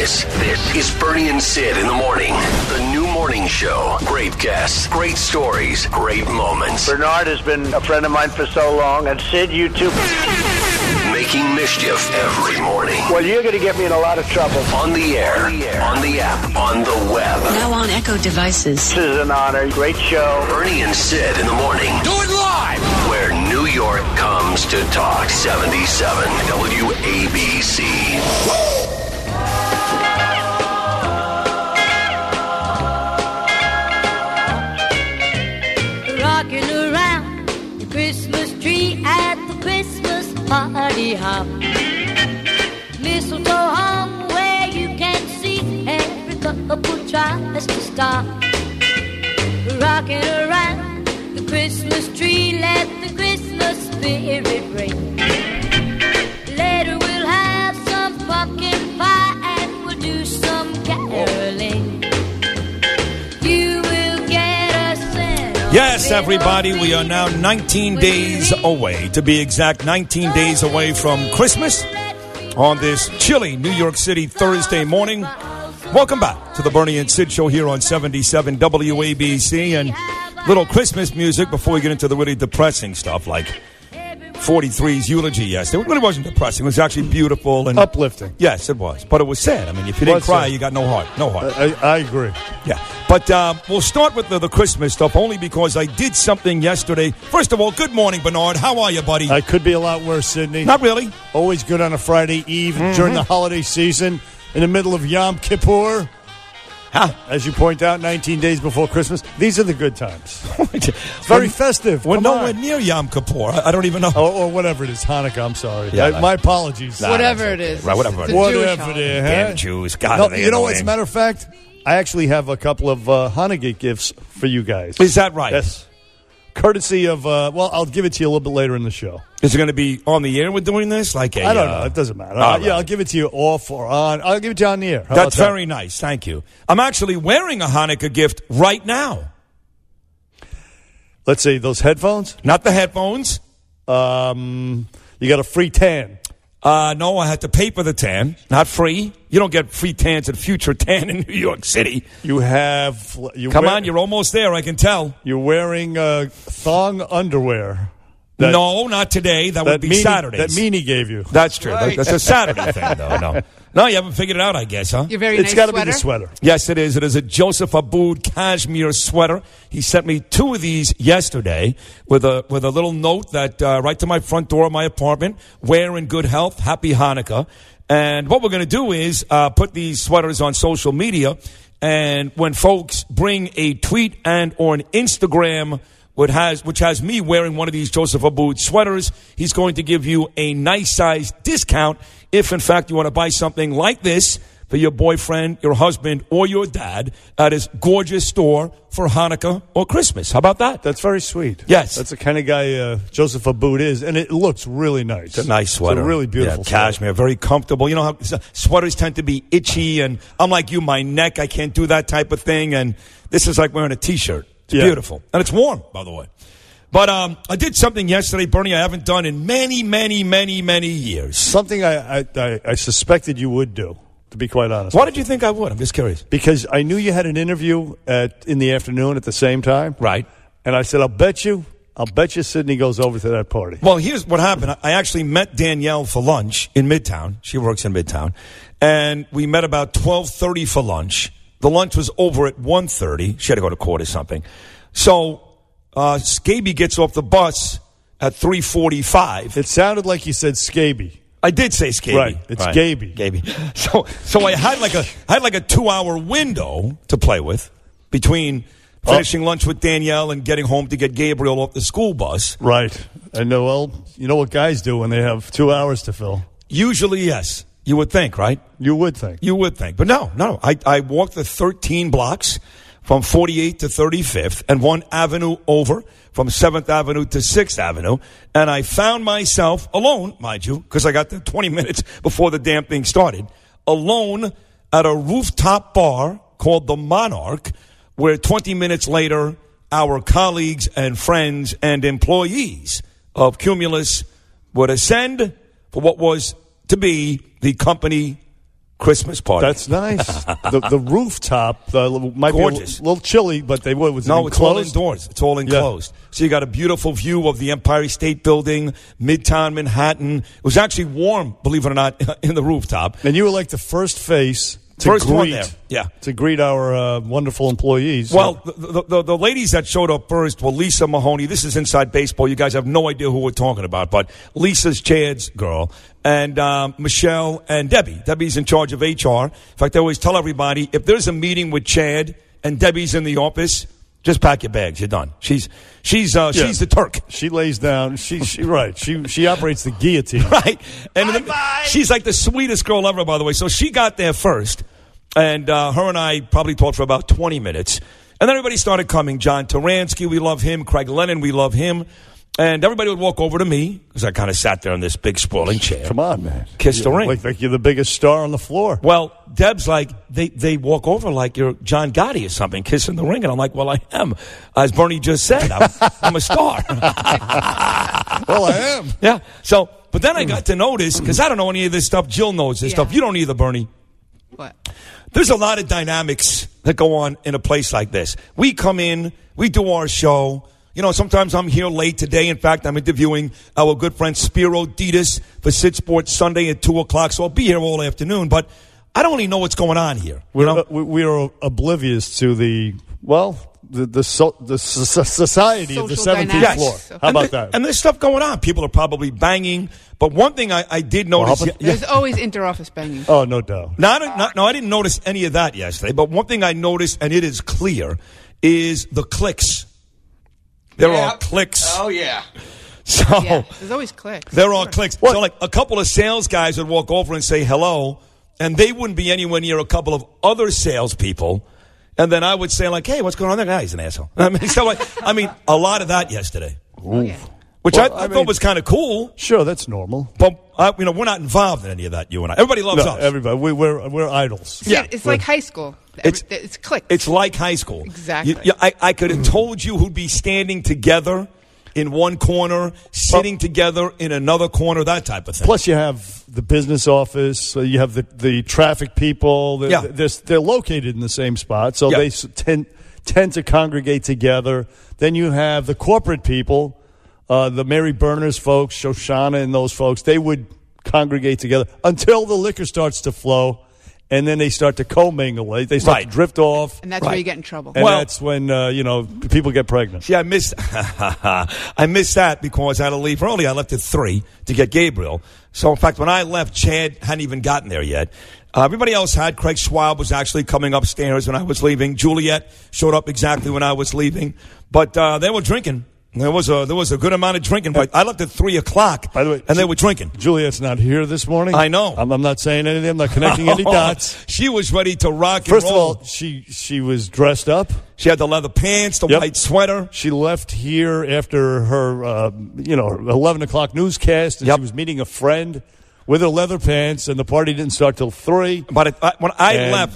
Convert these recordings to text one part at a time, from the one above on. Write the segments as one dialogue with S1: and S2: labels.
S1: This is Bernie and Sid in the morning. The new morning show. Great guests, great stories, great moments.
S2: Bernard has been a friend of mine for so long, and Sid, you too.
S1: Making mischief every morning.
S2: Well, you're going to get me in a lot of trouble.
S1: On the air, on the app, on the web.
S3: Now on Echo devices.
S2: This is an honor. Great show.
S1: Bernie and Sid in the morning.
S4: Do it live!
S1: Where New York comes to talk. 77 WABC.
S5: Rocking around the Christmas tree at the Christmas party hop. Mistletoe hung where you can see every couple tries to stop. Rocking around the Christmas tree, let the Christmas spirit ring. Later we'll have some pumpkin pie and we'll do some caroling. You will get us in.
S6: Yes, everybody, we are now 19 days away, to be exact, 19 days away from Christmas on this chilly New York City Thursday morning. Welcome back to the Bernie and Sid Show here on 77 WABC, and little Christmas music before we get into the really depressing stuff like 43's eulogy yesterday. It really wasn't depressing. It was actually beautiful and
S7: uplifting.
S6: Yes, it was. But it was sad. I mean, if you didn't cry, you got no heart. No heart.
S7: I agree.
S6: Yeah. But we'll start with the Christmas stuff only because I did something yesterday. First of all, good morning, Bernard. How are you, buddy?
S7: I could be a lot worse, Sydney.
S6: Not really.
S7: Always good on a Friday Eve during the holiday season in the middle of Yom Kippur.
S6: Huh?
S7: As you point out, 19 days before Christmas. These are the good times. It's very festive.
S6: We're nowhere near Yom Kippur. I don't even know.
S7: Or whatever it is. Hanukkah, I'm sorry.
S6: Yeah,
S7: my apologies.
S8: Whatever it is.
S6: Right, whatever it is.
S7: Whatever it is.
S6: Damn Jews. God,
S7: no, you know what? As a matter of fact, I actually have a couple of Hanukkah gifts for you guys.
S6: Is that right?
S7: Yes. Courtesy of, I'll give it to you a little bit later in the show.
S6: Is it going to be on the air with doing this? I
S7: don't know. It doesn't matter.
S6: Right.
S7: Yeah, I'll give it to you off or on. I'll give it to you on the air.
S6: That's very nice. Thank you. I'm actually wearing a Hanukkah gift right now.
S7: Let's see, those headphones?
S6: Not the headphones.
S7: You got a free tan.
S6: No, I had to pay for the tan. Not free. You don't get free tans at Future Tan in New York City.
S7: You have...
S6: Come on, you're almost there, I can tell.
S7: You're wearing thong underwear.
S6: No, not today. That would be Saturdays.
S7: That Meanie gave you.
S6: That's true. Right. That's a Saturday thing, though. No, you haven't figured it out, I guess, huh?
S8: Your very
S7: It's
S8: nice
S7: got to
S8: sweater?
S7: be the sweater.
S6: Yes, it is. It is a Joseph Abboud cashmere sweater. He sent me 2 of these yesterday with a little note that right to my front door of my apartment, wear in good health, happy Hanukkah. And what we're going to do is put these sweaters on social media, and when folks bring a tweet and or an Instagram which has me wearing one of these Joseph Abboud sweaters, he's going to give you a nice size discount if, in fact, you want to buy something like this for your boyfriend, your husband, or your dad at his gorgeous store for Hanukkah or Christmas. How about that?
S7: That's very sweet.
S6: Yes.
S7: That's the kind of guy Joseph Abboud is, and it looks really nice.
S6: It's a nice sweater.
S7: It's a really beautiful
S6: cashmere, very comfortable. You know how sweaters tend to be itchy, and I'm like you, my neck, I can't do that type of thing, and this is like wearing a T-shirt. It's beautiful. And it's warm, by the way. But I did something yesterday, Bernie, I haven't done in many, many, many, many years.
S7: Something I suspected you would do, to be quite honest.
S6: Why did you think I would? I'm just curious.
S7: Because I knew you had an interview in the afternoon at the same time.
S6: Right.
S7: And I said, I'll bet you Sydney goes over to that party.
S6: Well, here's what happened. I actually met Danielle for lunch in Midtown. She works in Midtown. And we met about 12:30 for lunch. The lunch was over at 1:30. She had to go to court or something. So Scaby gets off the bus at 3:45.
S7: It sounded like you said Scaby.
S6: I did say Scaby.
S7: Right. It's Gaby.
S6: Gaby. So I had like a 2-hour window to play with between finishing lunch with Danielle and getting home to get Gabriel off the school bus.
S7: Right. I know. Well, you know what guys do when they have 2 hours to fill.
S6: Usually, yes. You would think, right?
S7: You would think.
S6: You would think. But no. I walked the 13 blocks from 48th to 35th and 1 avenue over from 7th Avenue to 6th Avenue. And I found myself alone, mind you, because I got there 20 minutes before the damn thing started, alone at a rooftop bar called the Monarch, where 20 minutes later, our colleagues and friends and employees of Cumulus would ascend for what was to be the company Christmas party.
S7: That's nice. the rooftop might
S6: Gorgeous.
S7: be a little chilly, but they would.
S6: No, it's all indoors. It's all enclosed.
S7: Yeah.
S6: So you got a beautiful view of the Empire State Building, Midtown Manhattan. It was actually warm, believe it or not, in the rooftop.
S7: And you were like the first face to
S6: First
S7: greet,
S6: one there. Yeah.
S7: to greet our wonderful employees.
S6: Well, the ladies that showed up first were Lisa Mahoney. This is Inside Baseball. You guys have no idea who we're talking about, but Lisa's Chad's girl. And Michelle and Debbie. Debbie's in charge of HR. In fact, I always tell everybody, if there's a meeting with Chad and Debbie's in the office, just pack your bags. You're done. She's the Turk.
S7: She lays down. Right. She operates the guillotine.
S6: Right. And she's like the sweetest girl ever, by the way. So she got there first. And her and I probably talked for about 20 minutes. And then everybody started coming. John Taransky, we love him. Craig Lennon, we love him. And everybody would walk over to me because I kind of sat there in this big sprawling chair.
S7: Come on, man.
S6: Kiss the ring.
S7: Like you're the biggest star on the floor.
S6: Well, Deb's like, they walk over like you're John Gotti or something, kissing the ring. And I'm like, well, I am. As Bernie just said, I'm a star.
S7: Well, I am.
S6: Yeah. So, but then I got to notice, because I don't know any of this stuff. Jill knows this stuff. You don't either, Bernie.
S4: What?
S6: There's a lot of dynamics that go on in a place like this. We come in, we do our show. You know, sometimes I'm here late today. In fact, I'm interviewing our good friend Spiro Ditas for Sid Sports Sunday at 2 o'clock. So I'll be here all afternoon. But I don't really know what's going on here.
S7: We are oblivious to the society
S4: Social
S7: of the 17th
S4: dynamics.
S7: floor.
S4: Yes.
S7: How about that?
S6: And there's stuff going on. People are probably banging. But one thing I did notice.
S4: There's always inter-office banging.
S7: Oh, no doubt.
S6: No, I didn't notice any of that yesterday. But one thing I noticed, and it is clear, is the cliques. There are cliques.
S8: Oh, yeah.
S6: So
S4: Yeah, there's always clicks.
S6: there are cliques. So like a couple of sales guys would walk over and say hello, and they wouldn't be anywhere near a couple of other salespeople. And then I would say like, hey, what's going on there? Nah, he's an asshole. I mean, a lot of that yesterday.
S4: Oh, yeah.
S6: Which
S7: Well,
S6: I thought was kind of cool.
S7: Sure, that's normal.
S6: But we're not involved in any of that. You and I. Everybody loves
S7: No,
S6: us.
S7: everybody. We're idols.
S4: Yeah, it's like high school. It's clicked.
S6: It's like high school.
S4: Exactly.
S6: I could have told you who'd be standing together in one corner, sitting together in another corner, that type of thing.
S7: Plus, you have the business office. You have the traffic people. They're located in the same spot, so they tend to congregate together. Then you have the corporate people, the Mary Berners folks, Shoshana and those folks. They would congregate together until the liquor starts to flow. And then they start to commingle. They start to drift off.
S4: And that's where you get in trouble.
S7: And that's when, people get pregnant.
S6: See, I missed that because I had to leave early. I left at 3 to get Gabriel. So, in fact, when I left, Chad hadn't even gotten there yet. Everybody else had. Craig Schwab was actually coming upstairs when I was leaving. Juliet showed up exactly when I was leaving. But they were drinking. There was a good amount of drinking, but I left at 3 o'clock.
S7: By the way,
S6: and they were drinking.
S7: Juliet's not here this morning.
S6: I know.
S7: I'm not saying anything. I'm not connecting any dots.
S6: She was ready to rock and
S7: First
S6: roll.
S7: of all, she was dressed up.
S6: She had the leather pants, the white sweater.
S7: She left here after her 11 o'clock newscast, and she was meeting a friend with her leather pants, and the party didn't start till 3.
S6: But when I left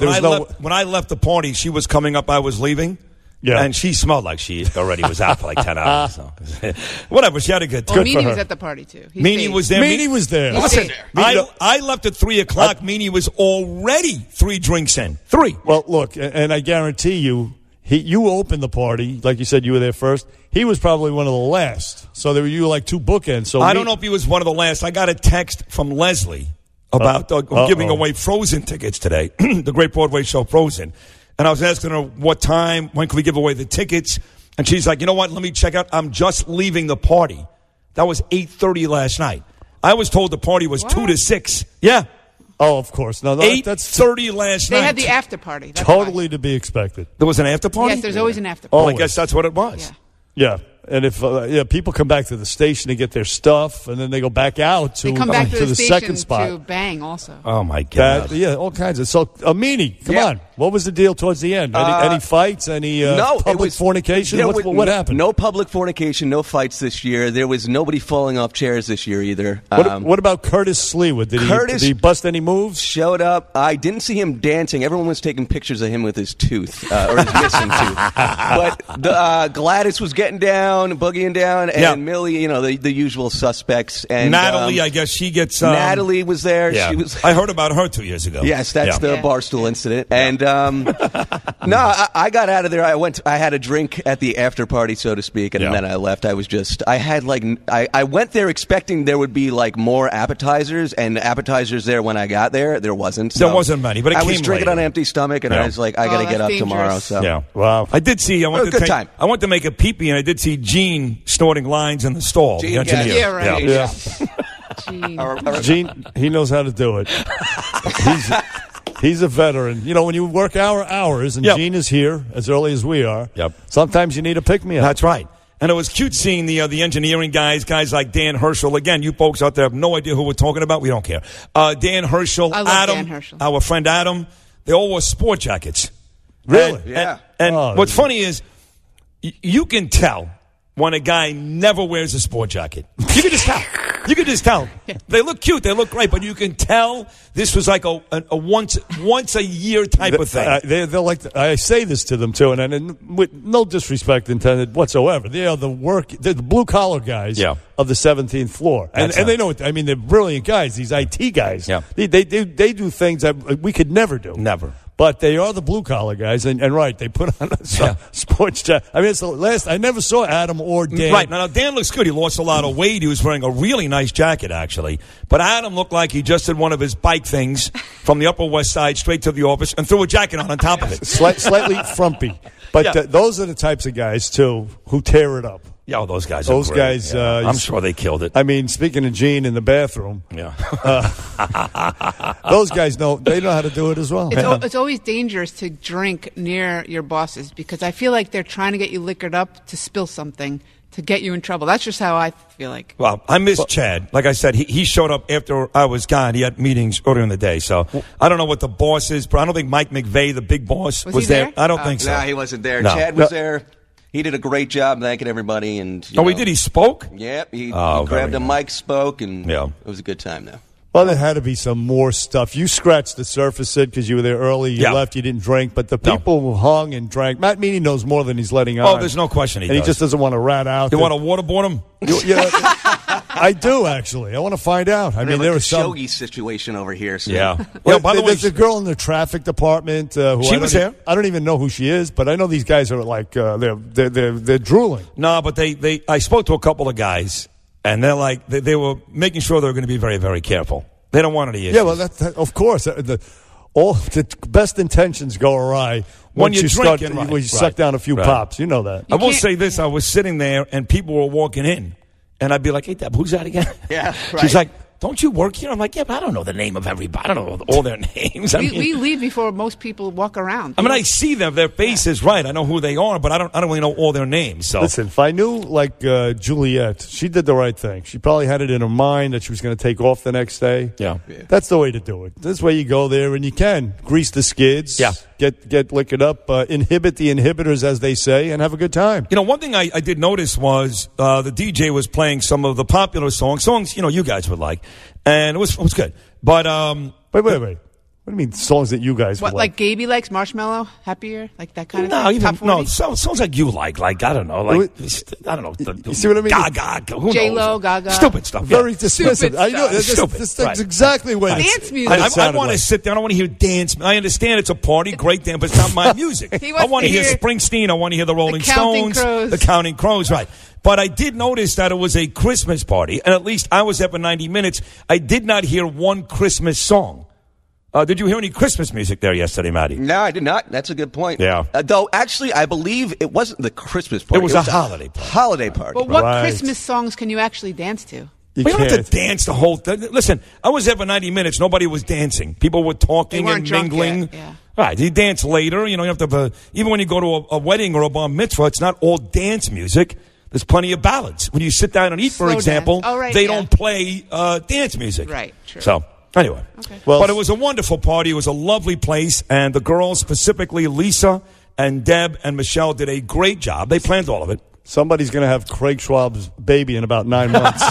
S6: the party, she was coming up. I was leaving. Yeah. And she smelled like she already was out for like 10 hours. So. Whatever, she had a good time.
S4: Well, Meanie was at the party, too.
S6: Meanie was there.
S7: Meanie was there.
S6: Listen, I left at 3 o'clock. Meanie was already 3 drinks in. 3.
S7: Well, look, and I guarantee you, you opened the party. Like you said, you were there first. He was probably one of the last. So you were like 2 bookends. So
S6: I don't know if he was one of the last. I got a text from Leslie about giving away Frozen tickets today. The Great Broadway show, Frozen. And I was asking her what time, when can we give away the tickets? And she's like, you know what, let me check out. I'm just leaving the party. That was 8:30 last night. I was told the party was 2 to 6. Yeah.
S7: Oh, of course. No,
S6: that's 8:30 last night.
S4: They had the after party. That's
S7: totally to be expected.
S6: There was an after party?
S4: Yes, there's always an after party.
S6: Well, I guess that's what it was.
S7: Yeah. And if people come back to the station to get their stuff, and then they go back out to
S4: they come back to the
S7: second
S4: station
S7: spot
S4: to bang also.
S6: Oh my God!
S7: All kinds of. So, Meanie, come on. What was the deal towards the end? Any fights? Any public fornication? What happened?
S8: No public fornication. No fights this year. There was nobody falling off chairs this year either.
S7: What about Curtis Sleewood? Did he bust any moves?
S8: Showed up. I didn't see him dancing. Everyone was taking pictures of him with his tooth or his missing tooth. But Gladys was getting down. boogieing down, and Millie, the usual suspects. And
S6: Natalie, I guess she gets.
S8: Natalie was there.
S6: Yeah.
S8: She was.
S6: I heard about her 2 years ago.
S8: Yes, that's the Barstool incident. And I got out of there. I had a drink at the after party, so to speak, and then I left. I went there expecting there would be more appetizers, and appetizers there when I got there. There wasn't. So
S6: there wasn't many, but
S8: I was drinking on an empty stomach, and I was like, I got to get up tomorrow. So
S6: yeah, wow. I did see. I went to make a pee-pee, and I did see Gene snorting lines in the stall.
S8: Gene,
S6: the engineer.
S4: Yeah, right.
S7: Yeah. Gene, he knows how to do it. He's a veteran. When you work hours, and Gene is here as early as we are.
S6: Yep.
S7: Sometimes you need a pick-me-up.
S6: That's right. And it was cute seeing the engineering guys like Dan Herschel. Again, you folks out there have no idea who we're talking about. We don't care. Dan Herschel,
S4: I love
S6: Adam,
S4: Dan Herschel.
S6: our friend Adam. They all wore sport jackets.
S7: Really?
S6: And what's funny is you can tell when a guy never wears a sport jacket. You can just tell. You can just tell. They look cute. They look great. But you can tell this was like a once a year type of thing.
S7: They're like, I say this to them, too, and with no disrespect intended whatsoever. They are they're the blue-collar guys of the 17th floor. And they know it. I mean, they're brilliant guys, these IT guys. Yeah. They do things that we could never do.
S6: Never.
S7: But they are the blue-collar guys, and right, they put on a sports jacket. I mean, it's the last. I never saw Adam or Dan.
S6: Right, now Dan looks good. He lost a lot of weight. He was wearing a really nice jacket, actually. But Adam looked like he just did one of his bike things from the Upper West Side straight to the office and threw a jacket on top of it.
S7: Slightly frumpy. But those are the types of guys, too, who tear it up.
S6: Yeah, those guys
S7: Those
S6: are great.
S7: guys,
S6: I'm sure they killed it.
S7: I mean, speaking of Gene in the bathroom, those guys they know how to do it as well.
S4: It's always dangerous to drink near your bosses because I feel like they're trying to get you liquored up to spill something to get you in trouble. That's just how I feel like.
S6: Well, I miss Chad. Like I said, he showed up after I was gone. He had meetings earlier in the day. So I don't know what the boss is, but I don't think Mike McVeigh, the big boss, was there. I don't think so.
S8: No, he wasn't there.
S6: No.
S8: Chad was there. He did a great job thanking everybody. And
S6: he did? He spoke?
S8: Yep. He grabbed a mic, spoke, and it was a good time, though.
S7: Well, there had to be some more stuff. You scratched the surface, Sid, because you were there early. You left. You didn't drink. But the people who hung and drank. Matt Meany knows more than he's letting on.
S6: Oh, there's no question he does.
S7: He just doesn't want to rat out.
S6: You want to waterboard him?
S7: I do, actually. I want to find out. I mean, there was some
S8: Khashoggi situation over here. So.
S6: Yeah.
S7: Well, by the way, there's a girl in the traffic department. Who
S6: she was there.
S7: I don't even know who she is, but I know these guys are like they're drooling.
S6: No, but I spoke to a couple of guys, and they're like they were making sure they were going to be very, very careful. They don't want any issues.
S7: Yeah, well, that, of course. All the best intentions go awry
S6: when you
S7: start.
S6: Drinking,
S7: when you suck down a few pops. You know that.
S6: I will say this: I was sitting there, and people were walking in, and I'd be like, "Hey, Deb, who's that again?"
S8: Yeah, right.
S6: She's like, "Don't you work here?" I'm like, "Yeah, but I don't know the name of everybody. I don't know all their names."
S4: We leave before most people walk around.
S6: I mean, I see them; their faces, right? I know who they are, but I don't really know all their names. So
S7: listen, if I knew Juliet, she did the right thing. She probably had it in her mind that she was going to take off the next day.
S6: Yeah.
S7: That's the way to do it. This way you go there and you can grease the skids.
S6: Yeah.
S7: Get liquored up, inhibit the inhibitors, as they say, and have a good time.
S6: One thing I did notice was the DJ was playing some of the popular songs you guys would like, and it was good. But
S7: wait. What do you mean songs that you guys would
S4: like Gaby likes? Marshmallow, Happier, like that kind of
S6: thing?
S4: Top 40?
S6: No, songs like you like I don't know, I don't know.
S7: You see what I mean?
S6: Gaga,
S4: J-Lo, Gaga.
S6: Stupid stuff.
S7: Very dismissive. I know. That's exactly what
S4: dance music.
S6: I want to sit down. I want to hear dance. I understand it's a party, great dance, but it's not my music. I want to hear Springsteen. I want to hear the Rolling Stones, the Counting Crows, right. But I did notice that it was a Christmas party, and at least I was there for 90 minutes. I did not hear one Christmas song. Did you hear any Christmas music there yesterday, Matty?
S8: No, I did not. That's a good point.
S6: Yeah.
S8: Though, actually, I believe it wasn't the Christmas party.
S6: It was a holiday party.
S8: Holiday party.
S4: But what Christmas songs can you actually dance to?
S6: You don't have to dance the whole thing. Listen, I was there for 90 minutes. Nobody was dancing. People were talking and mingling.
S4: Yeah.
S6: Right. You dance later. You have to even when you go to a wedding or a bar mitzvah, it's not all dance music. There's plenty of ballads. When you sit down and eat, for example, they don't play dance music.
S4: Right, true.
S6: So, anyway.
S4: Okay.
S6: But it was a wonderful party. It was a lovely place. And the girls, specifically Lisa and Deb and Michelle, did a great job. They planned all of it.
S7: Somebody's going to have Craig Schwab's baby in about 9 months.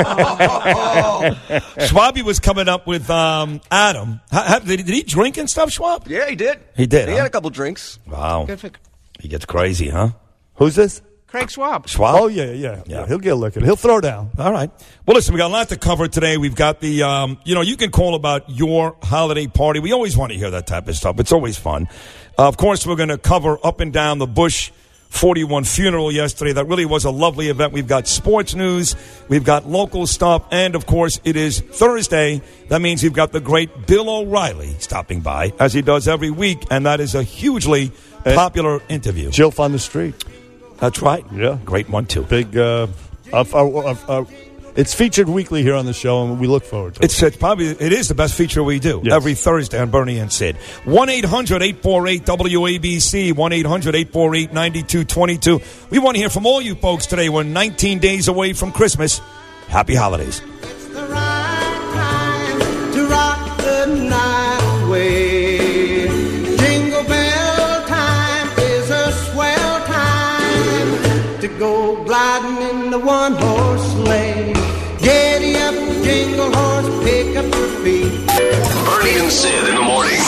S6: Schwabi was coming up with Adam. Did he drink and stuff, Schwab?
S8: Yeah, he did.
S6: He did.
S8: He had a couple drinks.
S6: Wow.
S4: Good for...
S6: He gets crazy, huh?
S7: Who's this?
S4: Craig Schwab.
S7: Oh, yeah. He'll get a look at it. He'll throw down.
S6: All right. Well, listen, we got a lot to cover today. We've got the, you can call about your holiday party. We always want to hear that type of stuff. It's always fun. Of course, we're going to cover up and down the Bush 41 funeral yesterday. That really was a lovely event. We've got sports news. We've got local stuff. And, of course, it is Thursday. That means we've got the great Bill O'Reilly stopping by, as he does every week. And that is a hugely popular interview.
S7: Jilf on the Street.
S6: That's right.
S7: Yeah.
S6: Great one, too.
S7: Big, it's featured weekly here on the show, and we look forward to it.
S6: It is the best feature we do every Thursday on Bernie and Sid. 1-800-848-WABC, 1-800-848-9222. We want to hear from all you folks today. We're 19 days away from Christmas. Happy holidays.
S9: It's the right time to rock the night away. Jingle bell time is a swell time to go gliding in the one-horse sleigh. Giddy up, jingle horse, pick up your feet.
S1: Bernie and Sid in the morning.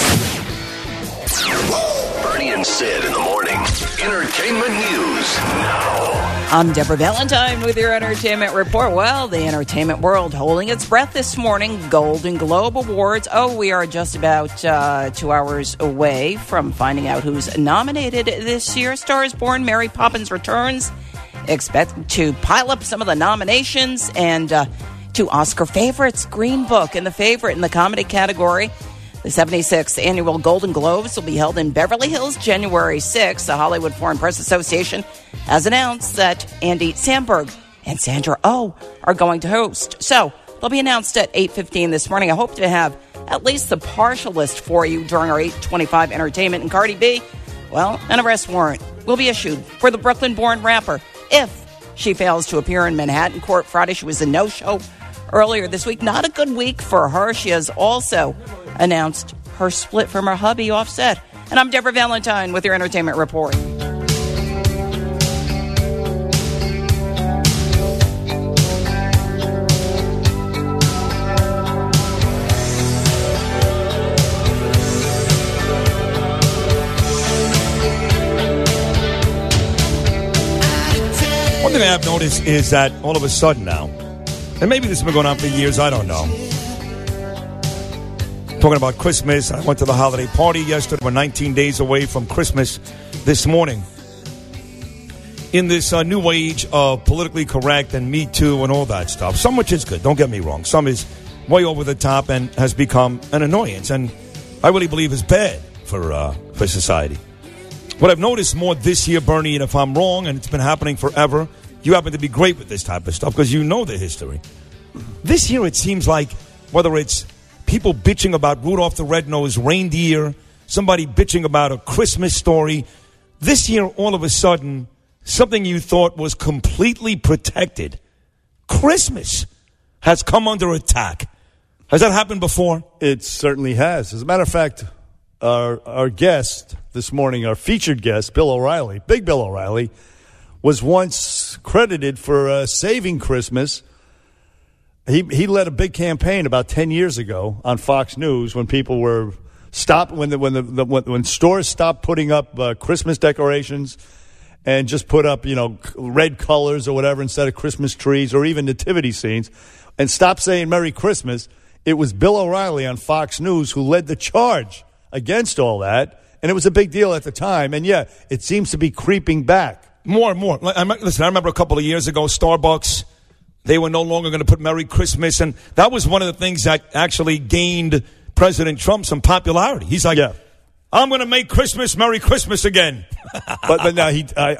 S1: Bernie and Sid in the morning. Entertainment news now.
S10: I'm Deborah Valentine with your entertainment report. Well, the entertainment world holding its breath this morning. Golden Globe Awards. Oh, we are just about 2 hours away from finding out who's nominated this year. Star is Born, Mary Poppins Returns. Expect to pile up some of the nominations, and two Oscar favorites, Green Book and The Favorite in the comedy category. The 76th annual Golden Globes will be held in Beverly Hills January 6th. The Hollywood Foreign Press Association has announced that Andy Samberg and Sandra Oh are going to host. So they'll be announced at 8:15 this morning. I hope to have at least the partial list for you during our 8:25 entertainment. And Cardi B, well, an arrest warrant will be issued for the Brooklyn-born rapper if she fails to appear in Manhattan court Friday. She was a no-show earlier this week. Not a good week for her. She has also announced her split from her hubby, Offset. And I'm Deborah Valentine with your entertainment report.
S6: One thing I have noticed is that all of a sudden now, and maybe this has been going on for years, I don't know. Talking about Christmas, I went to the holiday party yesterday. We're 19 days away from Christmas this morning. In this new age of politically correct and Me Too and all that stuff, some which is good, don't get me wrong. Some is way over the top and has become an annoyance, and I really believe is bad for society. What I've noticed more this year, Bernie, and if I'm wrong, and it's been happening forever, you happen to be great with this type of stuff because you know the history. This year it seems like whether it's people bitching about Rudolph the Red-Nosed Reindeer, somebody bitching about a Christmas story, this year all of a sudden something you thought was completely protected, Christmas, has come under attack. Has that happened before?
S7: It certainly has. As a matter of fact, our guest this morning, our featured guest, Bill O'Reilly, Big Bill O'Reilly, was once credited for saving Christmas. He led a big campaign about 10 years ago on Fox News when people were stopped when stores stopped putting up Christmas decorations and just put up red colors or whatever instead of Christmas trees or even nativity scenes and stopped saying Merry Christmas. It was Bill O'Reilly on Fox News who led the charge against all that, and it was a big deal at the time. And yeah, it seems to be creeping back
S6: more and more. Listen, I remember a couple of years ago, Starbucks, they were no longer going to put Merry Christmas, and that was one of the things that actually gained President Trump some popularity. He's like, yeah, I'm going to make Christmas Merry Christmas again.
S7: but now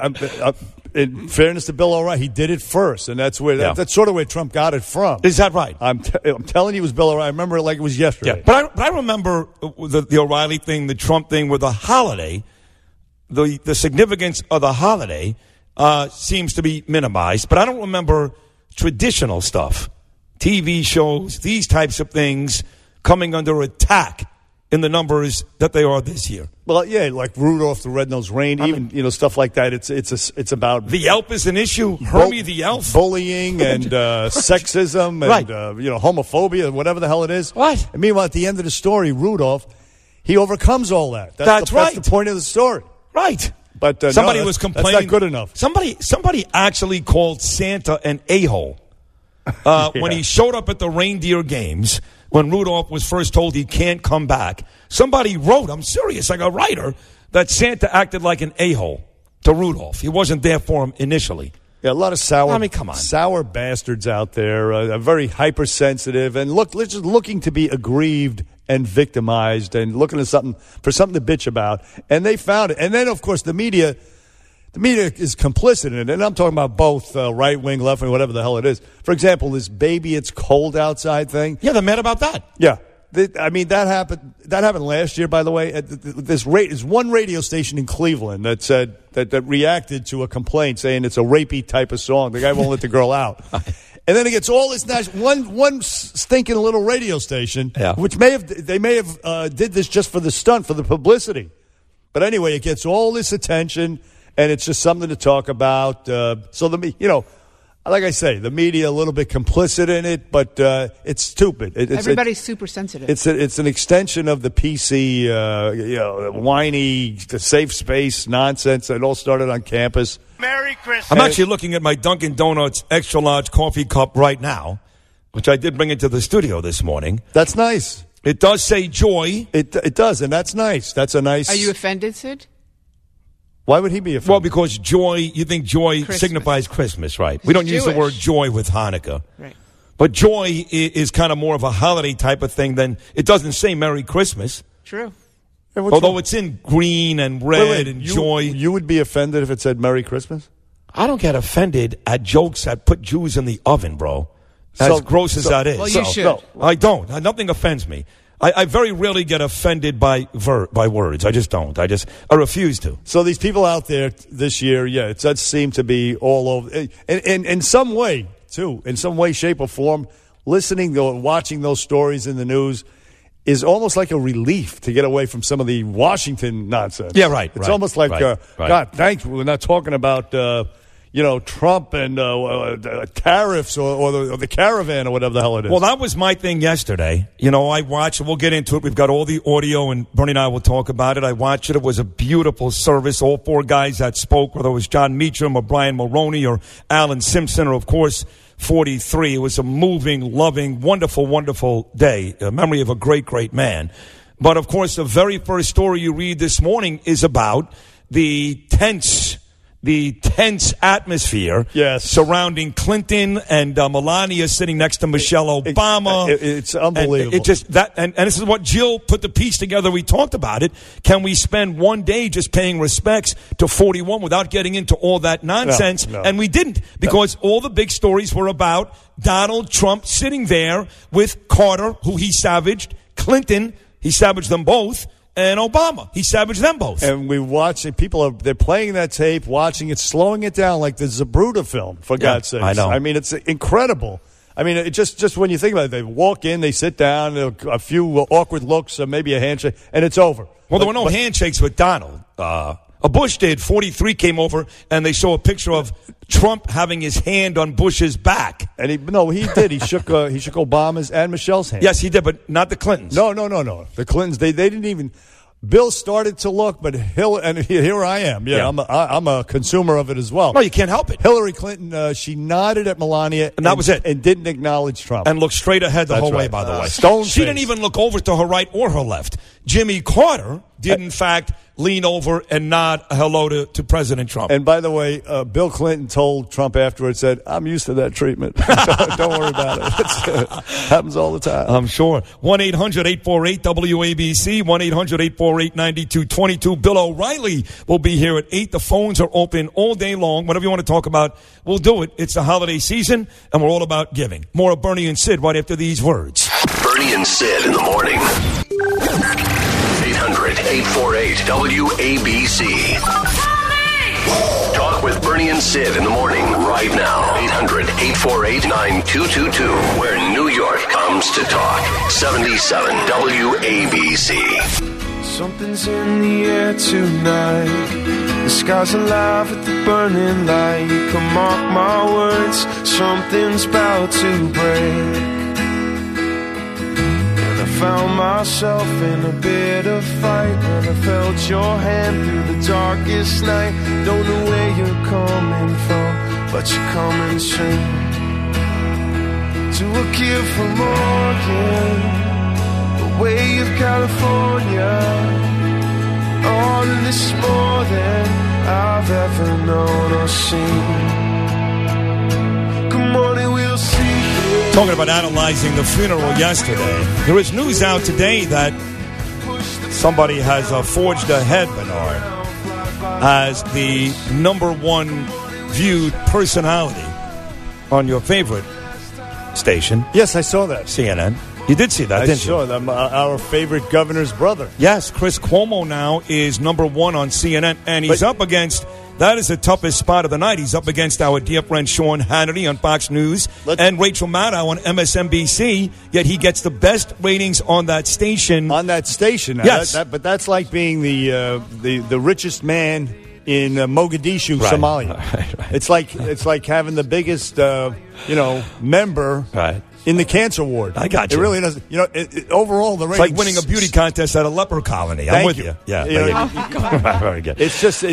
S7: in fairness to Bill O'Reilly, he did it first, and that's that's sort of where Trump got it from.
S6: Is that right?
S7: I'm telling you, it was Bill O'Reilly. I remember it like it was yesterday.
S6: Yeah, but I remember the O'Reilly thing, the Trump thing, with the holiday. The significance of the holiday seems to be minimized, but I don't remember traditional stuff, TV shows, these types of things coming under attack in the numbers that they are this year.
S7: Well, yeah, like Rudolph the Red-Nosed Reindeer, even stuff like that. It's about
S6: the Elf is an issue. Hermie the Elf,
S7: bullying and sexism and
S6: right.
S7: Homophobia, whatever the hell it is.
S6: What?
S7: And meanwhile, at the end of the story, Rudolph, he overcomes all that.
S6: That's right.
S7: That's the point of the story.
S6: Right.
S7: But
S6: somebody was complaining.
S7: That's not good enough.
S6: Somebody actually called Santa an a-hole when he showed up at the reindeer games. When Rudolph was first told he can't come back, somebody wrote, I'm serious, like a writer, that Santa acted like an a-hole to Rudolph. He wasn't there for him initially.
S7: Yeah, a lot of sour,
S6: come on.
S7: sour bastards out there, very hypersensitive, and just looking to be aggrieved and victimized, and looking for something to bitch about. And they found it. And then, of course, the media is complicit in it. And I'm talking about both right wing, left wing, whatever the hell it is. For example, this "baby, it's cold outside" thing.
S6: Yeah, they're mad about that.
S7: Yeah. That happened. That happened last year, by the way. There's one radio station in Cleveland that said that reacted to a complaint saying it's a rapey type of song. The guy won't let the girl out, and then it gets all this one stinking little radio station, which may have did this just for the stunt, for the publicity. But anyway, it gets all this attention, and it's just something to talk about. Like I say, the media a little bit complicit in it, but it's stupid.
S4: Everybody's super sensitive.
S7: It's an extension of the PC, whiny, the safe space nonsense that all started on campus.
S9: Merry Christmas.
S6: I'm actually looking at my Dunkin' Donuts extra large coffee cup right now, which I did bring into the studio this morning.
S7: That's nice.
S6: It does say joy.
S7: It does, and that's nice. That's a nice.
S4: Are you offended, Sid?
S7: Why would he be offended?
S6: Well, because joy, you think joy
S4: Christmas.
S6: Signifies Christmas, right? We don't use the word joy with Hanukkah.
S4: Right.
S6: But joy is kind of more of a holiday type of thing than, it doesn't say Merry Christmas.
S4: True.
S6: Although it's in green and red and joy.
S7: You would be offended if it said Merry Christmas?
S6: I don't get offended at jokes that put Jews in the oven, bro. As gross as that is.
S4: Well, you should.
S6: No, I don't. Nothing offends me. I very rarely get offended by words. I just don't. I refuse to.
S7: So these people out there this year, it does seem to be all over. And in some way, too, in some way, shape, or form, listening or watching those stories in the news is almost like a relief to get away from some of the Washington nonsense.
S6: Yeah, right.
S7: It's almost like, God, thanks. We're not talking about, Trump and tariffs or the caravan or whatever the hell it is.
S6: Well, that was my thing yesterday. I watched it. We'll get into it. We've got all the audio, and Bernie and I will talk about it. I watched it. It was a beautiful service. All four guys that spoke, whether it was John Meacham or Brian Mulroney or Alan Simpson or, of course, 43. It was a moving, loving, wonderful, wonderful day. A memory of a great, great man. But, of course, the very first story you read this morning is about the tense atmosphere surrounding Clinton and Melania sitting next to Michelle Obama.
S7: It's unbelievable.
S6: And this is what Jill put the piece together. We talked about it. Can we spend one day just paying respects to 41 without getting into all that nonsense?
S7: No.
S6: And we didn't, because all the big stories were about Donald Trump sitting there with Carter, who he savaged, Clinton, he savaged them both, and Obama. He savaged them both.
S7: And we watch it. They're playing that tape, watching it, slowing it down like the Zapruder film, for God's sake.
S6: I know.
S7: I mean, it's incredible. I mean, it just when you think about it, they walk in, they sit down, a few awkward looks, maybe a handshake, and it's over.
S6: Well, there were no handshakes with Donald. Bush did. 43 came over, and they show a picture of Trump having his hand on Bush's back.
S7: And he did. He shook Obama's and Michelle's hand.
S6: Yes, he did, but not the Clintons.
S7: No. The Clintons, they didn't even. Bill started to look, but here I am. Yeah. I'm a consumer of it as well.
S6: No, you can't help it.
S7: Hillary Clinton, she nodded at Melania,
S6: and that was it,
S7: and didn't acknowledge Trump,
S6: and looked straight ahead the whole way. By the way, she didn't even look over to her right or her left. Jimmy Carter did, in fact, lean over and nod hello to President Trump.
S7: And by the way, Bill Clinton told Trump afterwards, said, "I'm used to that treatment. Don't worry about it. It happens all the time."
S6: I'm sure. 1-800-848-WABC, 1-800-848-9222. Bill O'Reilly will be here at 8. The phones are open all day long. Whatever you want to talk about, we'll do it. It's the holiday season, and we're all about giving. More of Bernie and Sid right after these words.
S1: Bernie and Sid in the morning. 800-848-WABC. Talk with Bernie and Sid in the morning right now. 800-848-9222. Where New York comes to talk. 77 WABC.
S11: Something's in the air tonight. The sky's alive with the burning light. Come mark my words, something's about to break. found myself in a bit of fight when I felt your hand through the darkest night. Don't know where you're coming from, but you're coming soon. To a kid from Oregon, away of California, all of this is more than I've ever known or seen. Good morning, we'll see.
S6: Talking about analyzing the funeral yesterday, there is news out today that somebody has forged ahead, Bernard, as the #1 viewed personality on your favorite station.
S7: Yes, I saw that.
S6: CNN. You did see that, didn't you?
S7: I saw them. Our favorite governor's brother.
S6: Yes, Chris Cuomo now is #1 on CNN, and he's up against... That is the toughest spot of the night. He's up against our dear friend Sean Hannity on Fox News and Rachel Maddow on MSNBC, yet he gets the best ratings on that station.
S7: On that station.
S6: Yes.
S7: But that's like being the richest man in Mogadishu,
S6: Right.
S7: Somalia.
S6: Right.
S7: It's like having the biggest member in the cancer ward.
S6: I got you.
S7: It really doesn't. Overall, the
S6: It's
S7: ratings,
S6: like winning a beauty contest at a leper colony. I'm with you. Yeah. Very good.
S7: It's just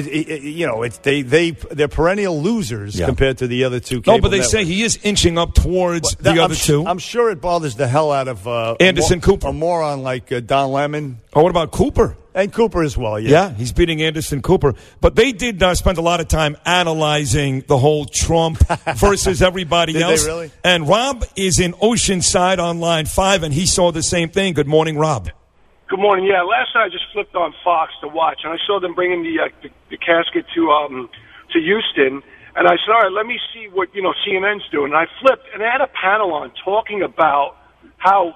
S7: they're perennial losers compared to the other two.
S6: No, but they
S7: networks.
S6: say he is inching up towards the other two.
S7: I'm sure it bothers the hell out of
S6: Anderson Cooper,
S7: a moron like Don Lemon.
S6: Oh, what about Cooper?
S7: And Cooper as well,
S6: Yeah, he's beating Anderson Cooper. But they did spend a lot of time analyzing the whole Trump versus everybody
S7: Did
S6: else.
S7: they really?
S6: And Rob is in Oceanside on line 5, and he saw the same thing. Good morning, Rob.
S12: Good morning. Yeah, last night I just flipped on Fox to watch, and I saw them bringing the casket to Houston. And I said, all right, let me see what CNN's doing. And I flipped, and they had a panel on talking about how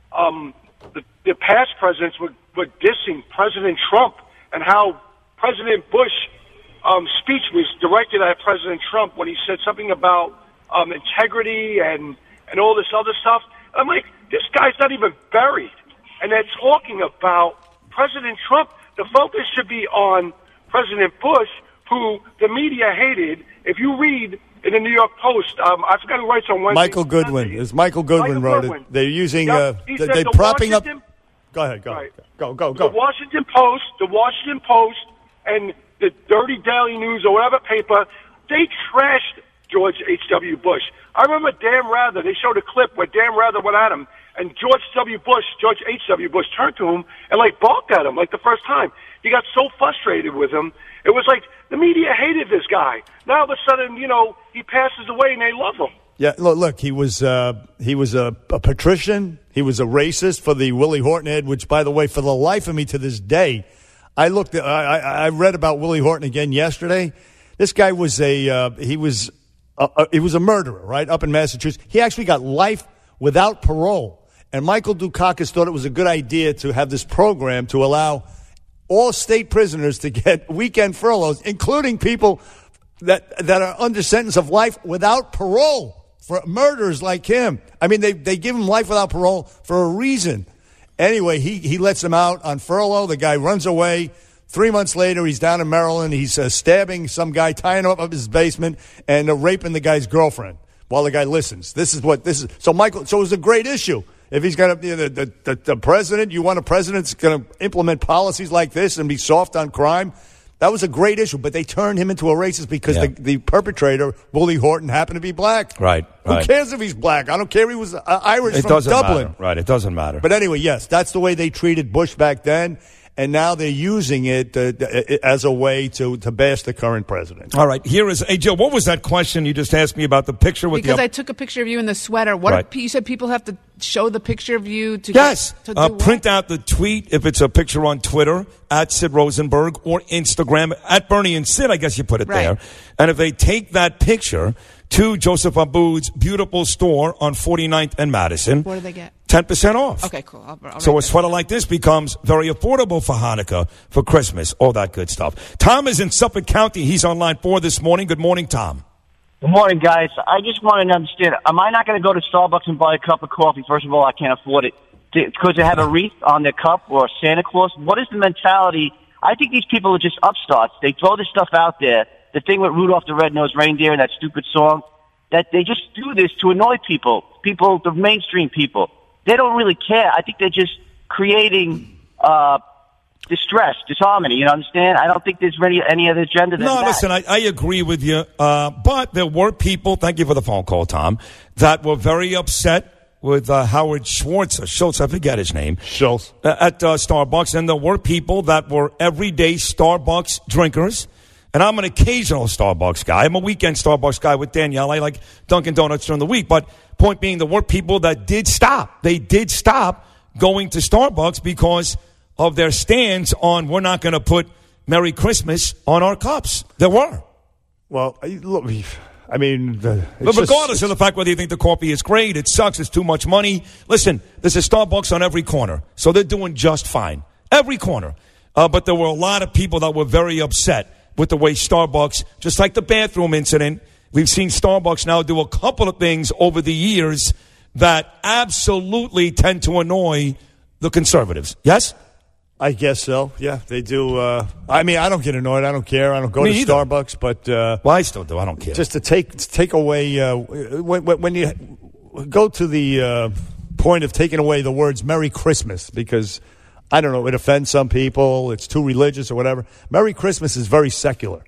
S12: the past presidents were dissing President Trump, and how President Bush's speech was directed at President Trump when he said something about integrity and all this other stuff. I'm like, this guy's not even buried. And they're talking about President Trump. The focus should be on President Bush, who the media hated. If you read in the New York Post, I forgot who writes on Wednesday.
S7: Michael Goodwin. It's Michael Goodwin wrote it. They're using they're propping up. Go ahead. Go.
S12: The Washington Post, and the Dirty Daily News or whatever paper, they trashed George H.W. Bush. I remember Dan Rather. They showed a clip where Dan Rather went at him, and George H.W. Bush turned to him and barked at him the first time. He got so frustrated with him. It was like the media hated this guy. Now all of a sudden, he passes away and they love him.
S7: Yeah, look, he was a patrician. He was a racist for the Willie Horton ad, which, by the way, for the life of me to this day, I read about Willie Horton again yesterday. This guy was he was a murderer, right, up in Massachusetts. He actually got life without parole. And Michael Dukakis thought it was a good idea to have this program to allow all state prisoners to get weekend furloughs, including people that are under sentence of life without parole. For murderers like him. I mean, they give him life without parole for a reason. Anyway, he lets him out on furlough. The guy runs away. 3 months later, he's down in Maryland. He's stabbing some guy, tying him up in his basement, and raping the guy's girlfriend while the guy listens. So it was a great issue. If he's going to, the president, you want a president that's going to implement policies like this and be soft on crime. That was a great issue, but they turned him into a racist because the perpetrator, Willie Horton, happened to be black.
S6: Right.
S7: Who cares if he's black? I don't care if he was Irish
S6: It
S7: from
S6: doesn't
S7: Dublin.
S6: matter. Right, it doesn't matter.
S7: But anyway, yes, that's the way they treated Bush back then, and now they're using it as a way to bash the current president.
S6: All right, here is, hey, Joe, what was that question you just asked me about the picture with
S4: Because I took a picture of you in the sweater. What
S6: Right.
S4: you said people have to show the picture of you to
S6: Yes.
S4: to do
S6: Print out the tweet if it's a picture on Twitter, at Sid Rosenberg, or Instagram, at Bernie and Sid, I guess you put it
S4: Right.
S6: there. And if they take that picture to Joseph Aboud's beautiful store on 49th and Madison,
S4: What do they get?
S6: 10% off.
S4: Okay, cool. I'll
S6: So
S4: write
S6: a sweater like this becomes very affordable for Hanukkah, for Christmas, all that good stuff. Tom is in Suffolk County. He's on line 4 this morning. Good morning, Tom.
S13: Good morning, guys. I just want to understand, am I not going to go to Starbucks and buy a cup of coffee? First of all, I can't afford it. Could they have a wreath on their cup or Santa Claus? What is the mentality? I think these people are just upstarts. They throw this stuff out there. The thing with Rudolph the Red-Nosed Reindeer and that stupid song, that they just do this to annoy people, the mainstream people. they don't really care. I think they're just creating distress, disharmony. You understand? I don't think there's any other agenda than that.
S6: No, listen, I agree with you. But there were people, thank you for the phone call, Tom, that were very upset with Howard Schultz, I forget his name.
S7: Schultz.
S6: At Starbucks. And there were people that were everyday Starbucks drinkers. And I'm an occasional Starbucks guy. I'm a weekend Starbucks guy with Danielle. I like Dunkin' Donuts during the week. But point being, there were people that did stop. They did stop going to Starbucks because of their stance on we're not going to put Merry Christmas on our cups. There were.
S7: Well, look, I mean,
S6: but regardless of the fact whether you think the coffee is great, it sucks, it's too much money. Listen, there's a Starbucks on every corner, so they're doing just fine. Every corner. But there were a lot of people that were very upset with the way Starbucks, just like the bathroom incident, we've seen Starbucks now do a couple of things over the years that absolutely tend to annoy the conservatives. Yes?
S7: I guess so. Yeah, they do. I mean, I don't get annoyed. I don't care. I don't go to
S6: either.
S7: Starbucks, but
S6: well, I still do. I don't care.
S7: Just to take away when you go to the point of taking away the words "Merry Christmas" because I don't know, it offends some people. It's too religious or whatever. Merry Christmas is very secular.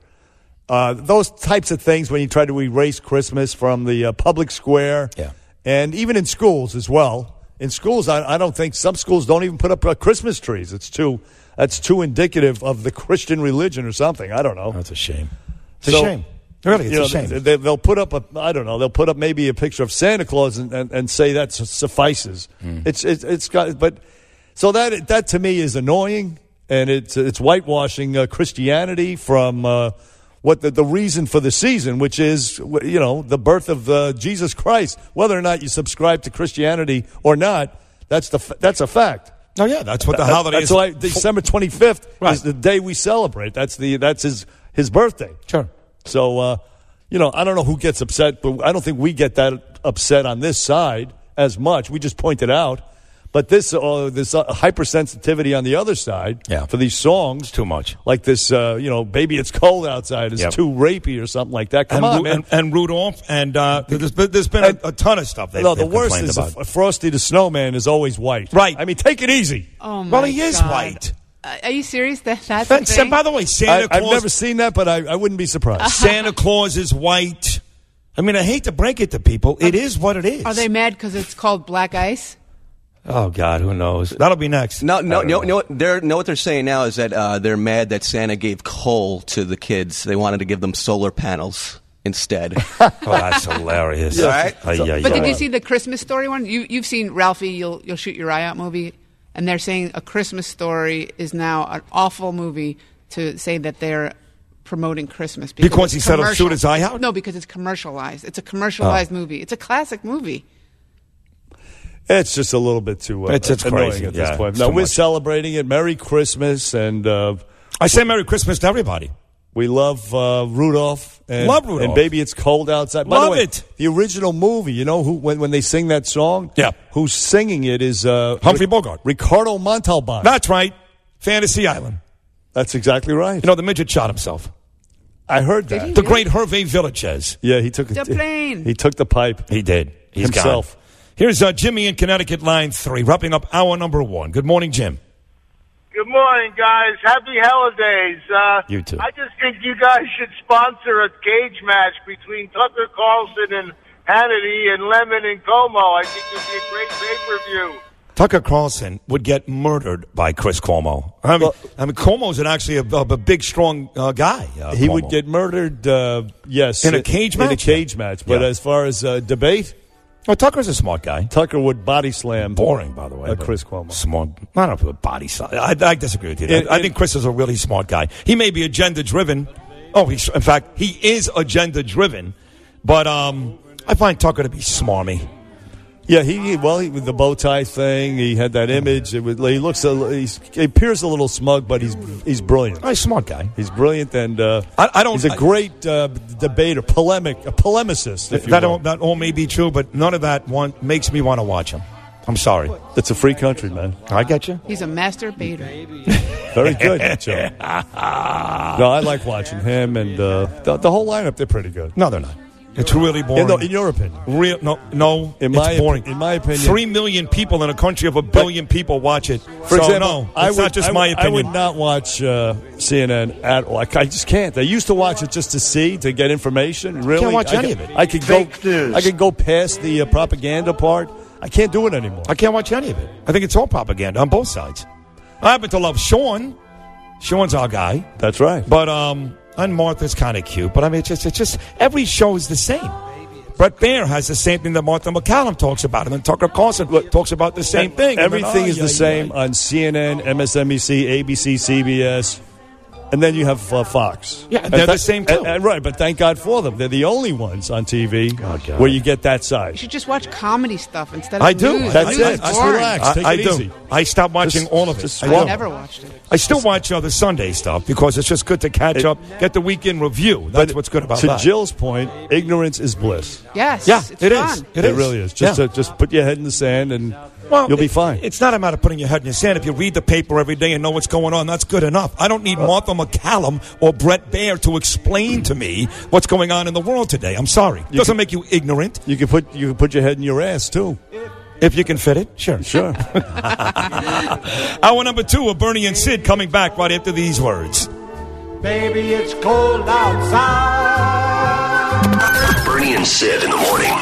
S7: Those types of things when you try to erase Christmas from the public square, and even in schools as well. In schools, I don't think some schools don't even put up Christmas trees. That's too indicative of the Christian religion or something. I don't know.
S6: That's a shame. It's a shame. Really, it's a shame.
S7: They'll put up they'll put up maybe a picture of Santa Claus and say that suffices. It's got, but so that to me is annoying, and it's whitewashing Christianity from what the reason for the season, which is, the birth of Jesus Christ. Whether or not you subscribe to Christianity or not, that's a fact.
S6: Oh yeah, that's what the holiday is.
S7: That's why December 25th is the day we celebrate. That's his birthday.
S6: Sure.
S7: So I don't know who gets upset, but I don't think we get that upset on this side as much. We just point it out. But this hypersensitivity on the other side for these songs,
S6: too much.
S7: Like this, "Baby It's Cold Outside" is too rapey or something like that. Come on, man.
S6: And Rudolph, and there's been a ton of stuff they've
S7: the worst
S6: complained
S7: is
S6: about.
S7: Frosty the Snowman is always white.
S6: Right.
S7: I mean, take it easy.
S4: Oh my
S6: Well, he is
S4: God.
S6: white.
S4: Are you serious? That's the thing?
S6: By the way, Santa Claus.
S7: I've never seen that, but I wouldn't be surprised.
S6: Santa Claus is white. I mean, I hate to break it to people. It is what it is.
S4: Are they mad because it's called black ice?
S6: Oh, God, who knows? That'll be next.
S8: No, what they're saying now is that they're mad that Santa gave coal to the kids. They wanted to give them solar panels instead.
S6: Oh, that's hilarious.
S8: All right?
S4: But did you see the Christmas Story one? You've seen Ralphie, You'll Shoot Your Eye Out movie, and they're saying A Christmas Story is now an awful movie to say that they're promoting Christmas.
S6: Because he said he'll shoot his eye out?
S4: No, because it's commercialized. It's a commercialized movie. It's a classic movie.
S7: It's just a little bit too
S6: it's
S7: annoying
S6: crazy
S7: at this point.
S6: No,
S7: we're celebrating it. Merry Christmas. And
S6: I say Merry Christmas to everybody.
S7: We love Rudolph.
S6: Love Rudolph.
S7: And Baby It's Cold Outside. By the way, the original movie, who when they sing that song?
S6: Yeah.
S7: Who's singing it is
S6: Humphrey Bogart.
S7: Ricardo Montalban.
S6: That's right. Fantasy Island.
S7: That's exactly right.
S6: The midget shot himself.
S7: I heard that.
S6: The great Hervé Villachez.
S7: Yeah, he took
S4: the plane.
S7: He took the pipe.
S6: He did. He's
S7: himself.
S6: Gone. Here's Jimmy in Connecticut, line 3, wrapping up hour number 1. Good morning, Jim.
S14: Good morning, guys. Happy holidays.
S6: You too.
S14: I just think you guys should sponsor a cage match between Tucker Carlson and Hannity and Lemon and Como. I think it would be a great pay-per-view.
S6: Tucker Carlson would get murdered by Chris Cuomo. I mean, Cuomo's actually a big, strong guy.
S7: He
S6: Cuomo.
S7: would get murdered, yes.
S6: In a cage match?
S7: In a cage match. But as far as debate...
S6: Oh, Tucker's a smart guy.
S7: Tucker would body slam.
S6: Boring, by the way.
S7: Chris Cuomo.
S6: Smart. I don't know if body slam. I disagree with you. I think Chris is a really smart guy. He may be agenda-driven. Oh, in fact, he is agenda-driven. But I find Tucker to be smarmy.
S7: Yeah, he with the bow tie thing, he had that image. He appears a little smug, but he's brilliant.
S6: He's a smart guy.
S7: He's brilliant, and he's a great debater, polemicist. If you will.
S6: That all may be true, but none of that makes me want to watch him. I'm sorry.
S7: It's a free country, man.
S6: I get you.
S4: He's a masturbator.
S7: Very good, Joe. No, I like watching him, and the whole lineup. They're pretty good.
S6: No, they're not. It's really boring.
S7: In your opinion?
S6: No. It's boring.
S7: In my opinion.
S6: 3 million people in a country of 1 billion people watch it.
S7: For example,
S6: no, it's not just my opinion.
S7: I would not watch CNN at all. I just can't. I used to watch it just to get information. Really,
S6: can't watch any of it.
S7: I could go past the propaganda part. I can't do it anymore.
S6: I can't watch any of it. I think it's all propaganda on both sides. I happen to love Sean. Sean's our guy.
S7: That's right.
S6: But and Martha's kind of cute. But I mean, it's just every show is the same. Brett Baer has the same thing that Martha McCallum talks about, and then Tucker Carlson talks about the same thing.
S7: Everything is the same on CNN, MSNBC, ABC, CBS. And then you have Fox.
S6: Yeah, they're the same too.
S7: Right, but thank God for them. They're the only ones on TV where you get that side.
S4: You should just watch comedy stuff instead of
S6: I do.
S4: news.
S7: That's
S4: news
S7: it.
S4: is
S7: Just
S4: boring.
S7: relax. Take it easy.
S6: I stopped watching all of it.
S4: I never watched it.
S6: I still watch the Sunday stuff because it's just good to catch up, get the weekend review. That's what's good about
S7: to
S6: that.
S7: To Jill's point, ignorance is bliss.
S4: Yes.
S6: Yeah,
S4: it's
S6: it
S4: fun.
S6: is.
S7: It really is. Just put your head in the sand and you'll be fine.
S6: It's not a matter of putting your head in the sand. If you read the paper every day and know what's going on, that's good enough. I don't need Martha McCallum or Brett Baer to explain to me what's going on in the world today. I'm sorry. It doesn't make you ignorant.
S7: You can put your head in your ass, too.
S6: If you can fit it, sure.
S7: Sure.
S6: Hour number 2 of Bernie and Sid coming back right after these words.
S9: Baby, it's cold outside.
S1: Bernie and Sid in the morning.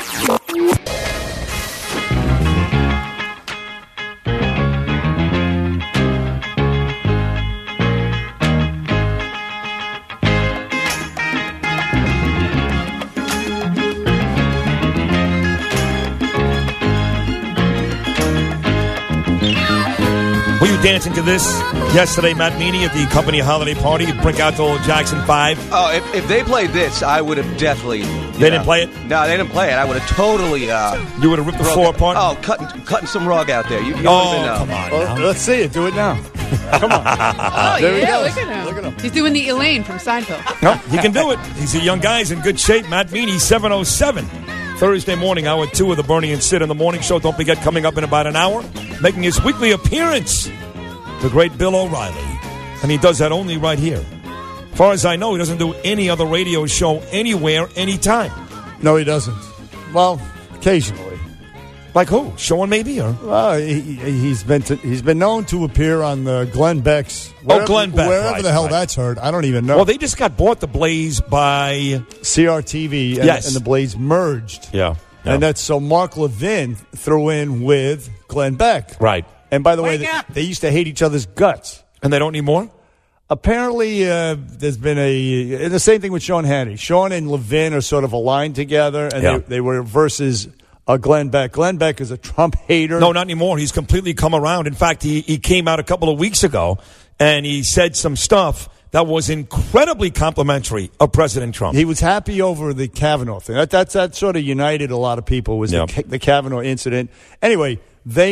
S6: Were you dancing to this yesterday, Matt Meany, at the company holiday party? You bring out the old Jackson 5?
S8: Oh, if they played this, I would have definitely...
S6: They didn't play it?
S8: No, they didn't play it. I would have totally...
S6: you would have ripped the floor apart?
S8: Oh, cutting some rug out there. You
S6: come on now.
S7: Let's see it. Do it now. Come on.
S4: There we go. Look at him. He's doing the Elaine from Seinfeld.
S6: No, he can do it. He's a young guy. He's in good shape. Matt Meany, 7:07. Thursday morning, hour 2 of the Bernie and Sid in the Morning Show. Don't forget, coming up in about an hour, making his weekly appearance, the great Bill O'Reilly. And he does that only right here. As far as I know, he doesn't do any other radio show anywhere, anytime.
S7: No, he doesn't. Well, occasionally.
S6: Like who? Sean maybe? Or?
S7: Well, he's been known to appear on the Glenn Beck's.
S6: Glenn Beck.
S7: Wherever the hell that's heard. I don't even know.
S6: Well, they just got bought, the Blaze, by...
S7: CRTV, and the Blaze merged.
S6: Yeah.
S7: And that's so Mark Levin threw in with Glenn Beck.
S6: Right.
S7: And by the way, they used to hate each other's guts.
S6: And they don't anymore?
S7: Apparently, there's been the same thing with Sean Hannity. Sean and Levin are sort of aligned together, and they were versus Glenn Beck. Glenn Beck is a Trump hater.
S6: No, not anymore. He's completely come around. In fact, he came out a couple of weeks ago, and he said some stuff that was incredibly complimentary of President Trump.
S7: He was happy over the Kavanaugh thing. That sort of united a lot of people, was the Kavanaugh incident. Anyway, they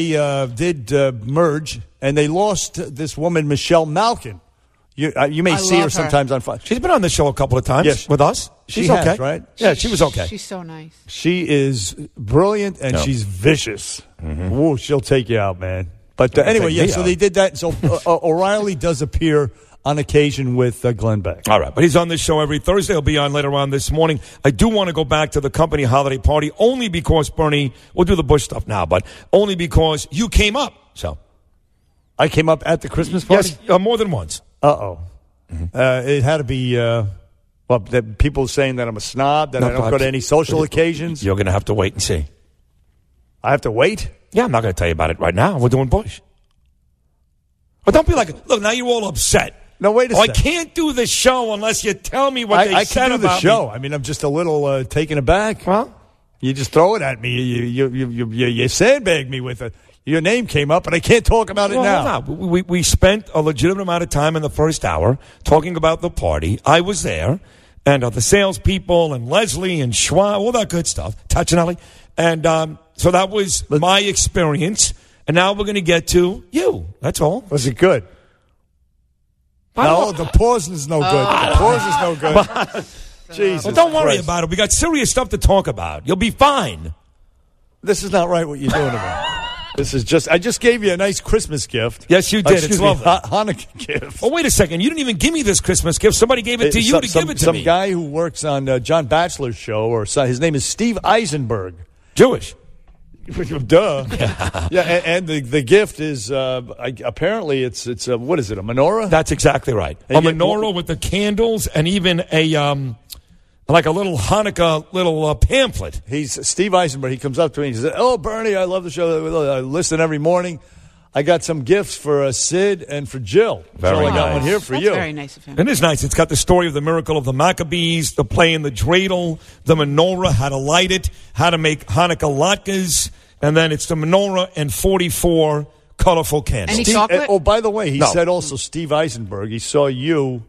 S7: did merge, and they lost this woman, Michelle Malkin. You may see her sometimes on Fox.
S6: She's been on the show a couple of times with us. She's
S7: has,
S6: okay,
S7: right?
S6: Yeah, she was okay.
S4: She's so nice.
S7: She is brilliant, and she's vicious. Mm-hmm. Ooh, she'll take you out, man. But anyway, so they did that. So O'Reilly does appear on occasion with Glenn Beck.
S6: All right, but he's on this show every Thursday. He'll be on later on this morning. I do want to go back to the company holiday party, only because, Bernie, we'll do the Bush stuff now, but only because you came up. So
S7: I came up at the Christmas party?
S6: Yes, more than once.
S7: Uh-oh. Mm-hmm. It had to be, people saying that I'm a snob, that I don't go to any social occasions.
S6: You're going to have to wait and see.
S7: I have to wait?
S6: Yeah, I'm not going to tell you about it right now. We're doing Bush. But don't be like, look, now you're all upset.
S7: No, wait a second.
S6: I can't do the show unless you tell me what they said about me.
S7: I can do the show. I mean, I'm just a little taken aback.
S6: Well,
S7: you just throw it at me. You sandbag me with it. Your name came up, but I can't talk about it now.
S6: We spent a legitimate amount of time in the first hour talking about the party. I was there, and the salespeople, and Leslie, and Schwab, all that good stuff, Tachinelli. And so that was my experience. And now we're going to get to you. That's all.
S7: Was it good? No, the pause is no good. The pause is no good. Jesus
S6: well, don't worry
S7: Christ.
S6: about it. We got serious stuff to talk about. You'll be fine.
S7: This is not right what you're doing about. This is just, I just gave you a nice Christmas gift.
S6: Yes, you did. It's lovely.
S7: Hanukkah gift.
S6: Oh, wait a second. You didn't even give me this Christmas gift. Somebody gave it to you to give it to me.
S7: Some guy who works on John Batchelor's show, his name is Steve Eisenberg.
S6: Jewish.
S7: Duh. Yeah, and the gift is apparently it's what is it, a menorah?
S6: That's exactly right. A menorah with the candles and even a like a little Hanukkah pamphlet.
S7: He's Steve Eisenberg. He comes up to me and he says, "Oh, Bernie, I love the show. I listen every morning. I got some gifts for Sid and for Jill.
S6: Very
S7: I got one here for
S4: That's
S7: you."
S4: Very nice of him.
S6: It is nice. It's got the story of the miracle of the Maccabees, the playing the dreidel, the menorah, how to light it, how to make Hanukkah latkes, and then it's the menorah and 44 colorful candles.
S4: Any chocolate?
S7: Oh, by the way, he said also Steve Eisenberg. He saw you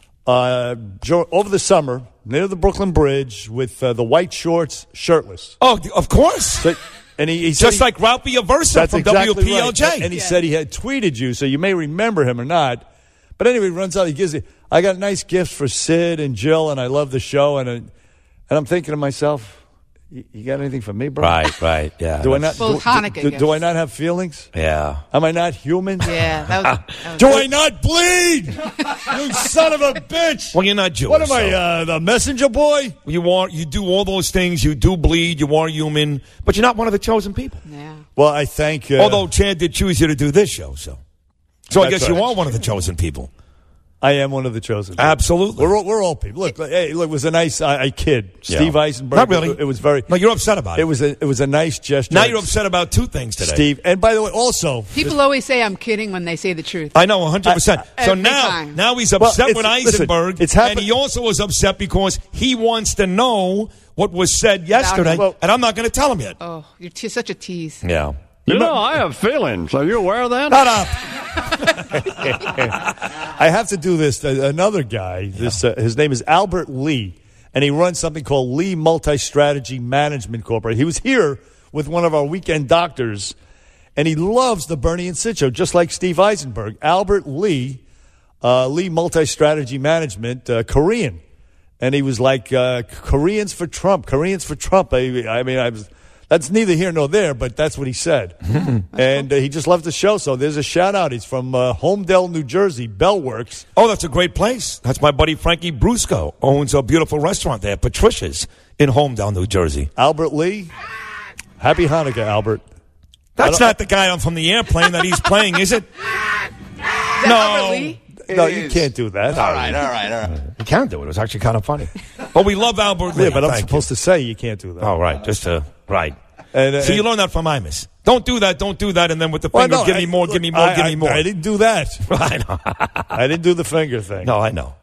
S7: over the summer near the Brooklyn Bridge with the white shorts, shirtless.
S6: Oh, of course.
S7: So, and he
S6: just like Ralphie Aversa from
S7: exactly
S6: WPLJ.
S7: Right. And he said he had tweeted you, so you may remember him or not. But anyway, he runs out. He gives it. I got nice gifts for Sid and Jill, and I love the show. And I'm thinking to myself, you got anything for me, bro?
S6: Right, yeah.
S7: Do I not?
S4: Well,
S7: do I not have feelings?
S6: Yeah.
S7: Am I not human?
S4: Yeah. That was
S7: do I not bleed? You son of a bitch!
S6: Well, you're not Jewish.
S7: What am I, the messenger boy?
S6: You do all those things. You do bleed. You are human, but you're not one of the chosen people.
S4: Yeah.
S7: Well, I thank.
S6: Although Chad did choose you to do this show, so I guess you are one of the chosen people.
S7: I am one of the chosen people.
S6: Absolutely.
S7: We're all people. Look, it was a nice. I kid. Steve Eisenberg.
S6: Not really.
S7: It was very.
S6: No, you're upset about it.
S7: It was a nice gesture.
S6: Now you're upset about two things today,
S7: Steve. And by the way, also
S4: people always say I'm kidding when they say the truth.
S6: I know 100%. So
S4: Every time.
S6: now he's upset with Eisenberg,
S7: listen,
S6: and he also was upset because he wants to know what was said yesterday, and I'm not going to tell him yet.
S4: Oh, you're such a tease.
S6: Yeah.
S15: You know, I have feelings. Are you aware of that?
S6: Shut up.
S7: I have to do this. Another guy, his name is Albert Lee, and he runs something called Lee Multi-Strategy Management Corporation. He was here with one of our weekend doctors, and he loves the Bernie and Sid show, just like Steve Eisenberg. Albert Lee, Lee Multi-Strategy Management, Korean. And he was like, Koreans for Trump. That's neither here nor there, but that's what he said. And he just loved the show, so there's a shout-out. He's from Homedale, New Jersey, Bellworks.
S6: Oh, that's a great place. That's my buddy Frankie Brusco. Owns a beautiful restaurant there, Patricia's, in Homedale, New Jersey.
S7: Albert Lee, happy Hanukkah, Albert.
S6: That's not the guy from the airplane that he's playing, is it? No.
S4: Albert Lee?
S7: No, you can't do that.
S8: All right.
S6: You can do it. It was actually kind of funny. But we love Albert Lee.
S7: Yeah, but I'm supposed to say you can't do that.
S6: Oh, right. Right.
S7: And,
S6: so you learned that from Imus. Don't do that, and then with the finger, give me more.
S7: I didn't do that.
S6: I know.
S7: I didn't do the finger thing.
S6: No, I know.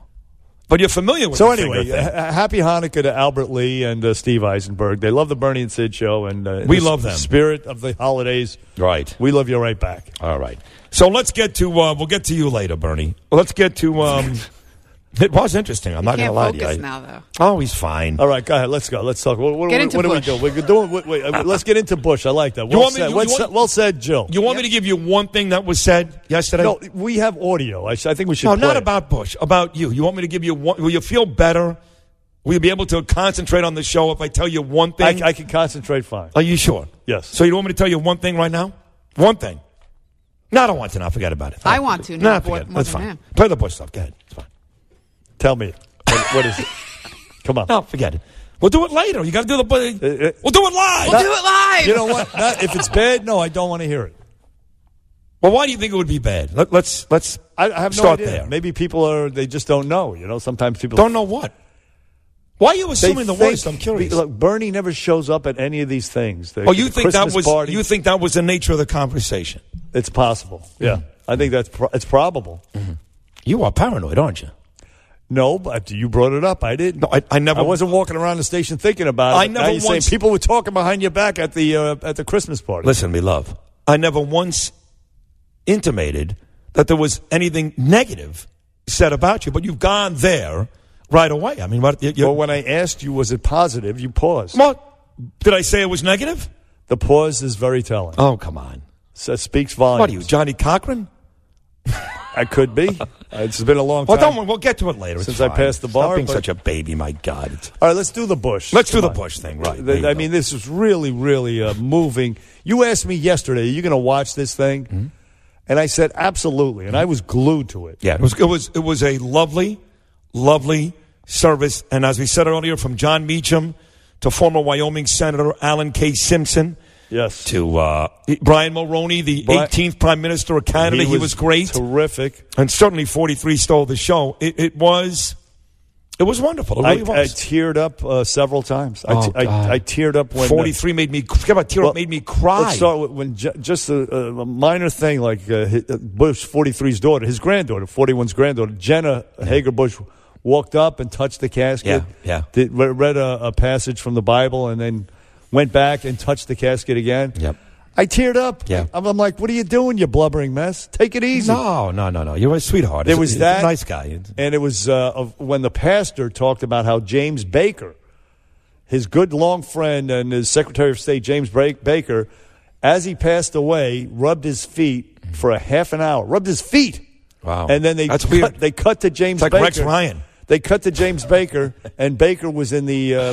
S6: But you're familiar with
S7: the
S6: finger thing.
S7: Happy Hanukkah to Albert Lee and Steve Eisenberg. They love the Bernie and Sid show, and
S6: we love them.
S7: Spirit of the holidays.
S6: Right.
S7: We love you right back.
S6: All right. So let's get to, we'll get to you later, Bernie. Let's get to, it was interesting. I'm not going to lie to you.
S4: Focus now, though.
S6: Oh, he's fine.
S7: All right, go ahead. Let's go. Let's talk. What
S4: Get into
S7: do we
S4: Bush.
S7: do? We're doing. Let's get into Bush. I like that. Well said, Jill.
S6: You want me to give you one thing that was said yesterday?
S7: No, we have audio. I think we should.
S6: No,
S7: play
S6: not
S7: it.
S6: about Bush. About you. You want me to give you one? Will you feel better? Will you be able to concentrate on the show if I tell you one thing?
S7: I can concentrate fine.
S6: Are you sure?
S7: Yes.
S6: So you don't want me to tell you one thing right now? One thing. No, I don't want to now. Forget about it.
S4: I want to.
S6: No, forget it. That's fine. Play the Bush stuff. Go ahead. It's fine.
S7: Tell me. What is it? Come on.
S6: No, forget it. We'll do it later. You got to do the. We'll do it live.
S4: We'll do it live.
S7: You know what? If it's bad, no, I don't want to hear it.
S6: Well, why do you think it would be bad? Let's.
S7: I have no
S6: start
S7: idea.
S6: there.
S7: Maybe people they just don't know. You know, sometimes people
S6: don't know what. Why are you assuming the worst? I'm curious.
S7: Look, Bernie never shows up at any of these things.
S6: You think that was the nature of the conversation?
S7: It's possible. Yeah, I think it's probable.
S6: Mm-hmm. You are paranoid, aren't you?
S7: No, but you brought it up. I didn't.
S6: No, I never.
S7: I wasn't walking around the station thinking about it.
S6: I never.
S7: Now you're saying people were talking behind your back at the Christmas party.
S6: Listen, me love. I never once intimated that there was anything negative said about you, but you've gone there right away. I mean,
S7: well, when I asked you, was it positive? You paused.
S6: What? Did I say it was negative?
S7: The pause is very telling.
S6: Oh, come on.
S7: So it speaks volumes.
S6: What are you, Johnny Cochran?
S7: I could be. It's been a long time.
S6: Well, don't worry. We'll get to it later.
S7: Since I passed the bar.
S6: Stop being such a baby, my God.
S7: All right, let's do the Bush.
S6: Let's do the Bush thing, right.
S7: I mean, this is really, really moving. You asked me yesterday, are you going to watch this thing? Mm-hmm. And I said, absolutely. And I was glued to it.
S6: Yeah, it was a lovely, lovely service. And as we said earlier, from John Meacham to former Wyoming Senator Alan K. Simpson.
S7: Yes.
S6: To Brian Mulroney, the 18th Prime Minister of Canada. He was great.
S7: Terrific.
S6: And certainly 43 stole the show. It was wonderful. It really was.
S7: I teared up several times. I teared up when
S6: 43 made me. Forget about tear up. Made me cry.
S7: Let's start with when just a minor thing like Bush 43's daughter, his granddaughter, 41's granddaughter, Jenna Hager Bush, walked up and touched the casket.
S6: Yeah.
S7: Read a passage from the Bible and then went back and touched the casket again.
S6: Yep.
S7: I teared up.
S6: Yeah.
S7: I'm like, what are you doing, you blubbering mess? Take it easy.
S6: No. You're a sweetheart.
S7: There was that.
S6: A nice guy.
S7: And it was when the pastor talked about how James Baker, his good long friend and his Secretary of State, James Baker, as he passed away, rubbed his feet for a half an hour. Rubbed his feet.
S6: Wow.
S7: And then they cut to James
S6: Baker. It's like Rex Ryan.
S7: They cut to James Baker, and Baker was in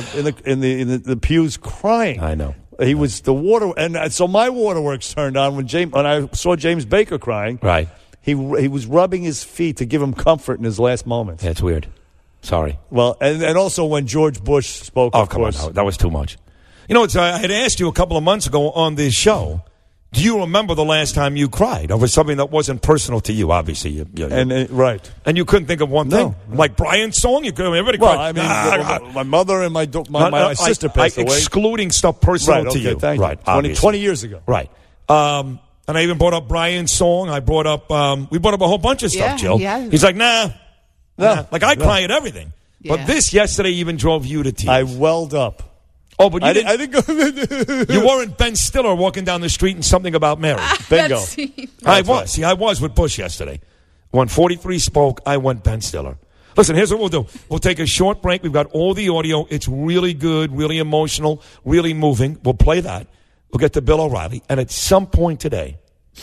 S7: the pews crying.
S6: I know.
S7: He was the water, and so my waterworks turned on when I saw James Baker crying.
S6: Right.
S7: He was rubbing his feet to give him comfort in his last moments.
S6: Yeah, it's weird. Sorry.
S7: Well, and also when George Bush spoke.
S6: Oh, come on, that was too much. You know, I had asked you a couple of months ago on this show. Do you remember the last time you cried over something that wasn't personal to you? Obviously,
S7: right.
S6: And you couldn't think of one thing, like Brian's song. You could. Everybody cried.
S7: I mean, my mother and my sister passed away.
S6: Excluding stuff personal to you,
S7: thank
S6: right?
S7: You. 20 years ago,
S6: right? And I even brought up Brian's song. I brought up we brought up a whole bunch of stuff, Jill.
S4: Yeah.
S6: He's like, nah. Like I cry at everything, but this yesterday even drove you to tears.
S7: I welled up.
S6: Oh, but you
S7: I didn't
S6: you weren't Ben Stiller walking down the street and something about Mary.
S7: Bingo.
S6: I was. See, I was with Bush yesterday. When 43 spoke, I went Ben Stiller. Listen, here's what we'll do. We'll take a short break. We've got all the audio. It's really good, really emotional, really moving. We'll play that. We'll get to Bill O'Reilly. And at some point today,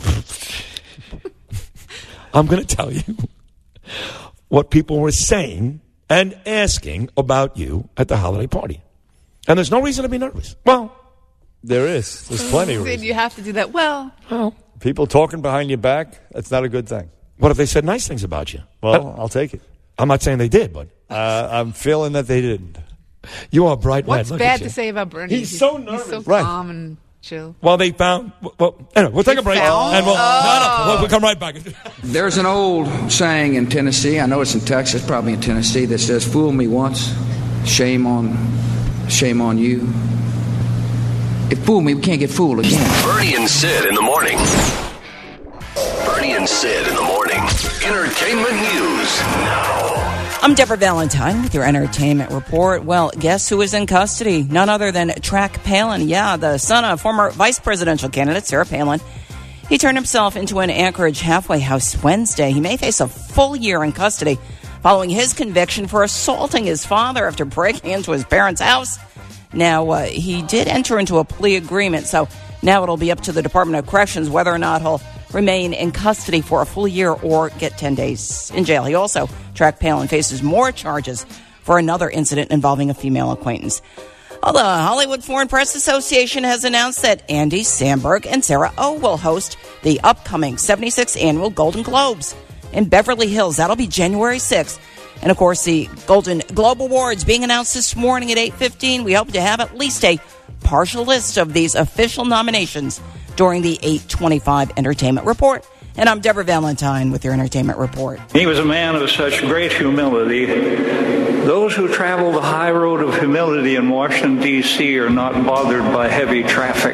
S6: I'm going to tell you what people were saying and asking about you at the holiday party. And there's no reason to be nervous. Well,
S7: there is. There's plenty of reasons.
S4: You have to do that. Well,
S7: people talking behind your back, that's not a good thing.
S6: What if they said nice things about you?
S7: Well, I'll take it.
S6: I'm not saying they did, but
S7: I'm feeling that they didn't.
S6: You are bright red.
S4: What's bad to say about Bernie?
S6: He's so nervous.
S4: He's so calm and chill.
S6: Well, they found. Well, anyway, we'll take a break, and we'll come right back.
S16: There's an old saying in Tennessee. I know it's in Texas, probably in Tennessee, that says, "Fool me once, shame on you. If fool me, we can't get fooled again."
S1: Bernie and Sid in the morning. Bernie and Sid in the morning. Entertainment news now.
S10: I'm Deborah Valentine with your entertainment report. Well, guess who is in custody? None other than Track Palin. Yeah, the son of former vice presidential candidate Sarah Palin. He turned himself into an Anchorage halfway house Wednesday. He may face a full year in custody following his conviction for assaulting his father after breaking into his parents' house. Now, he did enter into a plea agreement, so now it'll be up to the Department of Corrections whether or not he'll remain in custody for a full year or get 10 days in jail. He also, Track Palin, faces more charges for another incident involving a female acquaintance. Well, the Hollywood Foreign Press Association has announced that Andy Samberg and Sarah Oh will host the upcoming 76th Annual Golden Globes in Beverly Hills. That'll be January 6th. And, of course, the Golden Globe Awards being announced this morning at 8:15. We hope to have at least a partial list of these official nominations during the 8:25 Entertainment Report. And I'm Deborah Valentine with your Entertainment Report.
S17: He was a man of such great humility. Those who travel the high road of humility in Washington, D.C. are not bothered by heavy traffic.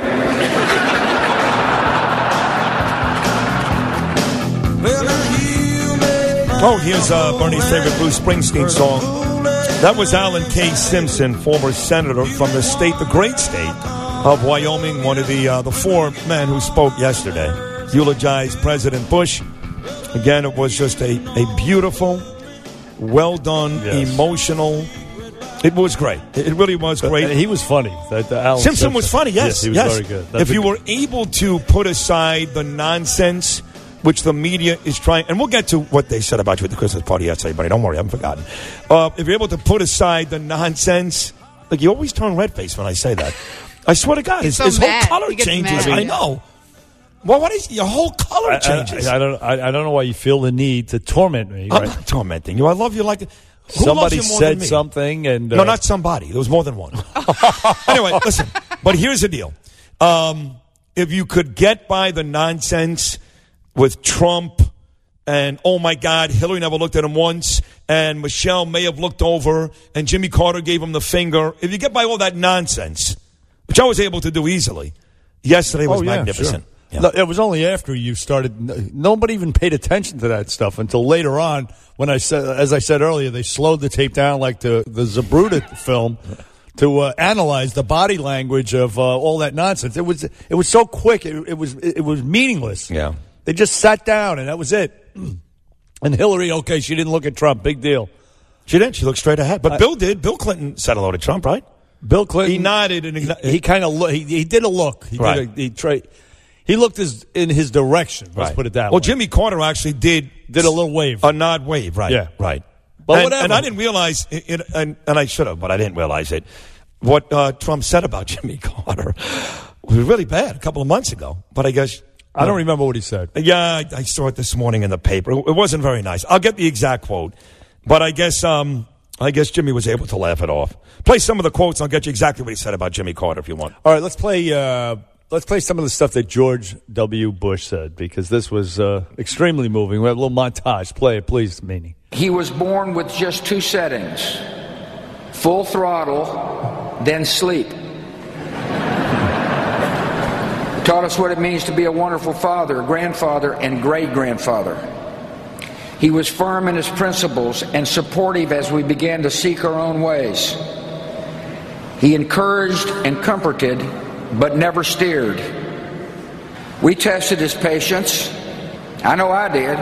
S6: Oh, here's Bernie's favorite Bruce Springsteen song. That was Alan K. Simpson, former senator from the state, the great state of Wyoming, one of the four men who spoke yesterday, eulogized President Bush. Again, it was just a beautiful, well done, emotional. It was great. It really was great.
S7: He was funny.
S6: Simpson was funny, yes.
S7: He was very good.
S6: If you were able to put aside the nonsense which the media is trying, and we'll get to what they said about you at the Christmas party yesterday, buddy. Don't worry, I haven't forgotten. If you're able to put aside the nonsense, like you always turn red-faced when I say that. I swear to God, his whole color changes. I know. Well, what is your whole color changes?
S7: I don't know why you feel the need to torment me.
S6: I'm not tormenting you. I love you like it.
S7: Somebody said something, and
S6: no, not somebody. There was more than one. Anyway, listen. But here's the deal: if you could get by the nonsense with Trump, and oh my God, Hillary never looked at him once, and Michelle may have looked over, and Jimmy Carter gave him the finger. If you get by all that nonsense, which I was able to do easily, yesterday was magnificent.
S7: Sure. Yeah. No, it was only after you started. Nobody even paid attention to that stuff until later on when as I said earlier, they slowed the tape down like the Zabruta film to analyze the body language of all that nonsense. It was so quick. It was meaningless.
S6: Yeah,
S7: they just sat down and that was it. And Hillary, okay, she didn't look at Trump. Big deal.
S6: She didn't. She looked straight ahead. But Bill did. Bill Clinton said hello to Trump, right?
S7: Bill Clinton.
S6: He nodded and
S7: he kind of he did a look. He looked in his direction. Let's put it that way.
S6: Well, Jimmy Carter actually did
S7: a little wave,
S6: a nod wave, right?
S7: Yeah,
S6: right.
S7: But whatever.
S6: And I didn't realize it, and I should have, but I didn't realize it. What Trump said about Jimmy Carter was really bad a couple of months ago. But I guess
S7: I don't remember what he said.
S6: Yeah, I saw it this morning in the paper. It wasn't very nice. I'll get the exact quote, but I guess Jimmy was able to laugh it off. Play some of the quotes. I'll get you exactly what he said about Jimmy Carter if you want.
S7: All right, let's play some of the stuff that George W. Bush said, because this was extremely moving. We have a little montage. Play it, please, Meanie.
S16: He was born with just 2 settings: full throttle, then sleep. Taught us what it means to be a wonderful father, grandfather, and great-grandfather. He was firm in his principles and supportive as we began to seek our own ways. He encouraged and comforted, but never steered. We tested his patience. I know I did.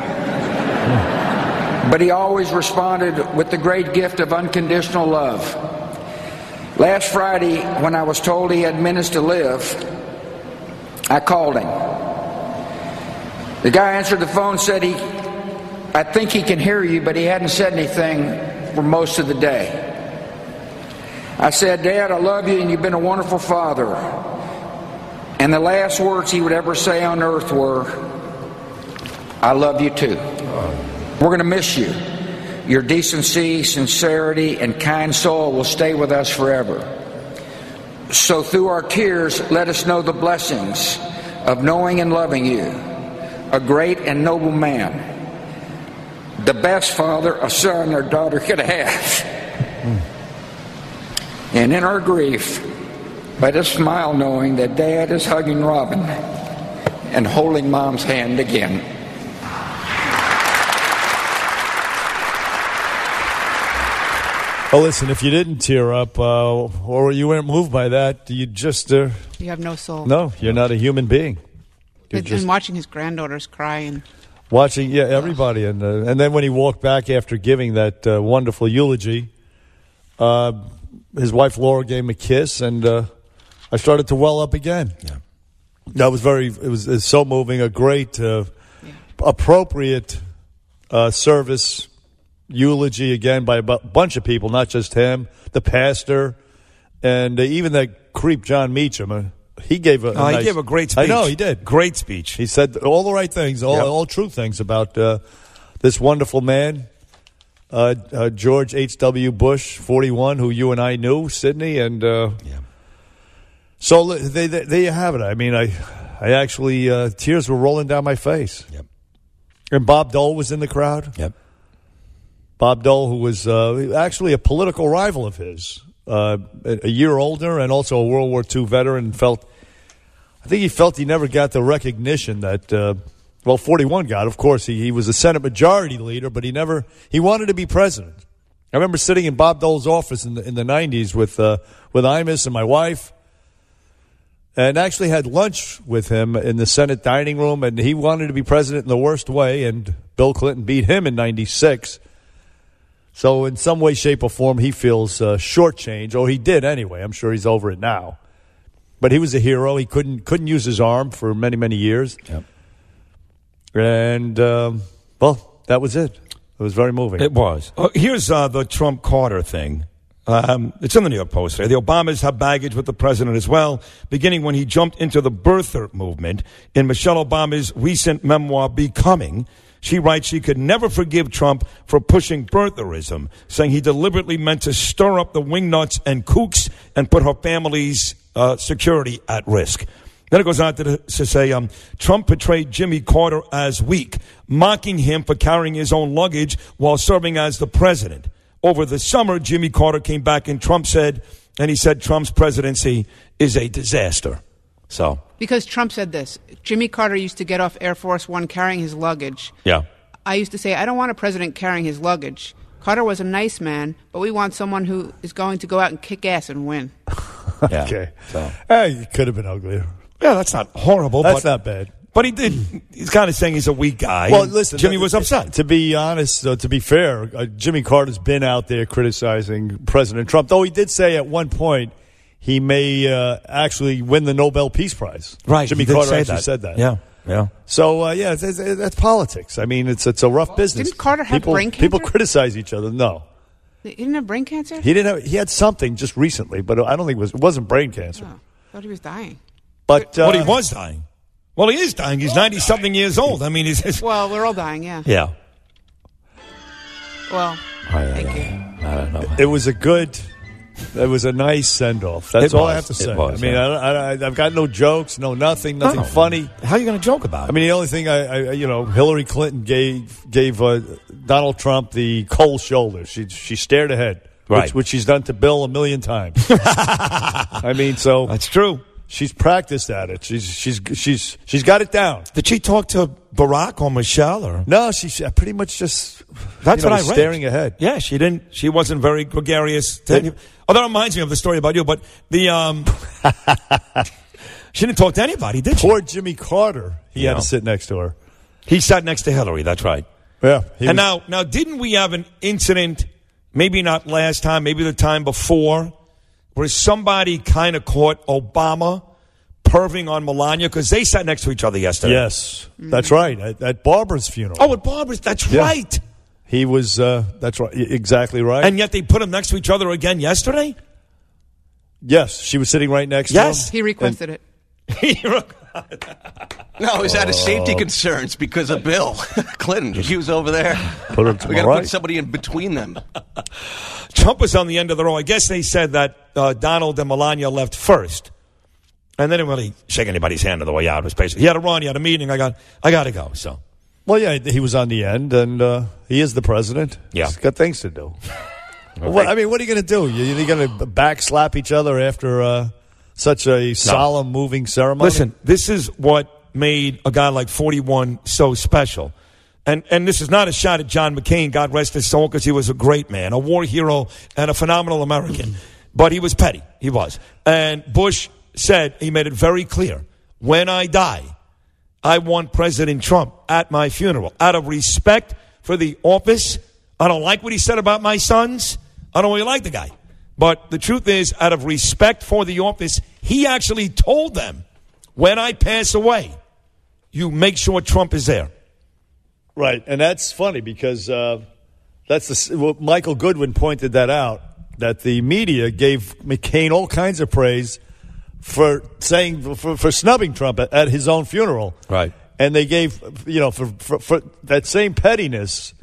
S16: But he always responded with the great gift of unconditional love. Last Friday, when I was told he had minutes to live, I called him. The guy answered the phone, said I think he can hear you, but he hadn't said anything for most of the day. I said, Dad, I love you and you've been a wonderful father. And the last words he would ever say on earth were, I love you too. We're going to miss you. Your decency, sincerity, and kind soul will stay with us forever. So through our tears, let us know the blessings of knowing and loving you, a great and noble man, the best father a son or daughter could have. And in our grief, let us smile knowing that Dad is hugging Robin and holding Mom's hand again.
S7: Oh, listen, if you didn't tear up or you weren't moved by that, you just...
S4: you have no soul.
S7: No, you're not a human being.
S4: And watching his granddaughters cry and...
S7: Watching, everybody. And then when he walked back after giving that wonderful eulogy, his wife Laura gave him a kiss, and I started to well up again.
S6: Yeah.
S7: That was it was so moving, a great, appropriate service eulogy again by a bunch of people, not just him, the pastor, and even that creep John Meacham. He gave a
S6: he gave a great speech.
S7: I know, he did.
S6: Great speech.
S7: He said all the right things, all true things about this wonderful man, George H.W. Bush, 41, who you and I knew, Sydney, and so there you have it. I mean, I actually tears were rolling down my face.
S6: Yep.
S7: And Bob Dole was in the crowd.
S6: Yep.
S7: Bob Dole, who was actually a political rival of his, a year older and also a World War II veteran, I think he felt he never got the recognition that, 41 got. Of course, he was a Senate Majority Leader, but he wanted to be president. I remember sitting in Bob Dole's office in the 90s with Imus and my wife, and actually had lunch with him in the Senate dining room, and he wanted to be president in the worst way, and Bill Clinton beat him in 96. So in some way, shape, or form, he feels shortchanged. Or he did anyway. I'm sure he's over it now. But he was a hero. He couldn't use his arm for many, many years.
S6: Yep.
S7: And, that was it. It was very moving.
S6: It was. Here's the Trump-Carter thing. It's in the New York Post today. The Obamas have baggage with the president as well, beginning when he jumped into the birther movement. In Michelle Obama's recent memoir, Becoming, she writes she could never forgive Trump for pushing birtherism, saying he deliberately meant to stir up the wingnuts and kooks and put her family's security at risk. Then it goes on to say, Trump portrayed Jimmy Carter as weak, mocking him for carrying his own luggage while serving as the president. Over the summer, Jimmy Carter came back and he said Trump's presidency is a disaster. So
S4: because Trump said this, Jimmy Carter used to get off Air Force One carrying his luggage.
S6: Yeah.
S4: I used to say, I don't want a president carrying his luggage. Carter was a nice man, but we want someone who is going to go out and kick ass and win.
S6: Yeah.
S7: Okay.
S6: So.
S7: It could have been uglier.
S6: Yeah, that's not horrible.
S7: That's not bad.
S6: But he's kind of saying he's a weak guy.
S7: Well, listen,
S6: Jimmy was upset.
S7: To be honest, to be fair, Jimmy Carter's been out there criticizing President Trump, though he did say at one point he may actually win the Nobel Peace Prize.
S6: Right.
S7: Jimmy Carter actually said that.
S6: Yeah.
S7: So, that's politics. I mean, it's a rough business.
S4: Didn't Carter have brain cancer?
S7: People criticize each other. No.
S4: He didn't have brain cancer?
S7: He had something just recently, but I don't think it wasn't brain cancer.
S4: Oh, I thought he was dying.
S7: But
S6: he was dying. Well, he is dying. He's 90-something years old. I mean,
S4: well, we're all dying, yeah.
S6: Yeah.
S4: Well, thank you.
S6: I don't know.
S7: It was a nice send-off. That's all I have to say. I mean, I've got no jokes, nothing funny.
S6: How are you going to joke about it?
S7: I mean, the only thing Hillary Clinton gave Donald Trump the cold shoulder. She stared ahead,
S6: right,
S7: which she's done to Bill a million times. I mean, so
S6: that's true.
S7: She's practiced at it. She's got it down.
S6: Did she talk to Barack or Michelle or?
S7: No, she pretty much just.
S6: That's what I read.
S7: Staring ahead.
S6: Yeah, she didn't. She wasn't very gregarious. That reminds me of the story about you. But she didn't talk to anybody, did she?
S7: Poor Jimmy Carter. He had to sit next to her.
S6: He sat next to Hillary. That's right.
S7: Yeah.
S6: Now, didn't we have an incident? Maybe not last time. Maybe the time before, where somebody kind of caught Obama perving on Melania because they sat next to each other yesterday.
S7: Yes, that's right. At Barbara's funeral.
S6: Oh, at Barbara's. That's right.
S7: He was, that's right, exactly right.
S6: And yet they put them next to each other again yesterday?
S7: Yes, she was sitting right next to him.
S4: He requested it.
S8: No, it was out of safety concerns because of Bill Clinton. He was over there.
S7: We got
S8: to put somebody in between them.
S6: Trump was on the end of the row. I guess they said that Donald and Melania left first. And they didn't really shake anybody's hand on the way out. It was basically, he had to run, he had a meeting, I got to go. So,
S7: well, yeah, he was on the end, and he is the president.
S6: Yeah.
S7: He's got things to do. Well, I mean, what are you going to do? You're going to backslap each other after such a solemn, moving ceremony?
S6: Listen, this is what made a guy like 41 so special. And this is not a shot at John McCain, God rest his soul, because he was a great man, a war hero, and a phenomenal American. But he was petty. He was. And Bush said, he made it very clear, when I die, I want President Trump at my funeral. Out of respect for the office, I don't like what he said about my sons. I don't really like the guy. But the truth is, out of respect for the office, he actually told them, when I pass away, you make sure Trump is there.
S7: Right, and that's funny because Michael Goodwin pointed that out, that the media gave McCain all kinds of praise for saying for snubbing Trump at his own funeral.
S6: Right.
S7: And they gave, for that same pettiness,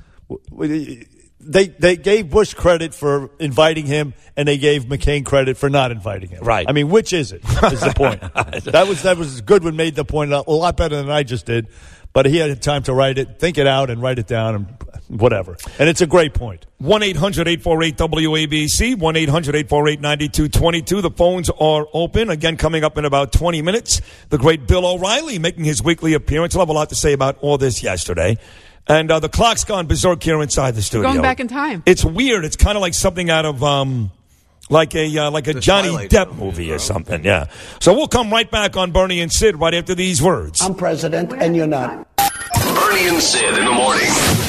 S7: they gave Bush credit for inviting him, and they gave McCain credit for not inviting him.
S6: Right.
S7: I mean, which is it? Is the point. That was Goodwin made the point a lot better than I just did, but he had time to think it out and write it down and whatever. And it's a great point.
S6: 1-800-848-WABC, 1-800-848-9222. The phones are open. Again, coming up in about 20 minutes, the great Bill O'Reilly making his weekly appearance. He'll have a lot to say about all this yesterday. And the clock's gone berserk here inside the studio.
S4: Going back in time.
S6: It's weird. It's kind of like something out of like a Johnny Depp movie or something. Yeah. So we'll come right back on Bernie and Sid right after these words.
S2: I'm president, and you're not.
S1: Bernie and Sid in the morning.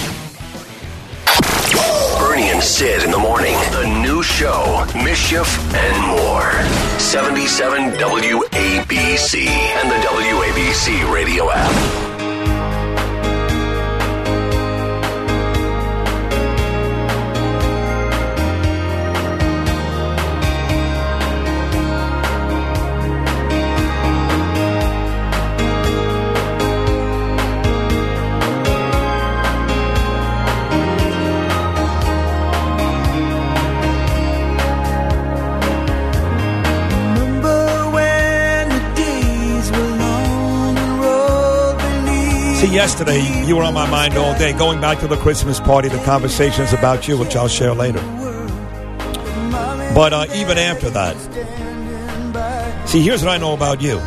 S1: Bernie and Sid in the morning. The new show, Mischief and More. 77 WABC and the WABC radio app.
S6: yesterday, you were on my mind all day. Going back to the Christmas party, the conversations about you, which I'll share later. But even after that, see, here's what I know about you.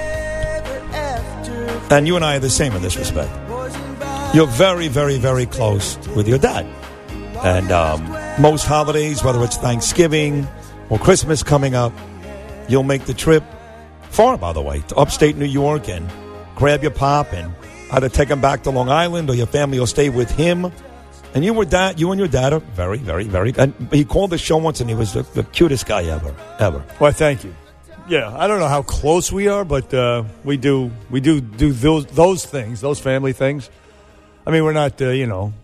S6: And you and I are the same in this respect. You're very, very, very close with your dad. And most holidays, whether it's Thanksgiving or Christmas coming up, you'll make the trip far, by the way, to upstate New York and grab your pop and either take him back to Long Island or your family will stay with him. And you and your dad are very, very, very. And he called the show once and he was the cutest guy ever.
S7: Well, thank you. Yeah, I don't know how close we are, but we do those things, those family things. I mean, we're not, we're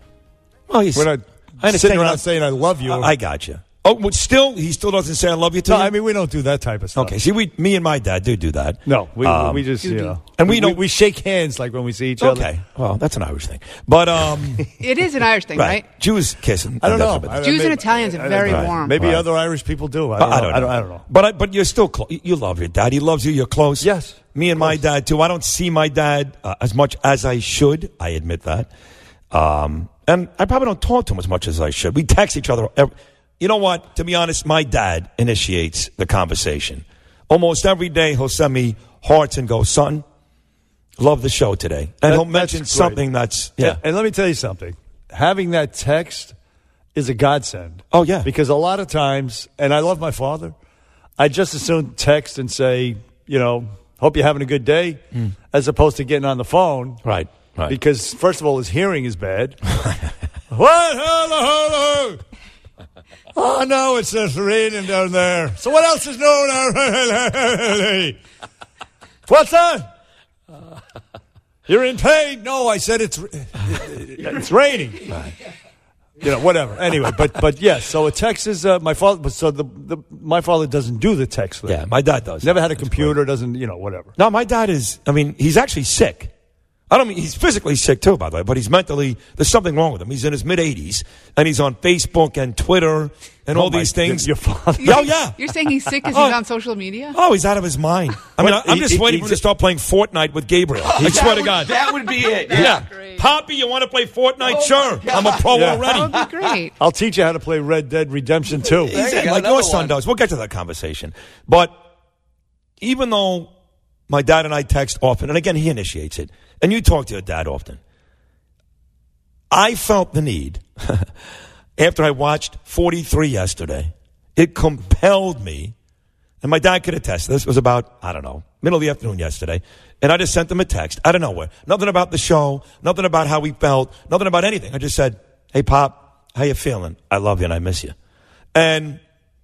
S7: not sitting around saying I love you.
S6: I got you. Oh, but he still doesn't say I love you to you?
S7: No, I mean, we don't do that type of stuff.
S6: Okay, see, me and my dad do that.
S7: No, we just,
S6: And
S7: we shake hands like when we see each other.
S6: Okay, well, that's an Irish thing. But
S4: it is an Irish thing, right?
S6: Jews kissing.
S7: I don't know.
S4: Jews and Italians are very warm.
S7: Maybe other Irish people do. I don't know.
S6: But you're still close. You love your dad. He loves you. You're close.
S7: Yes.
S6: Me and my dad, too. I don't see my dad as much as I should. I admit that. And I probably don't talk to him as much as I should. We text each other. You know what? To be honest, my dad initiates the conversation. Almost every day he'll send me hearts and go, son, love the show today. And he'll mention something that's, yeah.
S7: And let me tell you something. Having that text is a godsend.
S6: Oh, yeah.
S7: Because a lot of times, and I love my father, I just as soon text and say, hope you're having a good day, as opposed to getting on the phone.
S6: Right.
S7: Because, first of all, his hearing is bad. What? Hello. Oh, no, it's just raining down there. So what else is going on? What's that? You're in pain? No, I said it's raining. Whatever. Anyway, but yes. So a text is my father. So my father doesn't do the text thing.
S6: Yeah, my dad does.
S7: Never had a computer. Doesn't whatever.
S6: No, my dad is. I mean, he's actually sick. I don't mean he's physically sick too, by the way, but he's mentally, there's something wrong with him. He's in his mid-80s, and he's on Facebook and Twitter and all these things.
S7: Your father?
S6: Oh, yeah.
S4: You're saying he's sick because he's on social media?
S6: Oh, he's out of his mind. I mean, I'm just waiting for him to start playing Fortnite with Gabriel. I swear to God.
S8: That would be it.
S6: Yeah. Poppy, you want to play Fortnite? Sure. I'm a pro already.
S4: That would be great.
S7: I'll teach you how to play Red Dead Redemption 2.
S6: Like your son does. We'll get to that conversation. But even though my dad and I text often, and again, he initiates it, and you talk to your dad often, I felt the need, after I watched 43 yesterday, it compelled me, and my dad could attest, this was about, I don't know, middle of the afternoon yesterday, and I just sent him a text out of nowhere. Nothing about the show, nothing about how we felt, nothing about anything. I just said, hey, Pop, how you feeling? I love you and I miss you. And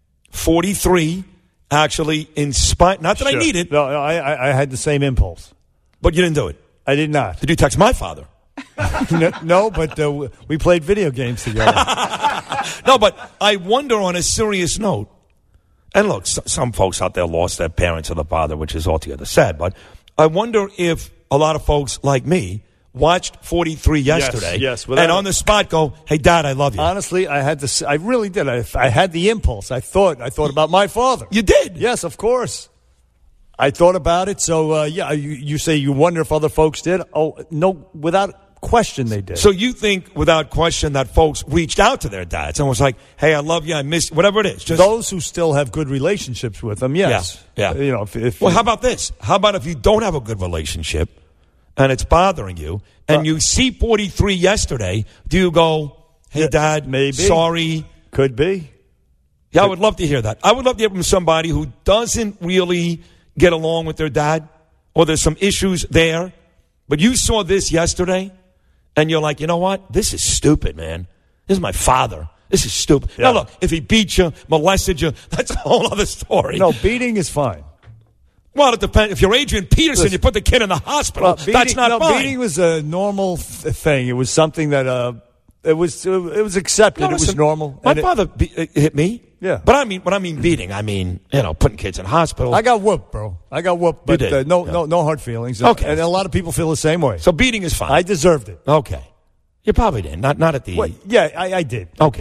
S6: 43 actually inspired, not that I need it.
S7: No, I had the same impulse.
S6: But you didn't do it.
S7: I did not.
S6: Did you text my father?
S7: No, but we played video games together.
S6: No, but I wonder on a serious note, and look, some folks out there lost their parents or the father, which is altogether sad, but I wonder if a lot of folks like me watched 43 yesterday and on the spot go, hey, Dad, I love you.
S7: Honestly, I really did. I had the impulse. I thought about my father.
S6: You did?
S7: Yes, of course. I thought about it. So, you say you wonder if other folks did? Oh, no, without question they did.
S6: So you think, without question, that folks reached out to their dads and was like, hey, I love you, I miss you, whatever it is. Just
S7: those who still have good relationships with them, yes.
S6: Yeah.
S7: If
S6: well, how about this? How about if you don't have a good relationship and it's bothering you and you see 43 yesterday, do you go, hey, Dad,
S7: maybe,
S6: sorry?
S7: Could be.
S6: Yeah, I would love to hear that. I would love to hear from somebody who doesn't really get along with their dad, or there's some issues there, but you saw this yesterday, and you're like, you know what? This is stupid, man. This is my father. This is stupid. Yeah. Now, look, if he beat you, molested you, that's a whole other story.
S7: No, beating is fine.
S6: Well, it depends. If you're Adrian Peterson, you put the kid in the hospital. That's not fine.
S7: Beating was a normal thing. It was something that it was accepted. It was normal.
S6: My father hit me.
S7: Yeah.
S6: But when I mean beating, I mean, putting kids in hospitals.
S7: I got whooped, bro. But no hard feelings.
S6: Okay.
S7: And a lot of people feel the same way.
S6: So beating is fine.
S7: I deserved it.
S6: Okay. You probably did. Not at the...
S7: Yeah, I did.
S6: Okay.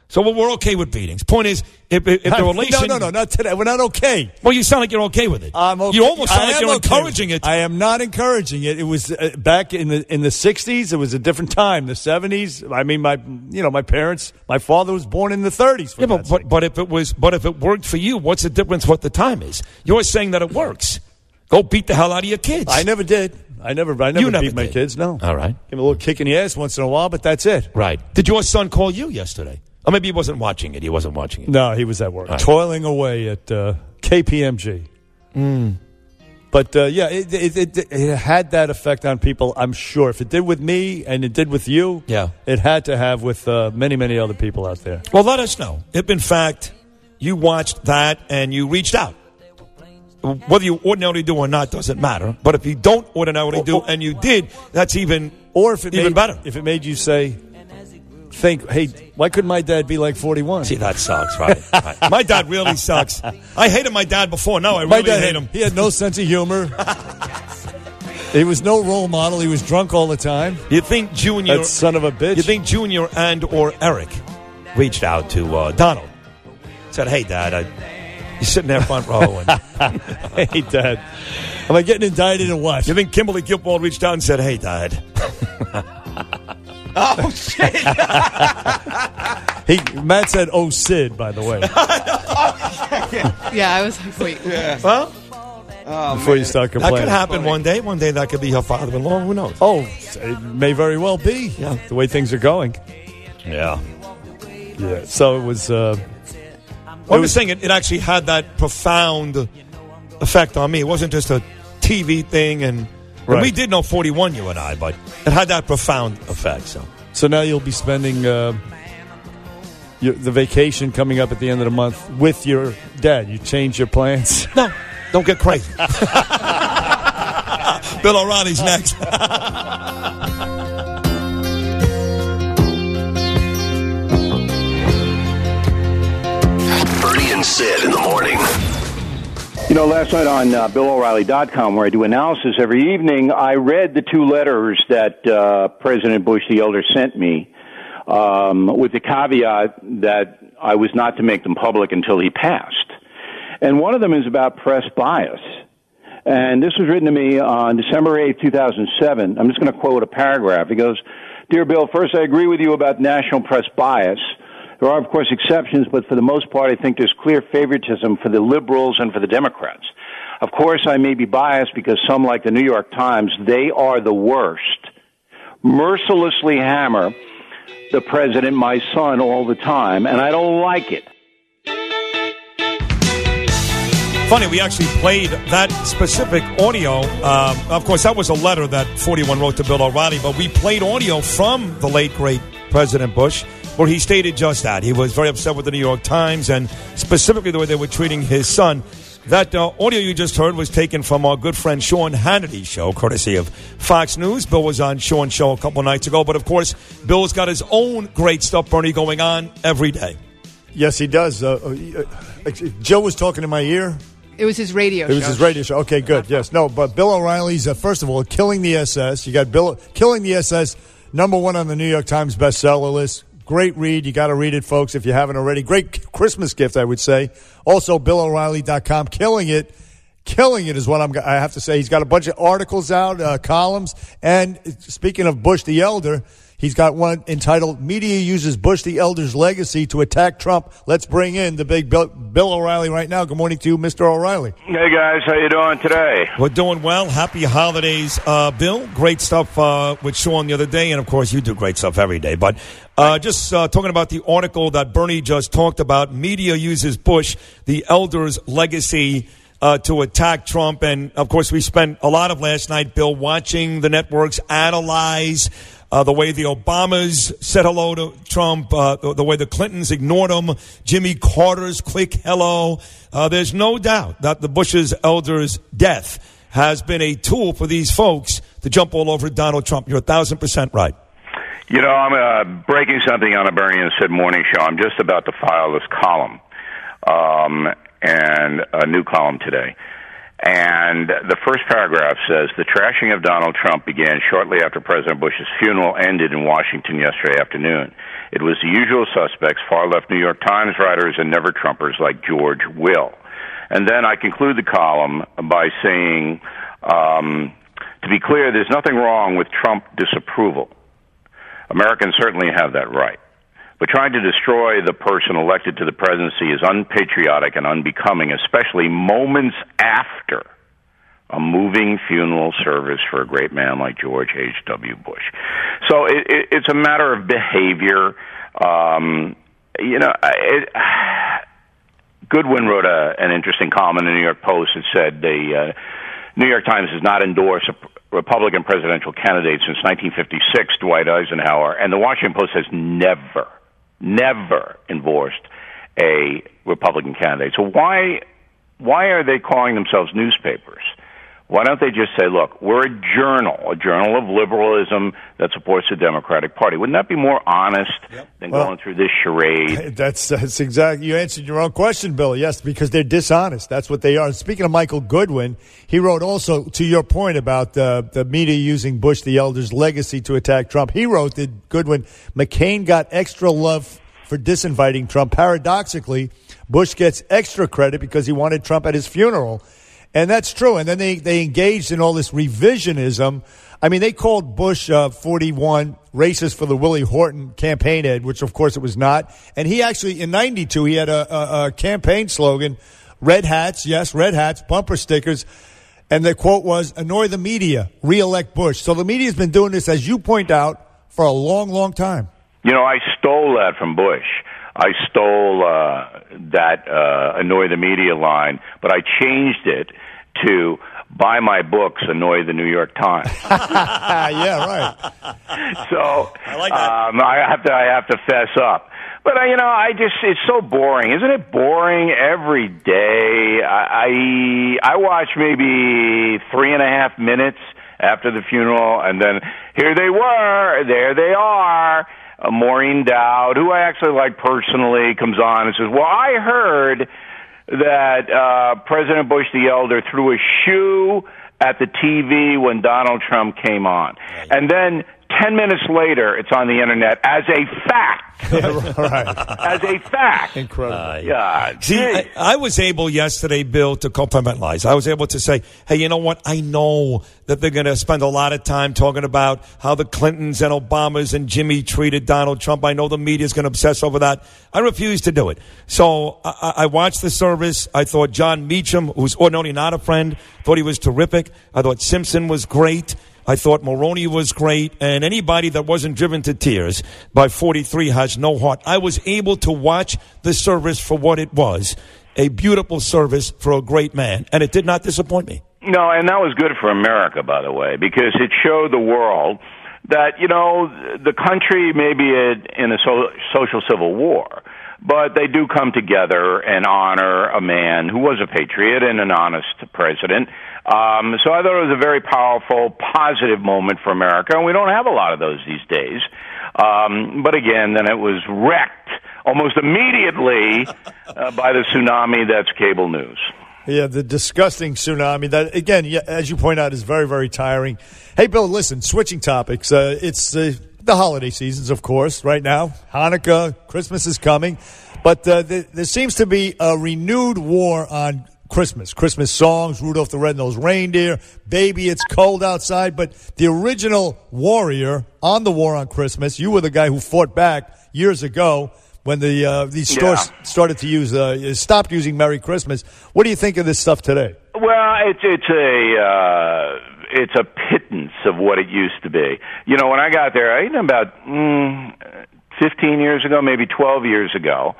S6: So we're okay with beatings. Point is, if the relation...
S7: No, not today. We're not okay.
S6: Well, you sound like you're okay with it.
S7: I'm okay.
S6: You almost sound like you're encouraging it.
S7: I am not encouraging it. It was back in the 60s. It was a different time. The 70s. I mean, my parents. My father was born in the 30s.
S6: But if it worked for you, what's the difference? What the time is? You're saying that it works. Go beat the hell out of your kids.
S7: I never did. I never beat my kids. No.
S6: All right.
S7: Give them a little kick in the ass once in a while, but that's it.
S6: Right. Did your son call you yesterday? Or maybe he wasn't watching it.
S7: No, he was at work, toiling away at KPMG. But, it had that effect on people, I'm sure. If it did with me and it did with you, it had to have with many, many other people out there.
S6: Well, let us know. If, in fact, you watched that and you reached out. Whether you ordinarily do or not doesn't matter. But if you don't ordinarily do and you did, that's even better.
S7: If it made you think, hey, why couldn't my dad be like 41?
S6: See, that sucks, right? My dad really sucks. I hated my dad before. Now I really hate him.
S7: He had no sense of humor. He was no role model. He was drunk all the time.
S6: You think Junior...
S7: That son of a bitch.
S6: You think Junior and or Eric reached out to Donald? Said, hey, Dad, you're sitting there front row. And
S7: hey, Dad. Am I getting indicted or what?
S6: You think Kimberly Guilfoyle reached out and said, hey, Dad...
S8: Oh, shit.
S7: Matt said, oh, Sid, by the way.
S4: Yeah, I was like, wait.
S6: Yeah. Well,
S7: before you start complaining.
S6: That could happen one day. One day that could be her father-in-law. Who knows?
S7: Oh, it may very well be.
S6: Yeah.
S7: The way things are going.
S6: Yeah.
S7: Yeah. So it was...
S6: I'm just saying it actually had that profound effect on me. It wasn't just a TV thing and... Right. We did know 41, you and I, but it had that profound effect.
S7: So now you'll be spending the vacation coming up at the end of the month with your dad. You change your plans?
S6: No, don't get crazy. Bill O'Reilly's next.
S1: Bernie and Sid in the morning.
S18: You know, last night on BillO'Reilly.com, where I do analysis every evening, I read the two letters that President Bush the Elder sent me, with the caveat that I was not to make them public until he passed. And one of them is about press bias. And this was written to me on December 8, 2007. I'm just going to quote a paragraph. He goes, "Dear Bill, first I agree with you about national press bias. There are, of course, exceptions, but for the most part, I think there's clear favoritism for the liberals and for the Democrats. Of course, I may be biased because some, like the New York Times, they are the worst, mercilessly hammer the president, my son, all the time, and I don't like it."
S6: Funny, we actually played that specific audio. Of course, that was a letter that 41 wrote to Bill O'Reilly, but we played audio from the late, great President Bush, where he stated just that. He was very upset with the New York Times and specifically the way they were treating his son. That audio you just heard was taken from our good friend Sean Hannity's show, courtesy of Fox News. Bill was on Sean's show a couple nights ago. But, of course, Bill's got his own great stuff, Bernie, going on every day.
S7: Yes, he does. Joe was talking in my ear.
S4: It was his radio show.
S7: It was his radio show. Okay, good. Yes. No, but Bill O'Reilly's, first of all, Killing the SS. You got Bill Killing the SS, #1 on the New York Times bestseller list. Great read. You got to read it, folks, if you haven't already. Great Christmas gift, I would say. Also, BillO'Reilly.com. Killing it. Killing it is what I have to say. He's got a bunch of articles out, columns. And speaking of Bush the Elder, he's got one entitled, "Media Uses Bush the Elder's Legacy to Attack Trump." Let's bring in the big Bill O'Reilly right now. Good morning to you, Mr. O'Reilly.
S18: Hey, guys. How you doing today?
S6: We're doing well. Happy holidays, Bill. Great stuff with Sean the other day. And, of course, you do great stuff every day. But just talking about the article that Bernie just talked about, "Media Uses Bush the Elder's Legacy to attack Trump." And, of course, we spent a lot of last night, Bill, watching the networks analyze the way the Obamas said hello to Trump, the way the Clintons ignored him, Jimmy Carter's quick hello. There's no doubt that the Bush's elder's death has been a tool for these folks to jump all over Donald Trump. You're 1,000% right.
S18: You know, I'm breaking something on a Bernie and Sid morning show. I'm just about to file this column, and a new column today. And the first paragraph says, the trashing of Donald Trump began shortly after President Bush's funeral ended in Washington yesterday afternoon. It was the usual suspects, far-left New York Times writers and never-Trumpers like George Will. And then I conclude the column by saying, to be clear, there's nothing wrong with Trump disapproval. Americans certainly have that right. But trying to destroy the person elected to the presidency is unpatriotic and unbecoming, especially moments after a moving funeral service for a great man like George H.W. Bush. So it's a matter of behavior. Goodwin wrote an interesting column in the New York Post that said the New York Times has not endorsed a Republican presidential candidate since 1956, Dwight Eisenhower, and the Washington Post has never endorsed a Republican candidate. So why are they calling themselves newspapers? Why don't they just say, look, we're a journal of liberalism that supports the Democratic Party? Wouldn't that be more honest than going through this charade?
S7: That's exactly, you answered your own question, Bill. Yes, because they're dishonest. That's what they are. Speaking of Michael Goodwin, he wrote also, to your point about the media using Bush the Elder's legacy to attack Trump, he wrote that Goodwin, McCain got extra love for disinviting Trump. Paradoxically, Bush gets extra credit because he wanted Trump at his funeral. And that's true. And then they engaged in all this revisionism. I mean, they called Bush 41 racist for the Willie Horton campaign ad, which, of course, it was not. And he actually, in 92, he had a campaign slogan, red hats, yes, red hats, bumper stickers. And the quote was, annoy the media, re-elect Bush. So the media's been doing this, as you point out, for a long, long time.
S18: You know, I stole that from Bush. I stole that annoy the media line, but I changed it to buy my books, annoy the New York Times.
S7: Yeah, right.
S18: So
S7: I like that.
S18: I have to fess up. But it's so boring, isn't it? Boring every day. I watch maybe 3.5 minutes after the funeral, and then there they are. Maureen Dowd, who I actually like personally, comes on and says, well, I heard that President Bush the Elder threw a shoe at the TV when Donald Trump came on. And then 10 minutes later, it's on the Internet as a fact.
S7: Right.
S18: As a fact.
S7: Incredible.
S6: See, I was able yesterday, Bill, to compartmentalize. I was able to say, hey, you know what? I know that they're going to spend a lot of time talking about how the Clintons and Obamas and Jimmy treated Donald Trump. I know the media is going to obsess over that. I refuse to do it. So I watched the service. I thought John Meacham, who's ordinarily not a friend, thought he was terrific. I thought Simpson was great. I thought Maroney was great, and anybody that wasn't driven to tears by 43 has no heart. I was able to watch the service for what it was, a beautiful service for a great man, and it did not disappoint me.
S18: No, and that was good for America, by the way, because it showed the world that, the country may be in a social civil war, but they do come together and honor a man who was a patriot and an honest president. So I thought it was a very powerful, positive moment for America, and we don't have a lot of those these days. But again, then it was wrecked almost immediately by the tsunami that's cable news.
S7: Yeah, the disgusting tsunami that, again, as you point out, is very, very tiring. Hey, Bill, listen, switching topics. It's the holiday seasons, of course, right now. Hanukkah, Christmas is coming. But there seems to be a renewed war on Christmas songs, Rudolph the Red-Nosed Reindeer, Baby, It's Cold Outside. But the original warrior on the war on Christmas, you were the guy who fought back years ago when these stores started to stopped using Merry Christmas. What do you think of this stuff today?
S18: Well, it's a pittance of what it used to be. When I got there, about 15 years ago, maybe 12 years ago,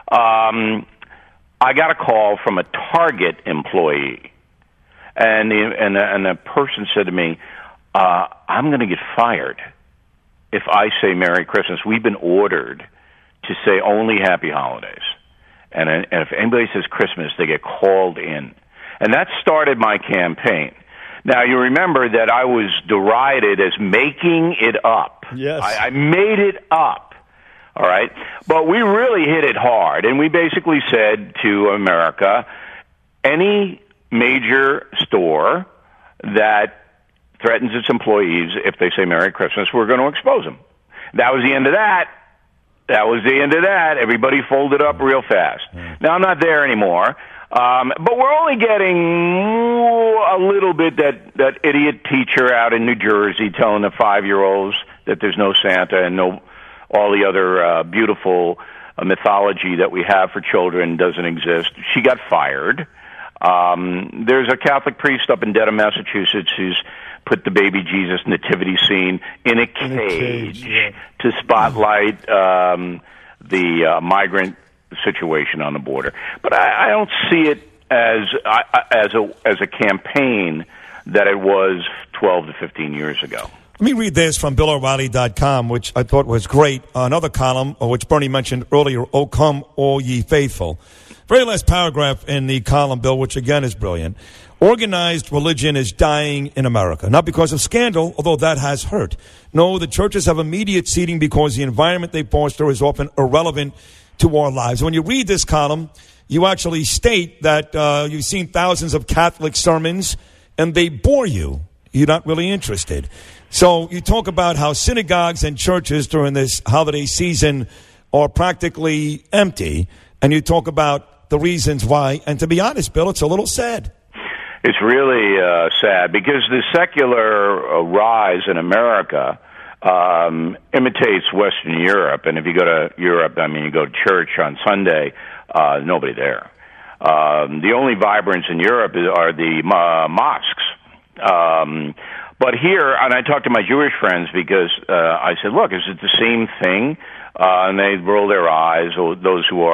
S18: I got a call from a Target employee, and the person said to me, I'm going to get fired if I say Merry Christmas. We've been ordered to say only Happy Holidays. And if anybody says Christmas, they get called in. And that started my campaign. Now, you remember that I was derided as making it up.
S7: Yes.
S18: I made it up. All right? But we really hit it hard, and we basically said to America, any major store that threatens its employees if they say Merry Christmas, we're going to expose them. That was the end of that. Everybody folded up real fast. Now, I'm not there anymore. But we're only getting a little bit that idiot teacher out in New Jersey telling the 5-year-olds that there's no Santa and no all the other beautiful mythology that we have for children doesn't exist. She got fired. There's a Catholic priest up in Dedham, Massachusetts, who's put the baby Jesus nativity scene in a cage to spotlight the migrant situation on the border. But I don't see it as a campaign that it was 12 to 15 years ago.
S6: Let me read this from BillO'Reilly.com, which I thought was great. Another column, which Bernie mentioned earlier, "O come, all ye faithful." Very last paragraph in the column, Bill, which again is brilliant. Organized religion is dying in America, not because of scandal, although that has hurt. No, the churches have immediate seating because the environment they foster is often irrelevant to our lives. When you read this column, you actually state that you've seen thousands of Catholic sermons and they bore you. You're not really interested. So you talk about how synagogues and churches during this holiday season are practically empty, and you talk about the reasons why. And to be honest, Bill, it's a little sad.
S18: It's really sad because the secular rise in America imitates Western Europe. And if you go to Europe, I mean, you go to church on Sunday, nobody there. The only vibrance in Europe are the mosques. But here, and I talked to my Jewish friends because I said, look, is it the same thing? And they roll their eyes, those who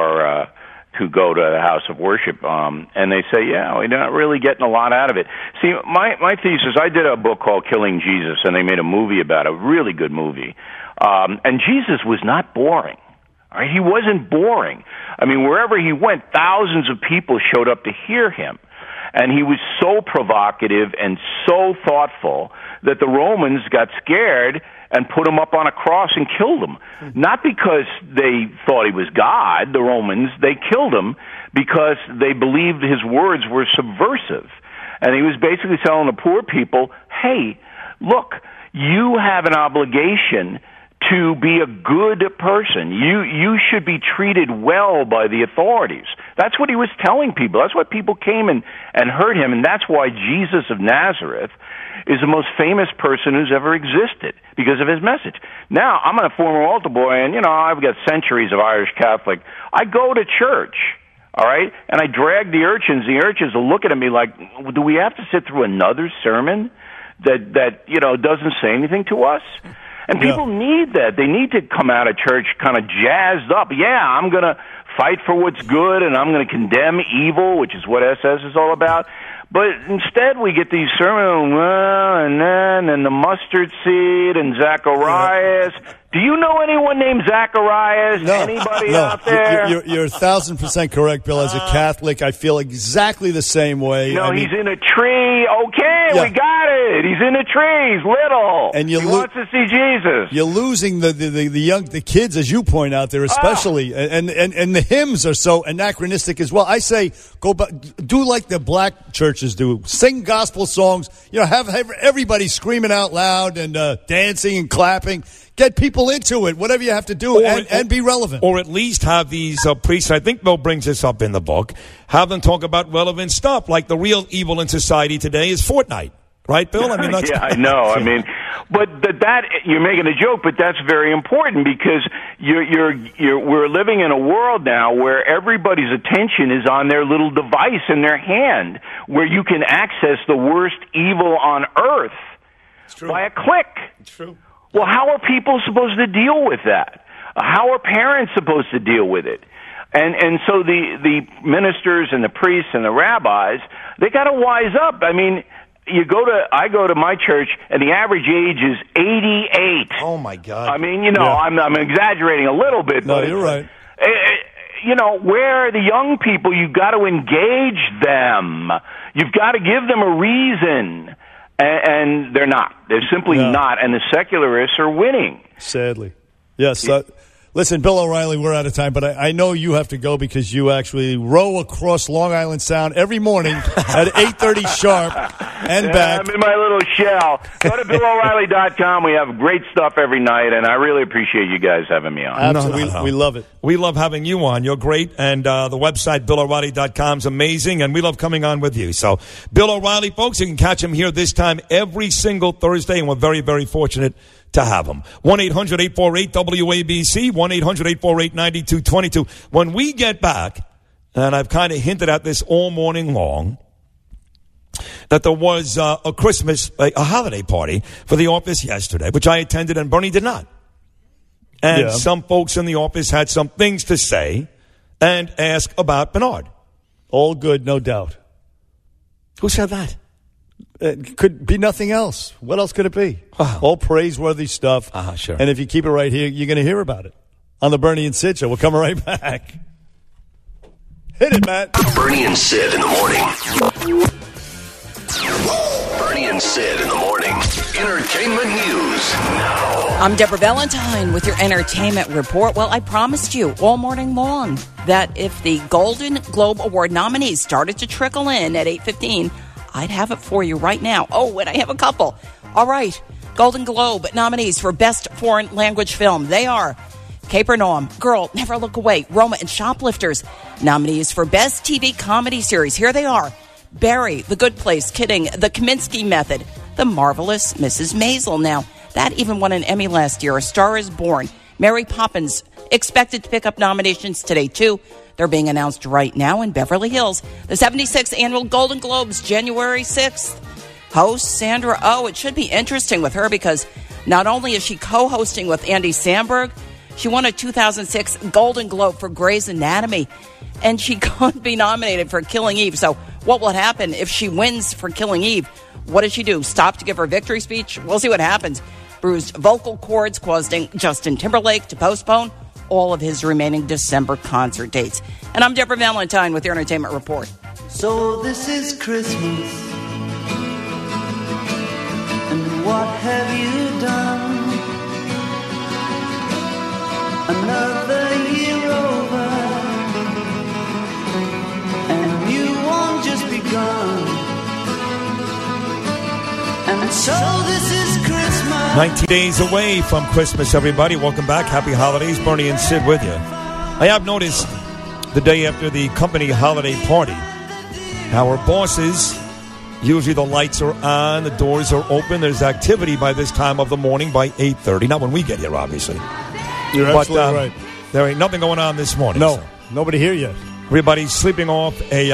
S18: go to the house of worship, and they say, yeah, we're not really getting a lot out of it. See, my thesis, I did a book called Killing Jesus, and they made a movie about it, a really good movie. And Jesus was not boring. All right? He wasn't boring. I mean, wherever he went, thousands of people showed up to hear him. And he was so provocative and so thoughtful that the Romans got scared and put him up on a cross and killed him. Not because they thought he was God, the Romans. They killed him because they believed his words were subversive. And he was basically telling the poor people, hey, look, you have an obligation to be a good person. You should be treated well by the authorities. That's what he was telling people. That's why people came and heard him, and that's why Jesus of Nazareth is the most famous person who's ever existed, because of his message. Now, I'm a former altar boy, and, I've got centuries of Irish Catholic. I go to church, all right, and I drag the urchins. The urchins are looking at me like, do we have to sit through another sermon that doesn't say anything to us? And people need that. They need to come out of church kind of jazzed up. Yeah, I'm going to fight for what's good, and I'm going to condemn evil, which is what SS is all about. But instead, we get these sermons, and the mustard seed and Zacharias. Do you know anyone named Zacharias?
S7: No,
S18: Anybody out there?
S7: You're 1,000% correct, Bill. As a Catholic, I feel exactly the same way.
S18: No, he's in a tree. Okay, we got it. He's in a tree. He's little. And he wants to see Jesus.
S7: You're losing the kids, as you point out there, especially. And the hymns are so anachronistic as well. I say, do like the black churches do. Sing gospel songs. Have everybody screaming out loud and dancing and clapping. Get people into it, whatever you have to do, and be relevant.
S6: Or at least have these priests, I think Bill brings this up in the book, have them talk about relevant stuff, like the real evil in society today is Fortnite. Right, Bill? I mean, that's
S18: yeah, I know. I mean, but that you're making a joke, but that's very important because we're living in a world now where everybody's attention is on their little device in their hand, where you can access the worst evil on earth by a click.
S6: It's true.
S18: Well, how are people supposed to deal with that? How are parents supposed to deal with it? And so the ministers and the priests and the rabbis, they got to wise up. I mean, I go to my church, and the average age is 88.
S6: Oh my God!
S18: I mean, I'm exaggerating a little bit.
S7: No, you're right.
S18: Where are the young people? You've got to engage them. You've got to give them a reason. And they're not. They're simply not. And the secularists are winning.
S7: Sadly. Yes. Listen, Bill O'Reilly, we're out of time, but I know you have to go because you actually row across Long Island Sound every morning at 8:30 sharp and back.
S18: I'm in my little shell. Go to BillO'Reilly.com. We have great stuff every night, and I really appreciate you guys having me on.
S7: Absolutely. We love it.
S6: We love having you on. You're great, and the website, BillO'Reilly.com, is amazing, and we love coming on with you. So, Bill O'Reilly, folks, you can catch him here this time every single Thursday, and we're very, very fortunate to have him. 1-800-848-WABC, 1-800-848-9222. When we get back, and I've kind of hinted at this all morning long, that there was a holiday party for the office yesterday, which I attended and Bernie did not. And some folks in the office had some things to say and ask about Bernard.
S7: All good, no doubt.
S6: Who said that?
S7: It could be nothing else. What else could it be?
S6: Wow.
S7: All praiseworthy stuff.
S6: Sure.
S7: And if you keep it right here, you're going to hear about it on the Bernie and Sid Show. We'll come right back. Hit it, Matt.
S1: Bernie and Sid in the morning. Bernie and Sid in the morning. Entertainment news now.
S10: I'm Deborah Valentine with your entertainment report. Well, I promised you all morning long that if the Golden Globe Award nominees started to trickle in at 8:15, I'd have it for you right now. Oh, and I have a couple. All right. Golden Globe nominees for Best Foreign Language Film. They are Capernaum, Girl, Never Look Away, Roma, and Shoplifters. Nominees for Best TV Comedy Series. Here they are. Barry, The Good Place, Kidding, The Kaminsky Method, The Marvelous Mrs. Maisel. Now, that even won an Emmy last year. A Star is Born. Mary Poppins, expected to pick up nominations today, too. They're being announced right now in Beverly Hills. The 76th Annual Golden Globes, January 6th. Host Sandra Oh. It should be interesting with her because not only is she co-hosting with Andy Samberg, she won a 2006 Golden Globe for Grey's Anatomy, and she could be nominated for Killing Eve. So what will happen if she wins for Killing Eve? What does she do? Stop to give her victory speech? We'll see what happens. Bruised vocal cords causing Justin Timberlake to postpone all of his remaining December concert dates. And I'm Deborah Valentine with your Entertainment Report.
S9: So this is Christmas, and what have you done? Another year over, and a new one just begun. And so this is Christmas.
S6: 19 days away from Christmas, everybody. Welcome back. Happy holidays. Bernie and Sid with you. I have noticed the day after the company holiday party, our bosses, usually the lights are on, the doors are open. There's activity by this time of the morning by 8:30. Not when we get here, obviously.
S7: You're absolutely right.
S6: There ain't nothing going on this morning.
S7: No,
S6: so.
S7: Nobody here yet.
S6: Everybody's sleeping off a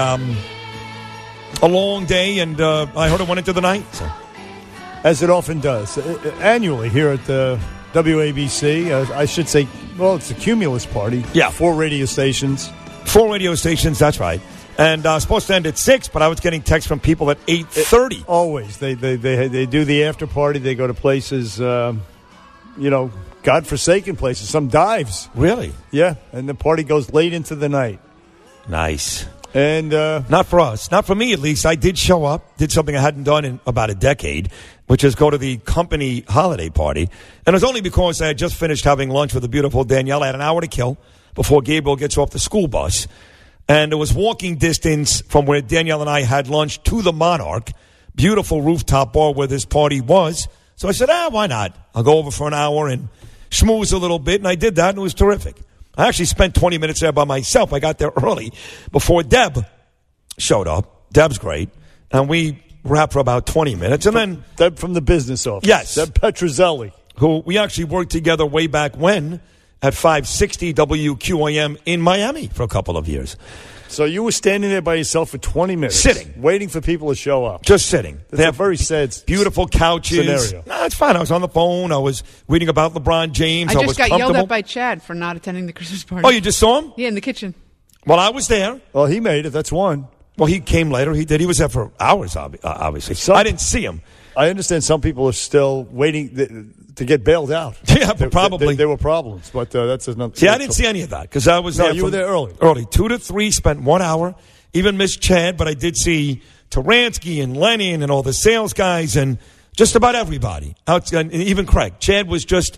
S6: long day, and I heard it went into the night. So.
S7: As it often does. Annually here at the WABC, I should say, well, it's a Cumulus party.
S6: Yeah.
S7: 4 radio stations.
S6: 4 radio stations, that's right. And supposed to end at 6, but I was getting texts from people at 8:30.
S7: Always. They do the after party. They go to places, godforsaken places, some dives.
S6: Really?
S7: Yeah, and the party goes late into the night.
S6: Nice.
S7: And
S6: not for us. Not for me, at least. I did show up, did something I hadn't done in about a decade, which is go to the company holiday party. And it was only because I had just finished having lunch with the beautiful Danielle. I had an hour to kill before Gabriel gets off the school bus. And it was walking distance from where Danielle and I had lunch to the Monarch, beautiful rooftop bar where this party was. So I said, why not? I'll go over for an hour and schmooze a little bit. And I did that, and it was terrific. I actually spent 20 minutes there by myself. I got there early before Deb showed up. Deb's great. And we rapped for about 20 minutes. And then
S7: Deb from the business office.
S6: Yes.
S7: Deb Petruzzelli.
S6: Who we actually worked together way back when at 560 WQAM in Miami for a couple of years.
S7: So you were standing there by yourself for 20 minutes.
S6: Sitting.
S7: Waiting for people to show up.
S6: Just sitting.
S7: That's a very sad
S6: beautiful couches.
S7: Scenario.
S6: No, it's fine. I was on the phone. I was reading about LeBron James.
S4: I
S6: was
S4: just got yelled
S6: comfortable.
S4: at by Chad for not attending the Christmas party.
S6: Oh, you just saw him?
S4: Yeah, in the kitchen.
S6: Well, I was there.
S7: Well, he made it. That's one.
S6: Well, he came later. He did. He was there for hours, obviously. I didn't see him.
S7: I understand some people are still waiting to get bailed out.
S6: Yeah, probably.
S7: There were problems, but that's another.
S6: See, I didn't see any of that because I was there.
S7: You were there early.
S6: Early. 2 to 3, spent 1 hour. Even missed Chad, but I did see Taransky and Lennon and all the sales guys and just about everybody. And even Craig. Chad was just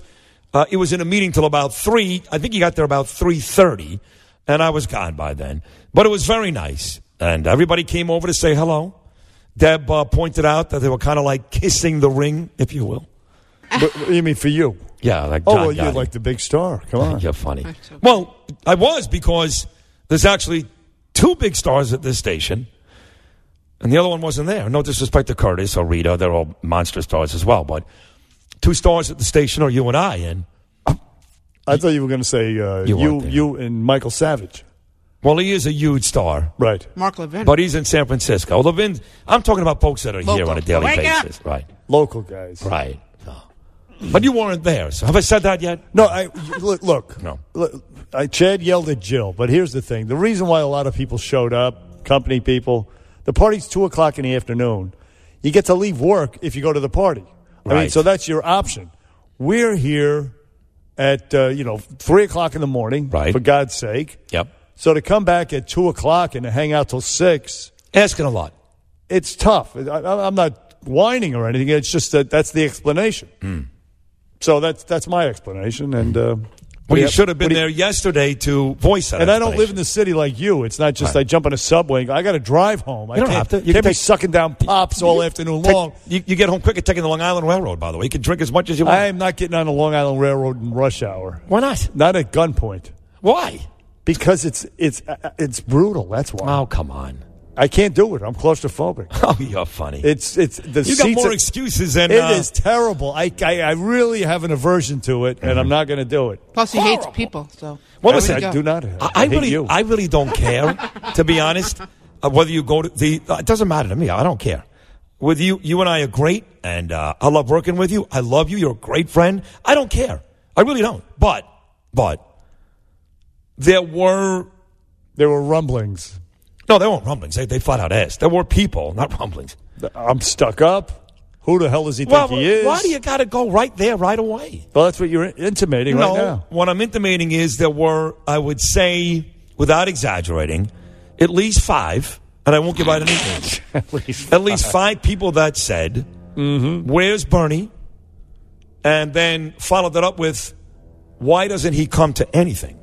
S6: It was in a meeting till about 3. I think he got there about 3:30, and I was gone by then. But it was very nice, and everybody came over to say hello. Deb pointed out that they were kind of like kissing the ring, if you will.
S7: But, you mean for you?
S6: Yeah. Like
S7: oh,
S6: John
S7: well, you're
S6: Gotti.
S7: like the big star. Come on.
S6: You're funny. Well, I was, because there's actually 2 big stars at this station, and the other one wasn't there. No disrespect to Curtis or Rita. They're all monster stars as well. But 2 stars at the station are you and I. And
S7: I thought you were going to say you and Michael Savage.
S6: Well, he is a huge star.
S7: Right.
S4: Mark Levin.
S6: But he's in San Francisco. Levin, I'm talking about folks that are here
S4: Local.
S6: on a daily
S4: Wake
S6: basis.
S4: up.
S6: Right.
S7: Local guys.
S6: Right. But you weren't there. So have I said that yet?
S7: No, look.
S6: No.
S7: Look, Chad yelled at Jill, but here's the thing. The reason why a lot of people showed up, company people, the party's 2 o'clock in the afternoon. You get to leave work if you go to the party. I mean, so that's your option. We're here at, 3 o'clock in the morning, for God's sake.
S6: Yep.
S7: So to come back at 2 o'clock and to hang out till 6.
S6: Asking a lot.
S7: It's tough. I'm not whining or anything. It's just that's the explanation. So that's my explanation. And
S6: well, you should have been there yesterday to voice that.
S7: And I don't live in the city like you. It's not just I jump on a subway and go, I got to drive home.
S6: You don't have to.
S7: You can't be sucking down pops all afternoon long.
S6: You get home quick at taking the Long Island Railroad, by the way. You can drink as much as you want.
S7: I am not getting on the Long Island Railroad in rush hour.
S6: Why not?
S7: Not at gunpoint.
S6: Why?
S7: Because it's brutal. That's why.
S6: Oh, come on.
S7: I can't do it. I'm claustrophobic.
S6: Oh, you're funny.
S7: It's the
S6: you got more excuses than
S7: it is terrible. I really have an aversion to it, and I'm not going to do it.
S4: Plus, he hates people. So
S6: well, listen,
S7: I do not.
S6: I really don't care. To be honest, whether you go to it doesn't matter to me. I don't care. With you and I are great, and I love working with you. I love you. You're a great friend. I don't care. I really don't. But there were
S7: rumblings.
S6: No, there weren't rumblings. They flat out asked. There were people, not rumblings.
S7: I'm stuck up. Who the hell does he think he is?
S6: Why do you got to go right there, right away?
S7: Well, that's what you're intimating right now.
S6: What I'm intimating is there were, I would say, without exaggerating, at least 5, and I won't give out any names, at least 5 people that said, where's Bernie? And then followed it up with, why doesn't he come to anything?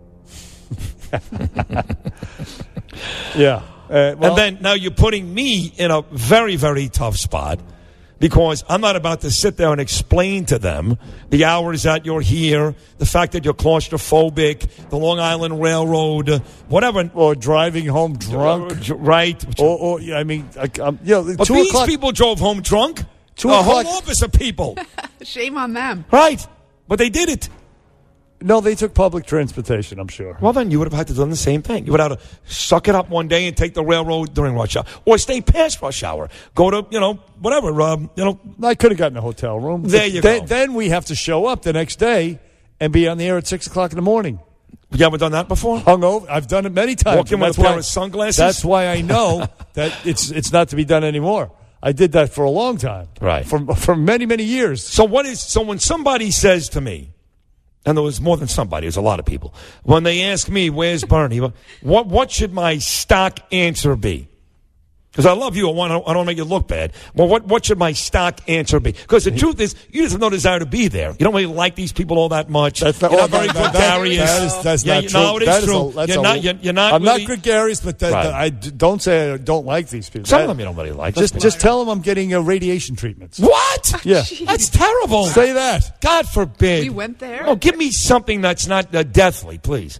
S7: Yeah.
S6: And then now you're putting me in a very, very tough spot because I'm not about to sit there and explain to them the hours that you're here, the fact that you're claustrophobic, the Long Island Railroad, whatever.
S7: Or driving home drunk.
S6: Right.
S7: Or I mean,
S6: but
S7: 2
S6: these
S7: o'clock.
S6: people drove home drunk.
S7: 2
S6: A
S7: o'clock.
S6: whole office of people.
S4: Shame on them.
S6: Right. But they did it.
S7: No, they took public transportation, I'm sure.
S6: Well, then you would have had to do the same thing. You would have to suck it up one day and take the railroad during rush hour. Or stay past rush hour. Go to, whatever,
S7: I could have gotten a hotel room.
S6: There you go.
S7: Then we have to show up the next day and be on the air at 6 o'clock in the morning.
S6: You ever done that before?
S7: Hungover. I've done it many times.
S6: Walk in with a pair of sunglasses?
S7: That's why I know that it's not to be done anymore. I did that for a long time.
S6: Right.
S7: For many, many years.
S6: So when somebody says to me, and there was more than somebody, there's a lot of people, when they ask me, where's Bernie, what should my stock answer be? Because I love you. I don't make you look bad. Well, what should my stock answer be? Because the truth is, you just have no desire to be there. You don't really like these people all that much.
S7: That's not,
S6: you're not very gregarious.
S7: That's not true.
S6: No, it is true. You're not.
S7: I'm
S6: really,
S7: not gregarious, but I don't say I don't like these people.
S6: Some of them you don't really like.
S7: Just tell them I'm getting radiation treatments.
S6: What?
S7: Yeah,
S6: that's terrible.
S7: Say that.
S6: God forbid.
S4: We went there.
S6: Oh, give me something that's not deathly, please.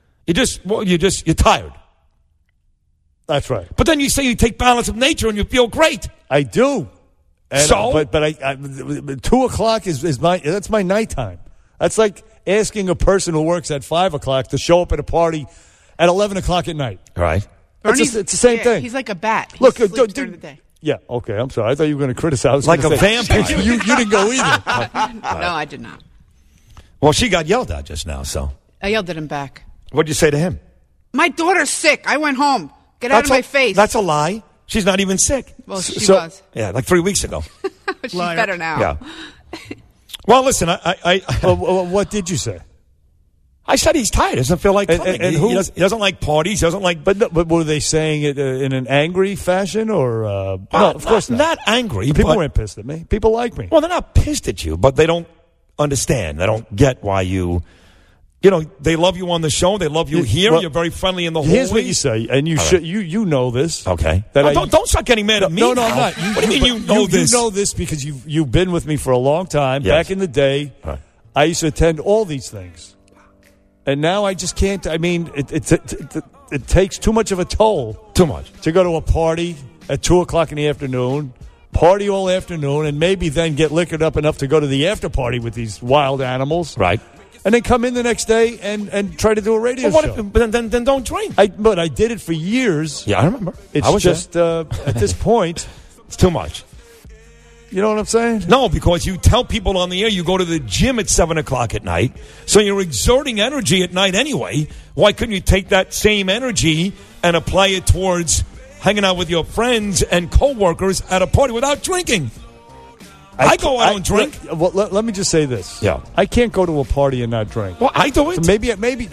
S6: You're tired.
S7: That's right.
S6: But then you say you take balance of nature and you feel great.
S7: I do. And,
S6: so?
S7: But I 2 o'clock is that's my nighttime. That's like asking a person who works at 5 o'clock to show up at a party at 11 o'clock at night.
S6: Right.
S7: It's the same thing.
S4: He's like a bat.
S7: Look,
S4: sleeps during the day.
S7: Yeah, okay, I'm sorry. I thought you were going to criticize.
S6: Like a vampire.
S7: you didn't go either.
S4: No, I did not.
S6: Well, she got yelled at just now, so.
S4: I yelled at him back.
S6: What'd you say to him?
S4: My daughter's sick. I went home. Get out of my face.
S6: That's a lie. She's not even sick.
S4: Well, she was.
S6: Yeah, like 3 weeks ago.
S4: She's better now.
S6: Yeah. Well, listen,
S7: what did you say?
S6: I said he's tired. Doesn't feel like coming.
S7: And
S6: he doesn't like parties. He doesn't like.
S7: But were they saying it in an angry fashion or? No, of course not.
S6: Not angry.
S7: People weren't pissed at me. People like me.
S6: Well, they're not pissed at you, but they don't
S7: Well,
S6: you're very friendly in the hallways.
S7: Here's what you say, and you should you know this.
S6: Okay.
S7: Don't
S6: start getting mad at me.
S7: No,
S6: now.
S7: I'm not.
S6: What do you mean you know this?
S7: You know this because you've been with me for a long time.
S6: Yes.
S7: Back in the day, I used to attend all these things, and now I just can't. I mean, it takes too much of a toll.
S6: Too much
S7: to go to a party at 2:00 in the afternoon. Party all afternoon, and maybe then get liquored up enough to go to the after party with these wild animals.
S6: Right.
S7: And then come in the next day and try to do a radio show.
S6: Then don't drink.
S7: But I did it for years.
S6: Yeah, I remember.
S7: It's
S6: I was
S7: just at this point,
S6: it's too much.
S7: You know what I'm saying?
S6: No, because you tell people on the air you go to the gym at 7:00 at night, so you're exerting energy at night anyway. Why couldn't you take that same energy and apply it towards hanging out with your friends and coworkers at a party without drinking? I go out and drink.
S7: Let me just say this.
S6: Yeah.
S7: I can't go to a party and not drink.
S6: Well, I do it.
S7: So maybe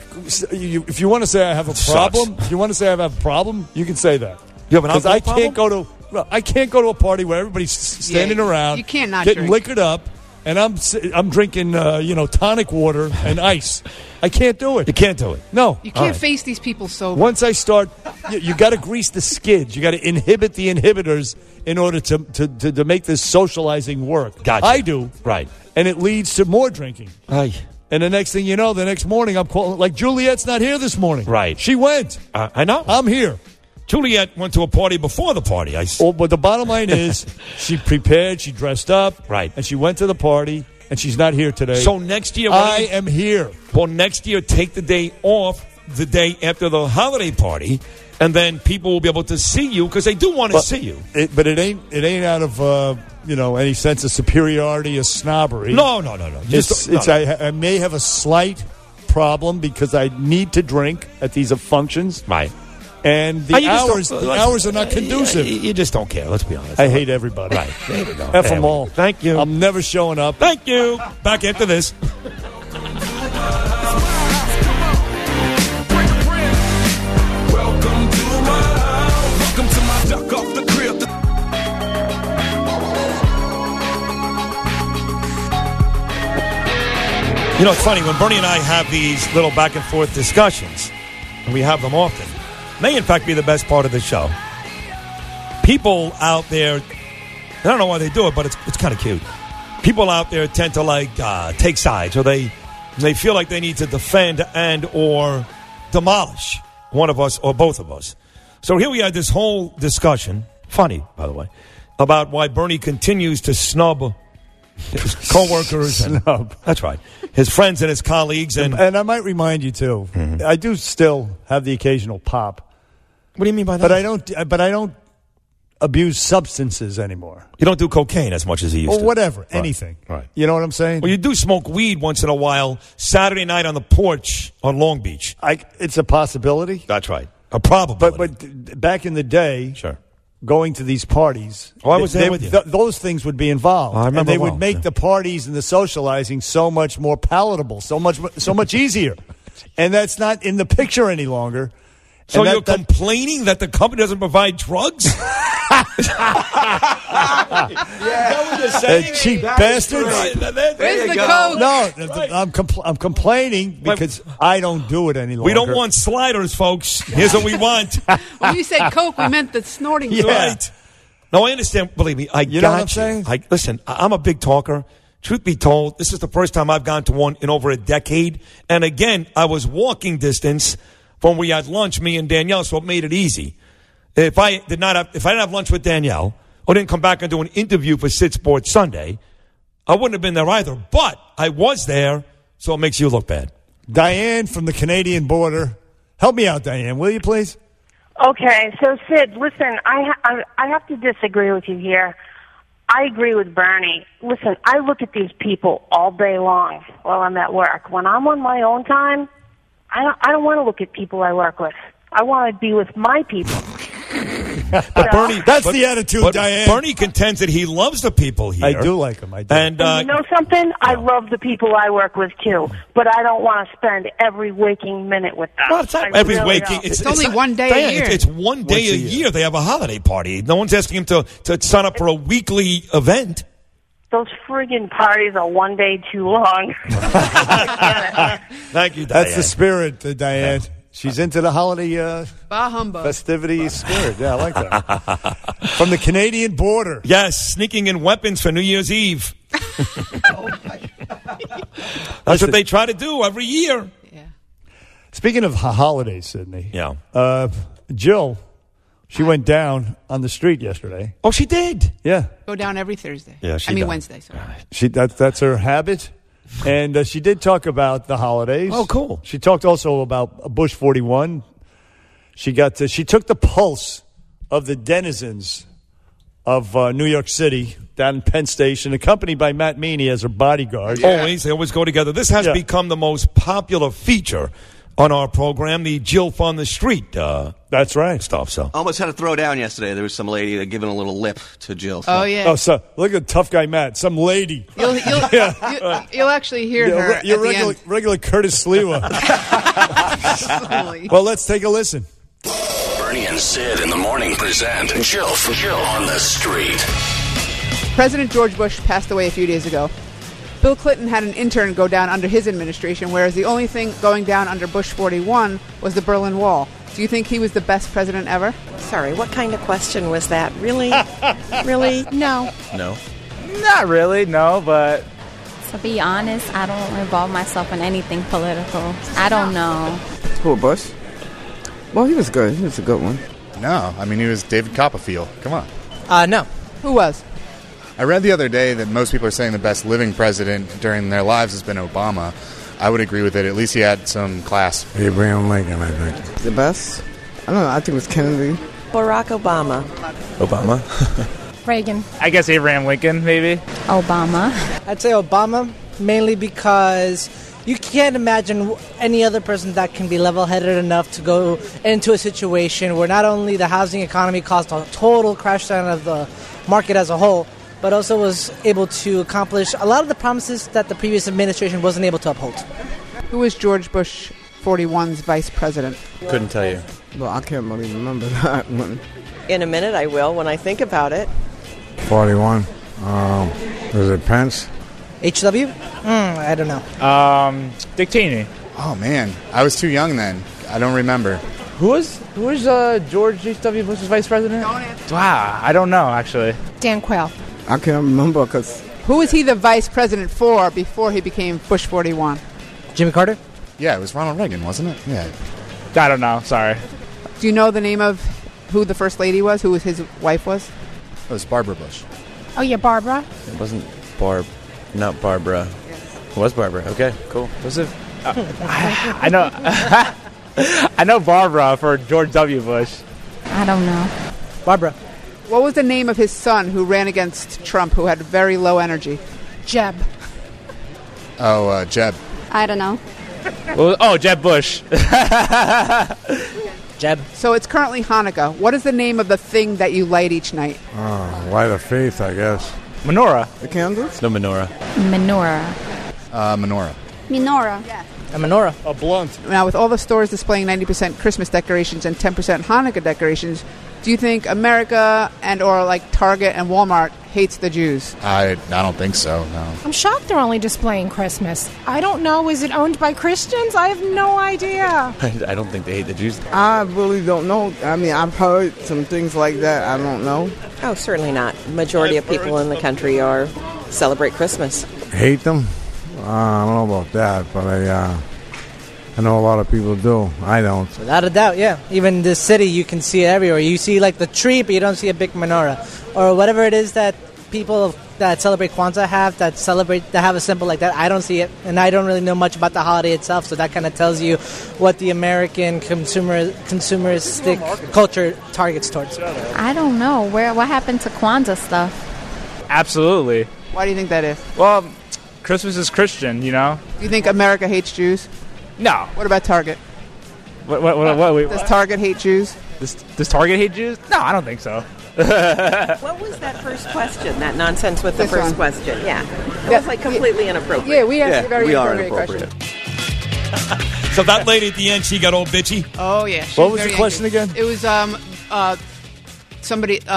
S7: if you want to say I have a problem, if you want to say I have a problem, you can say that.
S6: You have an alcohol
S7: problem? I can't go to a party where everybody's standing around,
S4: you can't not
S7: getting
S4: drink.
S7: liquored up, and I'm drinking tonic water and ice. I can't do it.
S6: You can't do it.
S7: No.
S4: You can't face these people sober.
S7: Once I start, you got to grease the skids. You got to inhibit the inhibitors in order to make this socializing work.
S6: Gotcha.
S7: I do.
S6: Right.
S7: And it leads to more drinking.
S6: Aye.
S7: And the next thing you know, the next morning I'm calling, like Juliet's not here this morning.
S6: Right.
S7: She went.
S6: I know.
S7: I'm here.
S6: Juliet went to a party before the party.
S7: But the bottom line is she prepared, she dressed up.
S6: Right.
S7: And she went to the party. And she's not here today.
S6: So next year,
S7: I am here.
S6: Well, next year, take the day off, the day after the holiday party, and then people will be able to see you because they do want to see you.
S7: But it ain't out of any sense of superiority or snobbery.
S6: No.
S7: I may have a slight problem because I need to drink at these functions.
S6: Right.
S7: And the hours are not conducive.
S6: You just don't care. Let's be honest.
S7: I hate everybody.
S6: Right. There we go.
S7: F them all.
S6: Thank you.
S7: I'm never showing up.
S6: Thank you. Back after this.
S11: Welcome to my duck off the crib.
S6: You know, it's funny when Bernie and I have these little back and forth discussions, and we have them often. May, in fact, be the best part of the show. People out there, I don't know why they do it, but it's kind of cute. People out there tend to take sides, or they feel like they need to defend and or demolish one of us or both of us. So here we had this whole discussion, funny, by the way, about why Bernie continues to snub his coworkers. That's right. His friends and his colleagues. And
S7: I might remind you, too, I do still have the occasional pop.
S6: What do you mean by that?
S7: But I don't abuse substances anymore.
S6: You don't do cocaine as much as he used to.
S7: Or whatever, anything.
S6: Right.
S7: You know what I'm saying?
S6: Well, you do smoke weed once in a while, Saturday night on the porch on Long Beach.
S7: It's a possibility.
S6: That's right. A probability.
S7: But back in the day,
S6: sure,
S7: going to these parties,
S6: I was there with you.
S7: Those things would be involved.
S6: I remember
S7: and they would make the parties and the socializing so much more palatable, so much easier. And that's not in the picture any longer.
S6: So you're complaining that the company doesn't provide drugs?
S7: Cheap bastards.
S4: Where's the coke?
S7: No, I'm complaining because I don't do it any longer.
S6: We don't want sliders, folks. Here's what we want.
S4: When you said coke, we meant the snorting.
S6: Right. No, I understand. Believe me,
S7: You know what I'm saying?
S6: Listen, I'm a big talker. Truth be told, this is the first time I've gone to one in over a decade. And again, I was walking distance from where we had lunch, me and Danielle, so it made it easy. If I didn't have lunch with Danielle, or didn't come back and do an interview for Sid Sports Sunday, I wouldn't have been there either. But I was there, so it makes you look bad.
S7: Diane from the Canadian border. Help me out, Diane, will you please?
S19: Okay, so Sid, listen, I have to disagree with you here. I agree with Bernie. Listen, I look at these people all day long while I'm at work. When I'm on my own time, I don't want to look at people I work with. I want to be with my people.
S6: But Bernie,
S7: that's the attitude, Diane.
S6: Bernie contends that he loves the people here.
S7: I do like them. I do.
S6: And
S19: you know something? I love the people I work with too, but I don't want to spend every waking minute with them.
S6: Well, it's not every waking.
S4: It's only one day a year.
S6: It's one day a year. They have a holiday party. No one's asking him to sign up for a weekly event.
S19: Those friggin' parties are one day too long.
S6: Thank you, Diane.
S7: That's the spirit, Diane. She's into the holiday
S4: Bah humbug.
S7: festivity spirit. Yeah, I like that. From the Canadian border.
S6: Yes, sneaking in weapons for New Year's Eve. That's what they try to do every year.
S7: Speaking of holidays, Sydney.
S6: Yeah.
S7: Jill, she went down on the street yesterday.
S6: Oh, she did?
S7: Yeah.
S4: Go down every Thursday.
S6: Yeah, she does.
S4: Wednesday. Sorry.
S7: That's her habit. And she did talk about the holidays.
S6: Oh, cool.
S7: She talked also about Bush 41. She took the pulse of the denizens of New York City down in Penn Station, accompanied by Matt Meany as her bodyguard.
S6: Always. They always go together. This has become the most popular feature on our program, the Jill on the Street.
S7: That's right.
S6: Stuff, so.
S8: Almost had to throw down yesterday. There was some lady giving a little lip to Jill.
S4: Oh, yeah.
S7: Oh, so look at tough guy Matt. Some lady.
S4: You'll actually hear her
S7: You're
S4: at the end.
S7: regular Curtis Sliwa. Well, let's take a listen.
S1: Bernie and Sid in the morning present Jill on the Street.
S4: President George Bush passed away a few days ago. Bill Clinton had an intern go down under his administration, whereas the only thing going down under Bush 41 was the Berlin Wall. Do you think he was the best president ever?
S20: Sorry, what kind of question was that? Really? Really? No.
S8: No.
S21: Not really, no, but...
S22: To be honest, I don't involve myself in anything political. I don't know.
S23: Who, Bush? Well, he was good. He was a good one.
S24: No, I mean, he was David Copperfield. Come on.
S4: No. Who was?
S24: I read the other day that most people are saying the best living president during their lives has been Obama. I would agree with it. At least he had some class.
S23: Abraham Lincoln, I think. The best? I don't know. I think it was Kennedy.
S20: Barack Obama.
S24: Obama?
S22: Reagan.
S21: I guess Abraham Lincoln, maybe.
S22: Obama.
S25: I'd say Obama, mainly because you can't imagine any other person that can be level-headed enough to go into a situation where not only the housing economy caused a total crash down of the market as a whole, but also was able to accomplish a lot of the promises that the previous administration wasn't able to uphold.
S4: Who was George Bush 41's vice president?
S24: Couldn't tell you.
S23: Well, I can't really remember that one.
S20: In a minute, I will when I think about it.
S23: 41. Was it Pence?
S25: H.W.? I don't know.
S21: Dick Cheney.
S24: Oh, man. I was too young then. I don't remember.
S21: Who was George H.W. Bush's vice president? Wow, I don't know, actually.
S22: Dan Quayle.
S23: I can't remember because...
S4: Who was he the vice president for before he became Bush 41?
S25: Jimmy Carter?
S24: Yeah, it was Ronald Reagan, wasn't it? Yeah.
S21: I don't know, sorry.
S4: Do you know the name of who the first lady was, who his wife was?
S24: It was Barbara Bush.
S22: Oh, yeah, Barbara.
S26: It wasn't not Barbara. It was Barbara. Okay, cool.
S21: Was it? I know. I know Barbara for George W. Bush.
S22: I don't know.
S25: Barbara.
S4: What was the name of his son who ran against Trump, who had very low energy?
S22: Jeb.
S24: Oh, Jeb.
S22: I don't know.
S21: Well, Jeb Bush.
S25: Jeb.
S4: So it's currently Hanukkah. What is the name of the thing that you light each night?
S23: Light of faith, I guess.
S21: Menorah.
S23: The candles?
S26: No, menorah.
S22: Menorah.
S24: Menorah.
S22: Menorah.
S4: Yeah.
S25: A menorah.
S7: A blunt.
S4: Now, with all the stores displaying 90% Christmas decorations and 10% Hanukkah decorations, do you think America and or like Target and Walmart hates the Jews?
S24: I don't think so, no.
S22: I'm shocked they're only displaying Christmas. I don't know. Is it owned by Christians? I have no idea.
S26: I don't think they hate the Jews.
S23: I really don't know. I mean, I've heard some things like that. I don't know.
S20: Oh, certainly not. Majority of people in the country celebrate Christmas.
S23: Hate them? I don't know about that, but I know a lot of people do. I don't.
S25: Without a doubt, yeah. Even in this city, you can see it everywhere. You see like the tree, but you don't see a big menorah. Or whatever it is that people that celebrate Kwanzaa have, that have a symbol like that. I don't see it, and I don't really know much about the holiday itself, so that kind of tells you what the American consumeristic culture targets towards.
S22: I don't know. What happened to Kwanzaa stuff?
S21: Absolutely.
S4: Why do you think that is?
S21: Well, Christmas is Christian, you know?
S4: Do you think America hates Jews?
S21: No.
S4: What about Target?
S21: What,
S4: Does Target hate Jews?
S21: Does Target hate Jews? No, I don't think so.
S20: What was that first question? That nonsense with the first question? Yeah. It was like completely inappropriate.
S4: Yeah, we asked a very inappropriate question.
S6: So that lady at the end, she got all bitchy?
S4: Oh, yeah.
S7: What was the question again?
S4: It was somebody,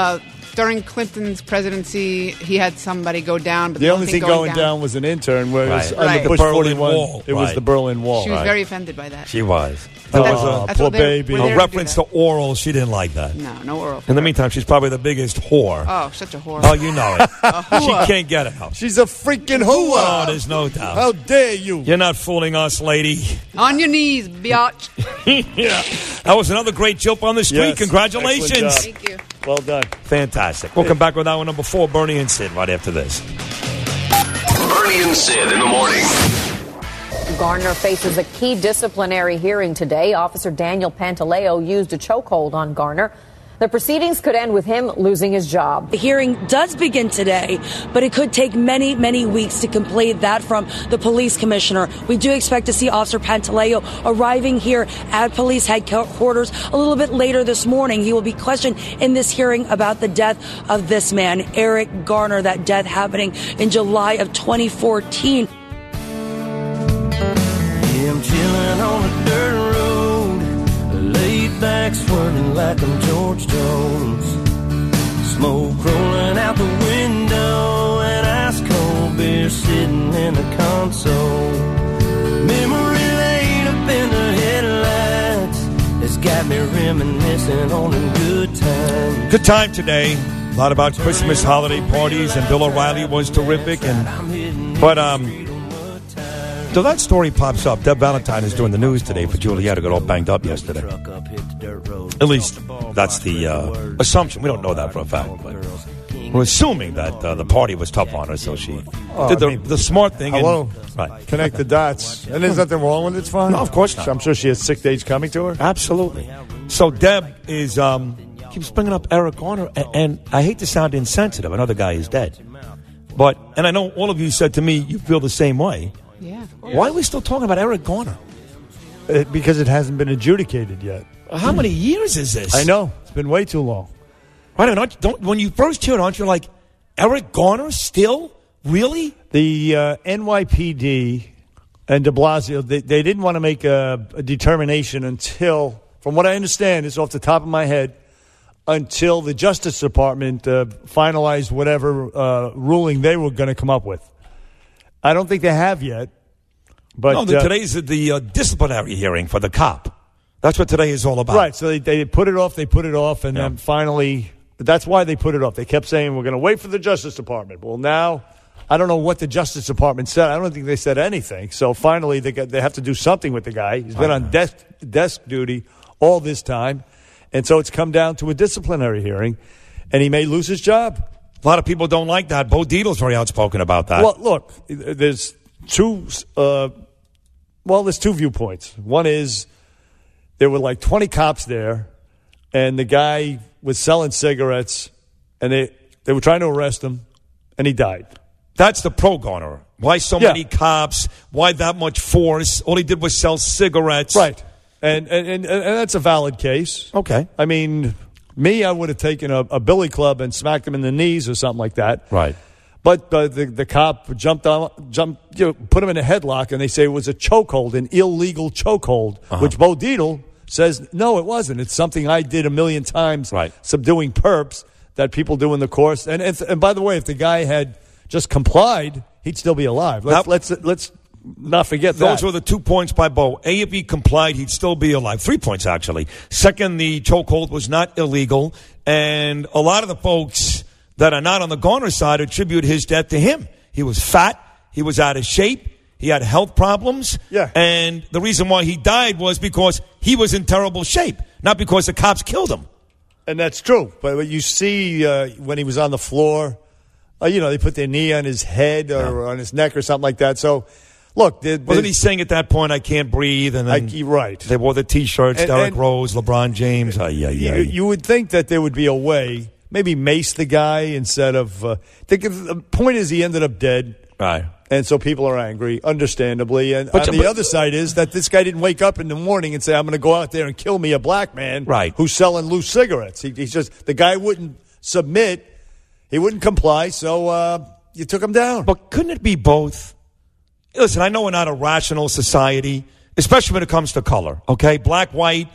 S4: during Clinton's presidency, he had somebody go down. But
S7: the only thing going down was an intern, whereas under Bush
S6: the Berlin
S7: 41,
S6: Wall.
S7: it was the Berlin Wall.
S4: She was very offended by that.
S6: She was.
S7: That
S6: That
S7: was
S6: was
S7: poor baby.
S6: a reference to oral. She didn't like that.
S4: No oral.
S6: In the meantime, she's probably the biggest whore.
S4: Oh, such a whore.
S6: Oh, you know it.
S4: A
S6: She
S4: whore.
S6: can't get it out.
S7: She's a freaking whore.
S6: Oh, there's no doubt.
S7: How dare you?
S6: You're not fooling us, lady.
S4: On your knees, biatch.
S6: Yeah. That was another great joke on the street.
S7: Yes.
S6: Congratulations.
S7: Excellent job.
S4: Thank you.
S7: Well done.
S6: Fantastic. We'll come back with hour number 4, Bernie and Sid, right after this.
S1: Bernie and Sid in the morning.
S3: Garner faces a key disciplinary hearing today. Officer Daniel Pantaleo used a chokehold on Garner. The proceedings could end with him losing his job.
S5: The hearing does begin today, but it could take many, many weeks to complete. That from the police commissioner. We do expect to see Officer Pantaleo arriving here at police headquarters a little bit later this morning. He will be questioned in this hearing about the death of this man, Eric Garner, that death happening in July of 2014.
S11: I'm chilling on a dirt road, laid back swerving like I'm George Jones. Smoke rolling out the window and ice cold beer sitting in the console. Memory laid up in the headlights has got me reminiscing on them good times.
S6: Good time today. A lot about Christmas holiday parties, and Bill O'Reilly was terrific. So that story pops up. Deb Valentine is doing the news today for Julietta. Got all banged up yesterday. At least that's the assumption. We don't know that for a fact, but we're assuming that the party was tough on her, so she did the smart thing. Right.
S7: Connect the dots. And there's nothing wrong with it. It's fine.
S6: No, of course not.
S7: I'm sure she has sick days coming to her.
S6: Absolutely. So Deb is keeps bringing up Eric Garner, and I hate to sound insensitive. Another guy is dead. And I know all of you said to me you feel the same way.
S4: Yeah.
S6: Why are we still talking about Eric Garner?
S7: Because it hasn't been adjudicated yet.
S6: How many years is this?
S7: I know. It's been way too long.
S6: When you first hear it, aren't you like, Eric Garner still? Really?
S7: The NYPD and de Blasio, they didn't want to make a determination until, from what I understand, it's off the top of my head, until the Justice Department finalized whatever ruling they were going to come up with. I don't think they have yet. But
S6: no, today's the disciplinary hearing for the cop. That's what today is all about.
S7: Right, so they put it off, and then finally, that's why they put it off. They kept saying, we're going to wait for the Justice Department. Well, now, I don't know what the Justice Department said. I don't think they said anything. So finally, they have to do something with the guy. He's been on desk duty all this time. And so it's come down to a disciplinary hearing, and he may lose his job.
S6: A lot of people don't like that. Bo Dietl's very outspoken about that.
S7: Well, look, there's two viewpoints. One is there were like 20 cops there, and the guy was selling cigarettes, and they were trying to arrest him, and he died.
S6: That's the pro-Garner. Why so many cops? Why that much force? All he did was sell cigarettes.
S7: Right. And that's a valid case.
S6: Okay.
S7: I mean, I would have taken a billy club and smacked him in the knees or something like that.
S6: Right.
S7: But the cop put him in a headlock, and they say it was a chokehold, an illegal chokehold, which Bo Dietl says, no, it wasn't. It's something I did a million times, subduing perps that people do in the course. And by the way, if the guy had just complied, he'd still be alive. Let's not forget that.
S6: Those were the 2 points by Bo. A, if he complied, he'd still be alive. 3 points, actually. Second, the chokehold was not illegal. And a lot of the folks that are not on the Garner side attribute his death to him. He was fat. He was out of shape. He had health problems.
S7: Yeah.
S6: And the reason why he died was because he was in terrible shape, not because the cops killed him.
S7: And that's true. But you see when he was on the floor, they put their knee on his head or on his neck or something like that. So, look.
S6: Wasn't he saying at that point, I can't breathe? And then
S7: right.
S6: They wore the T-shirts, Derrick Rose, LeBron James.
S7: You would think that there would be a way, maybe mace the guy instead of the point is he ended up dead.
S6: Right.
S7: And so people are angry, understandably. And on the other side is that this guy didn't wake up in the morning and say, I'm going to go out there and kill me a black man who's selling loose cigarettes. He's just, the guy wouldn't submit. He wouldn't comply, so you took him down.
S6: But couldn't it be both? Listen, I know we're not a rational society, especially when it comes to color, okay? Black, white,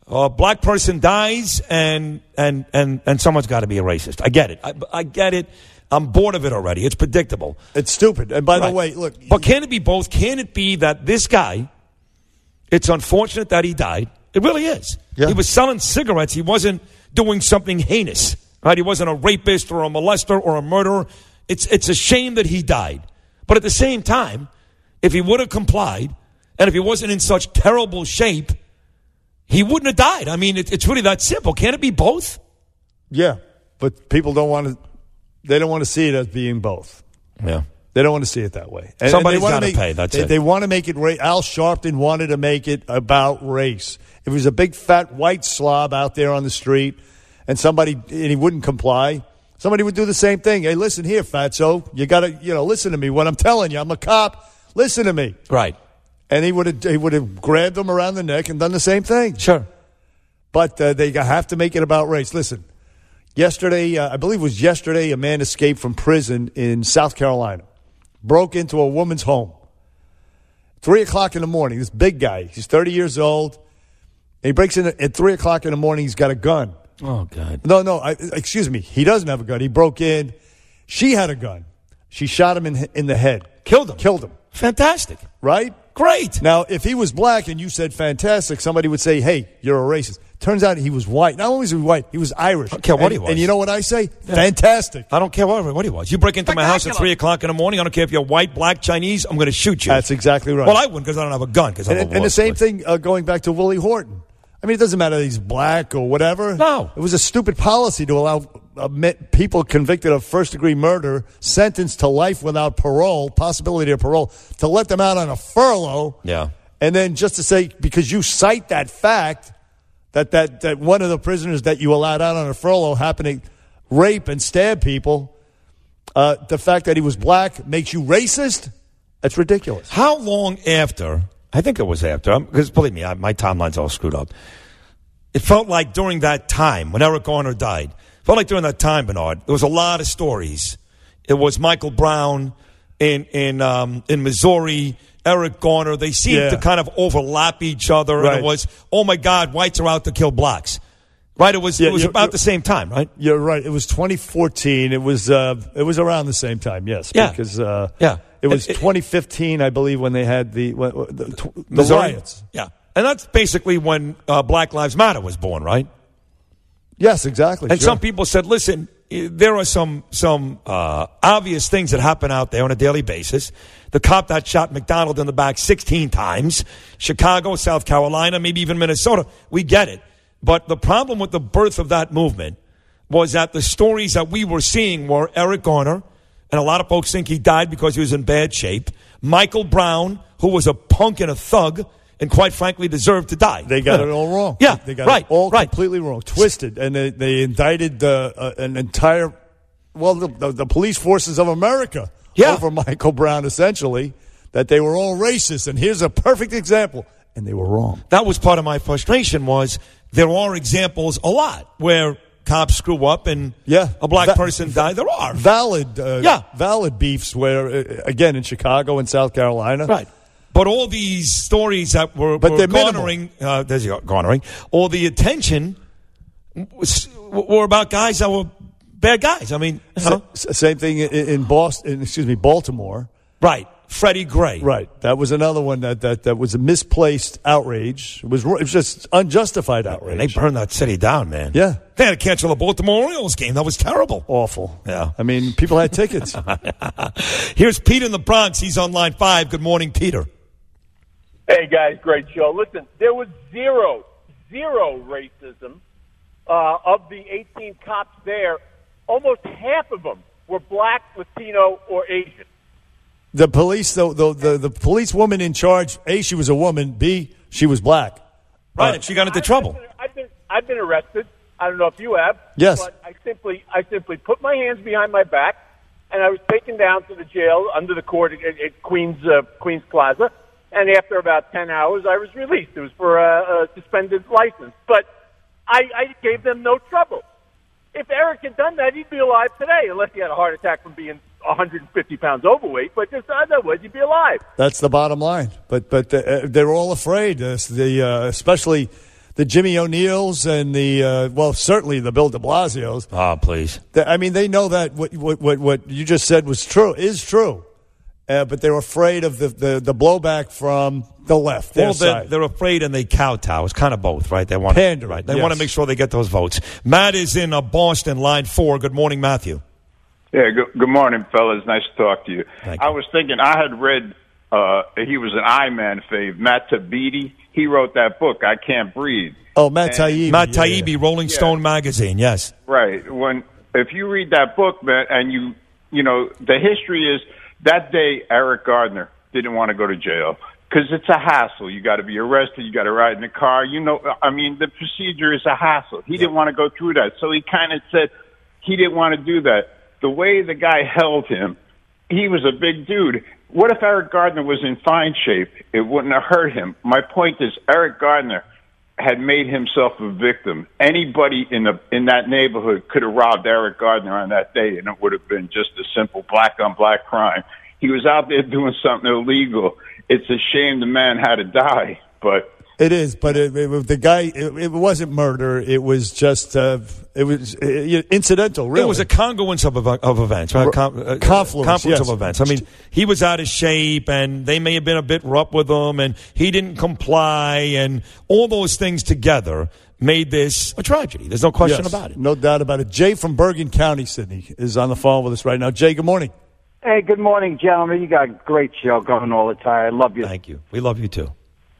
S6: A black person dies, and someone's got to be a racist. I get it. I get it. I'm bored of it already. It's predictable.
S7: It's stupid. And by the way, look.
S6: But can it be both? Can it be that this guy, it's unfortunate that he died. It really is. Yeah. He was selling cigarettes. He wasn't doing something heinous. Right? He wasn't a rapist or a molester or a murderer. It's a shame that he died. But at the same time, if he would have complied, and if he wasn't in such terrible shape, he wouldn't have died. I mean, it's really that simple. Can't it be both?
S7: Yeah, but people don't want to. They don't want to see it as being both.
S6: Yeah,
S7: they don't want to see it that way. And
S6: somebody's got to pay. That's it.
S7: They want to make it. Al Sharpton wanted to make it about race. If it was a big fat white slob out there on the street, and he wouldn't comply, somebody would do the same thing. Hey, listen here, fatso, you got to listen to me. What I'm telling you, I'm a cop. Listen to me.
S6: Right.
S7: And he would have grabbed him around the neck and done the same thing.
S6: Sure.
S7: But they have to make it about race. Listen, yesterday, I believe it was yesterday, a man escaped from prison in South Carolina. Broke into a woman's home. 3 o'clock in the morning, this big guy, he's 30 years old. He breaks in at 3 o'clock in the morning, he's got a gun.
S6: Oh, God.
S7: No, excuse me. He doesn't have a gun. He broke in. She had a gun. She shot him in the head.
S6: Killed him.
S7: Fantastic. Right?
S6: Great.
S7: Now, if he was black and you said fantastic, somebody would say, hey, you're a racist. Turns out he was white. Not only was he white, he was Irish.
S6: I don't care what he was.
S7: And you know what I say? Yeah. Fantastic.
S6: I don't care what he was. You break into my house at 3 o'clock in the morning. I don't care if you're white, black, Chinese. I'm going to shoot you.
S7: That's exactly right.
S6: Well, I wouldn't because I don't have a gun.
S7: And the same thing going back to Willie Horton. I mean, it doesn't matter if he's black or whatever.
S6: No.
S7: It was a stupid policy to allow people convicted of first-degree murder, sentenced to life without parole, possibility of parole, to let them out on a furlough.
S6: Yeah.
S7: And then just to say, because you cite that fact, that one of the prisoners that you allowed out on a furlough happened to rape and stab people, the fact that he was black makes you racist? That's ridiculous.
S6: How long after... I think it was after, because believe me, my timeline's all screwed up. It felt like during that time, when Eric Garner died, Bernard, there was a lot of stories. It was Michael Brown in Missouri, Eric Garner. They seemed to kind of overlap each other. Right. And it was, oh my God, whites are out to kill blacks. Right? It was about the same time, right?
S7: You're right. It was 2014. It was around the same time, yes.
S6: Yeah.
S7: Because it was 2015, I believe, when they had the riots.
S6: Yeah. And that's basically when Black Lives Matter was born, right?
S7: Yes, exactly.
S6: And some people said, listen, there are some obvious things that happen out there on a daily basis. The cop that shot McDonald in the back 16 times, Chicago, South Carolina, maybe even Minnesota, we get it. But the problem with the birth of that movement was that the stories that we were seeing were Eric Garner, and a lot of folks think he died because he was in bad shape, Michael Brown, who was a punk and a thug, and quite frankly deserved to die.
S7: They got it all wrong.
S6: Yeah,
S7: they got it all completely wrong, twisted, and they indicted an entire, the police forces of America over Michael Brown, essentially, that they were all racist. And here's a perfect example, and they were wrong.
S6: That was part of my frustration was there are examples a lot where cops screw up and a black person died. There are.
S7: Valid beefs where, again, in Chicago and South Carolina.
S6: Right. But all these stories that were garnering, all the attention were about guys that were bad guys. I mean,
S7: same thing in Baltimore.
S6: Right. Freddie Gray.
S7: Right. That was another one that was a misplaced outrage. It was just unjustified outrage.
S6: And they burned that city down, man.
S7: Yeah.
S6: They had to cancel the Baltimore Orioles game. That was terrible.
S7: Awful.
S6: Yeah.
S7: I mean, people had tickets.
S6: Here's Peter in the Bronx. He's on line 5. Good morning, Peter.
S12: Hey, guys. Great show. Listen, there was zero racism of the 18 cops there. Almost half of them were black, Latino, or Asian.
S7: The police, the police woman in charge, A, she was a woman, B, she was black.
S6: Right, and she got into trouble.
S12: I've been arrested. I don't know if you have.
S7: Yes.
S12: But I simply put my hands behind my back, and I was taken down to the jail under the court at Queens Plaza. And after about 10 hours, I was released. It was for a suspended license. But I gave them no trouble. If Eric had done that, he'd be alive today, unless he had a heart attack from being 150 pounds overweight. But just otherwise, he'd be alive.
S7: That's the bottom line. But they're all afraid, especially the Jimmy O'Neills and certainly the Bill de Blasios.
S6: Oh, please.
S7: I mean, they know that what you just said is true. But they're afraid of the blowback from the left.
S6: They're afraid and they kowtow. It's kind of both, right? They want
S7: Pander,
S6: right? They want to make sure they get those votes. Matt is in Boston, line 4. Good morning, Matthew.
S2: Yeah, good morning, fellas. Nice to talk to you. I was thinking, I had read, he was an I-Man fave, Matt Taibbi. He wrote that book, I Can't Breathe.
S7: Oh, Matt Taibbi.
S6: Matt Taibbi, Rolling Stone magazine, yes.
S2: Right. If you read that book, man, and you know, the history is that day Eric Gardner didn't want to go to jail because it's a hassle. You got to be arrested. You got to ride in the car. You know, I mean, the procedure is a hassle. He didn't want to go through that. So he kind of said he didn't want to do that. The way the guy held him, he was a big dude. What if Eric Gardner was in fine shape? It wouldn't have hurt him. My point is, Eric Gardner had made himself a victim. Anybody in that neighborhood could have robbed Eric Gardner on that day, and it would have been just a simple black-on-black crime. He was out there doing something illegal. It's a shame the man had to die, but...
S7: It is, but the guy, it wasn't murder. It was just, incidental, really.
S6: It was a congruence of events, right? Confluence
S7: yes.
S6: of events. I mean, he was out of shape, and they may have been a bit rough with him, and he didn't comply, and all those things together made this a tragedy. There's no question about it.
S7: No doubt about it. Jay from Bergen County, Sydney, is on the phone with us right now. Jay, good morning.
S13: Hey, good morning, gentlemen. You got a great show going all the time. I love you.
S6: Thank you. We love you, too.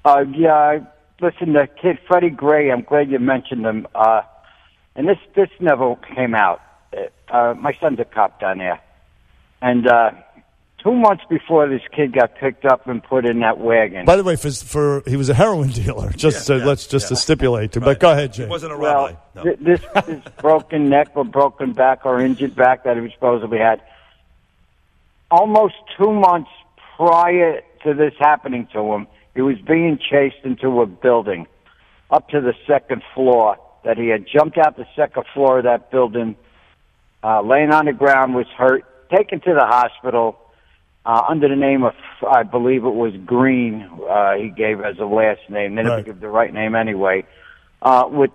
S13: Listen, the kid Freddie Gray, I'm glad you mentioned him. And this never came out. My son's a cop down there. And 2 months before this kid got picked up and put in that wagon.
S7: By the way, for he was a heroin dealer. Let's to stipulate. Right. But go ahead, Jay.
S6: He wasn't a rabbi.
S13: Well, no. this broken neck or broken back or injured back that he supposedly had. Almost 2 months prior to this happening to him, he was being chased into a building up to the second floor, that he had jumped out the second floor of that building, laying on the ground, was hurt, taken to the hospital under the name of, I believe it was Green, he gave as a last name. They didn't give the right name anyway, with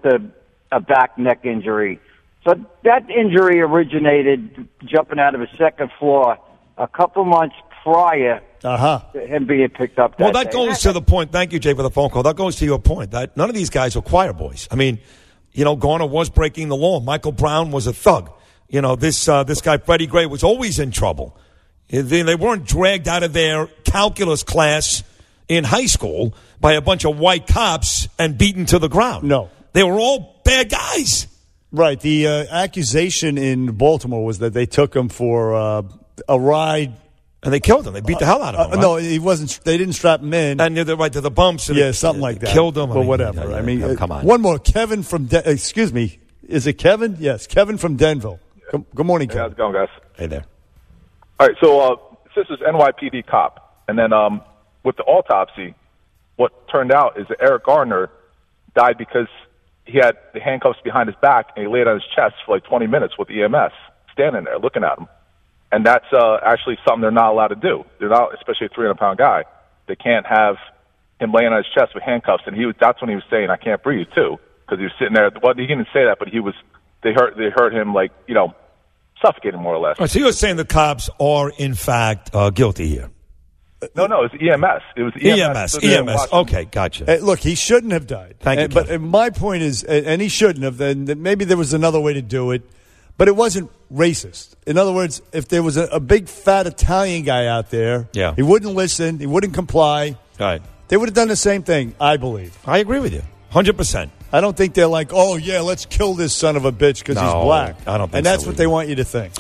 S13: a back neck injury. So that injury originated jumping out of a second floor a couple months prior to him being picked up.
S6: Well, that goes to the point. Thank you, Jay, for the phone call. That goes to your point that none of these guys were choir boys. I mean, you know, Garner was breaking the law. Michael Brown was a thug. You know, this guy, Freddie Gray, was always in trouble. They weren't dragged out of their calculus class in high school by a bunch of white cops and beaten to the ground.
S7: No.
S6: They were all bad guys.
S7: Right. The accusation in Baltimore was that they took him for a ride.
S6: And they killed him. They beat the hell out of him. Right?
S7: No, he wasn't. They didn't strap him in.
S6: And they're right to the bumps. And
S7: something like that.
S6: Killed him.
S7: But whatever.
S6: I mean, come on.
S7: One more. Kevin from, excuse me. Is it Kevin? Yes. Kevin from Denville. Yeah. Good morning, Kevin.
S14: How's it going, guys?
S6: Hey there.
S14: All right. So this is NYPD cop. And then with the autopsy, what turned out is that Eric Gardner died because he had the handcuffs behind his back and he laid on his chest for like 20 minutes with EMS standing there looking at him. And that's actually something they're not allowed to do. They're not, especially a 300-pound guy. They can't have him laying on his chest with handcuffs. And that's when he was saying, "I can't breathe," too, because he was sitting there. Well, he didn't say that, but he was. They heard him like, you know, suffocating more or less.
S6: All right, so you're saying the cops are in fact guilty here?
S14: No, it was EMS. It was
S6: EMS. Okay, gotcha.
S7: Look, he shouldn't have died.
S6: Thank you.
S7: But my point is, and he shouldn't have. Then maybe there was another way to do it. But it wasn't racist. In other words, if there was a big, fat Italian guy out there, he wouldn't listen, he wouldn't comply.
S6: Right.
S7: They would have done the same thing, I believe.
S6: I agree with you, 100%.
S7: I don't think they're like, oh, yeah, let's kill this son of a bitch because he's black.
S6: I don't think
S7: And that's what they want you to think.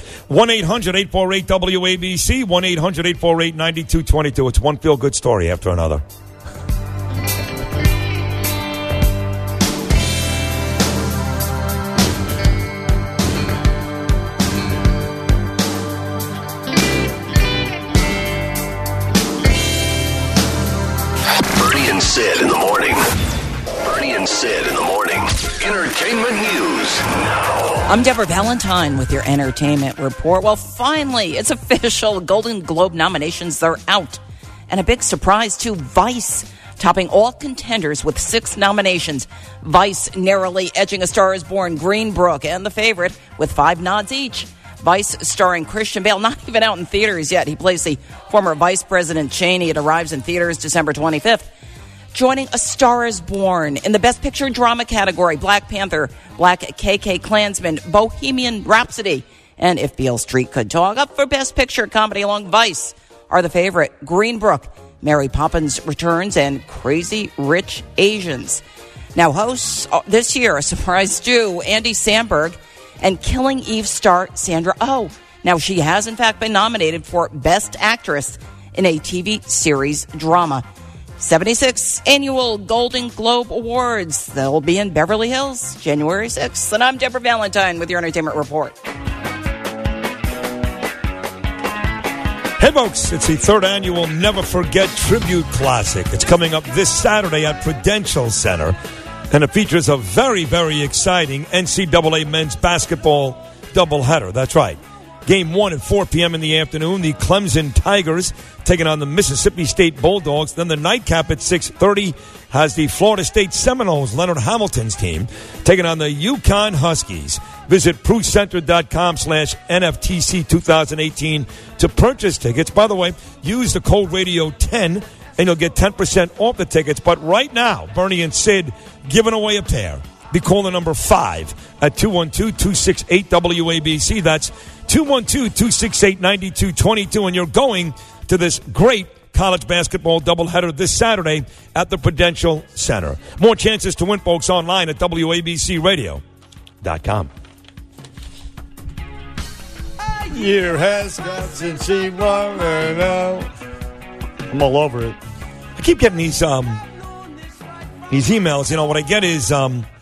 S6: 1-800-848-WABC, 1-800-848-9222. It's one feel-good story after another.
S1: Sid in the morning. Bernie and Sid in the morning. Entertainment news now.
S10: I'm Deborah Valentine with your entertainment report. Well, finally, it's official. Golden Globe nominations, they're out. And a big surprise, too. Vice topping all contenders with 6 nominations. Vice narrowly edging A Star is Born, Green Book, and The Favorite with 5 nods each. Vice starring Christian Bale, not even out in theaters yet. He plays the former Vice President Cheney. It arrives in theaters December 25th. Joining A Star is Born in the Best Picture Drama category, Black Panther, Black KK Klansman, Bohemian Rhapsody, and If Beale Street Could Talk. Up for Best Picture Comedy along Vice are The Favorite, Green Book, Mary Poppins Returns, and Crazy Rich Asians. Now hosts this year, a surprise stew, Andy Samberg and Killing Eve star Sandra Oh. Now she has in fact been nominated for Best Actress in a TV series drama. 76th Annual Golden Globe Awards. They'll be in Beverly Hills, January 6th. And I'm Deborah Valentine with your Entertainment Report.
S6: Hey, folks, it's the 3rd Annual Never Forget Tribute Classic. It's coming up this Saturday at Prudential Center, and it features a very, very exciting NCAA men's basketball doubleheader. That's right. Game 1 at 4 p.m. in the afternoon, the Clemson Tigers taking on the Mississippi State Bulldogs. Then the nightcap at 6:30 has the Florida State Seminoles, Leonard Hamilton's team, taking on the UConn Huskies. Visit PruCenter.com/NFTC 2018 to purchase tickets. By the way, use the code radio10 and you'll get 10% off the tickets. But right now, Bernie and Sid giving away a pair. Be calling number 5 at 212-268-WABC. That's 212-268-9222. And you're going to this great college basketball doubleheader this Saturday at the Prudential Center. More chances to win, folks, online at WABCRadio.com.
S7: A year has gone since she won it out. I'm all over it.
S6: I keep getting these emails. You know, what I get is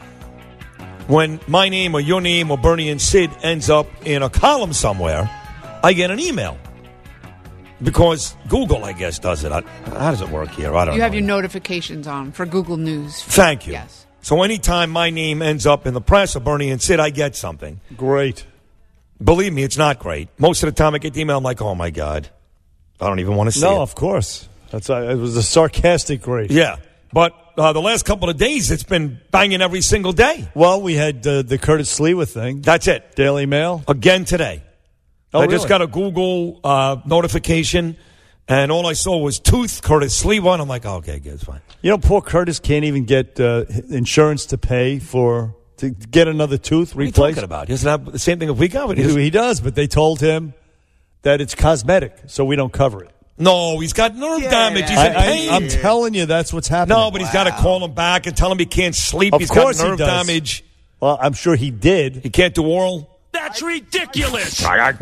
S6: when my name or your name or Bernie and Sid ends up in a column somewhere, I get an email. Because Google, I guess, does it. How does it work here? I don't know.
S4: You have your notifications on for Google News.
S6: Thank you.
S4: Yes.
S6: So anytime my name ends up in the press or Bernie and Sid, I get something.
S7: Great.
S6: Believe me, it's not great. Most of the time I get the email, I'm like, oh, my God. I don't even want to see it.
S7: No, of course. It was a sarcastic great.
S6: Yeah. But the last couple of days, it's been banging every single day.
S7: Well, we had the Curtis Sliwa thing.
S6: That's it.
S7: Daily Mail.
S6: Again today.
S7: Oh,
S6: I just got a Google notification, and all I saw was Tooth, Curtis Sliwa, and I'm like, oh, okay, good, it's fine.
S7: You know, poor Curtis can't even get insurance to pay to get another tooth replaced.
S6: What are you talking about? He doesn't have the same thing if we got it.
S7: He does, but they told him that it's cosmetic, so we don't cover it.
S6: No, he's got nerve damage. He's in pain.
S7: I'm telling you, that's what's happening.
S6: No, but he's got to call him back and tell him he can't sleep.
S7: Of course
S6: got nerve
S7: he does.
S6: damage.
S7: Well, I'm sure he did.
S6: He can't do oral.
S9: That's ridiculous.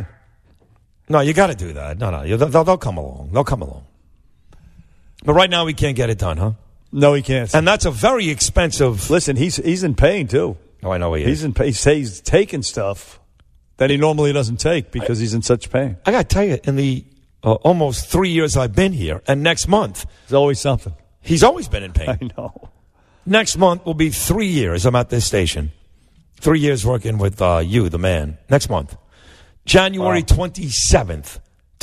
S6: No, you got to do that. No, they'll come along. They'll come along. But right now, he can't get it done, huh?
S7: No, he can't.
S6: And that's a very expensive.
S7: Listen, he's in pain too.
S6: Oh, I know he is.
S7: He's in pain. He's taking stuff that he normally doesn't take because he's in such pain.
S6: I got to tell you, in the almost 3 years I've been here, and next month,
S7: there's always something.
S6: He's always been in pain.
S7: I know.
S6: Next month will be 3 years I'm at this station. 3 years working with you, the man. Next month. January 27th,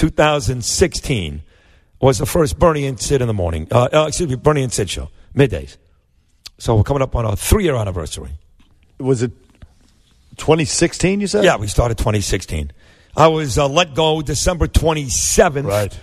S6: 2016 was the first Bernie and Sid in the morning. Bernie and Sid show, middays. So we're coming up on a 3-year anniversary.
S7: Was it 2016, you said?
S6: Yeah, we started 2016. I was let go December 27th,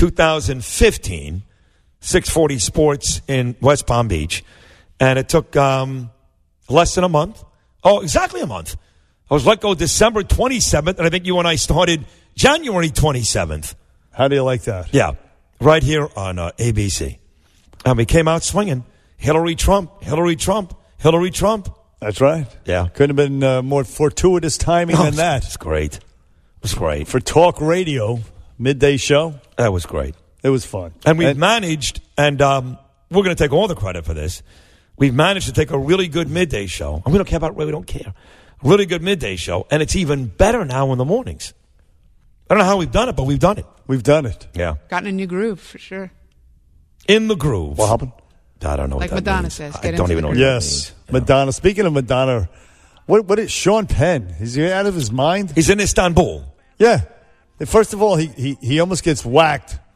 S6: 2015, 640 Sports in West Palm Beach. And it took less than a month. Oh, exactly a month. I was let go December 27th, and I think you and I started January 27th.
S7: How do you like that?
S6: Yeah, right here on ABC. And we came out swinging. Hillary Trump, Hillary Trump, Hillary Trump.
S7: That's right.
S6: Yeah.
S7: Couldn't have been more fortuitous timing than that.
S6: It's great. It was great.
S7: For talk radio, midday show.
S6: That was great.
S7: It was fun.
S6: And we've managed, and we're going to take all the credit for this. We've managed to take a really good midday show. And we don't care about we don't care. Really good midday show, and it's even better now in the mornings. I don't know how we've done it, but we've done it.
S7: We've done it.
S6: Yeah.
S4: Gotten in your groove, for sure.
S6: In the groove.
S7: What happened?
S6: I don't know
S4: like
S6: what that
S4: Madonna
S6: means.
S4: says.
S6: I don't even know what
S7: yes.
S6: that means.
S7: Madonna. Speaking of Madonna, what is Sean Penn? Is he out of his mind?
S6: He's in Istanbul.
S7: Yeah. First of all, he almost gets whacked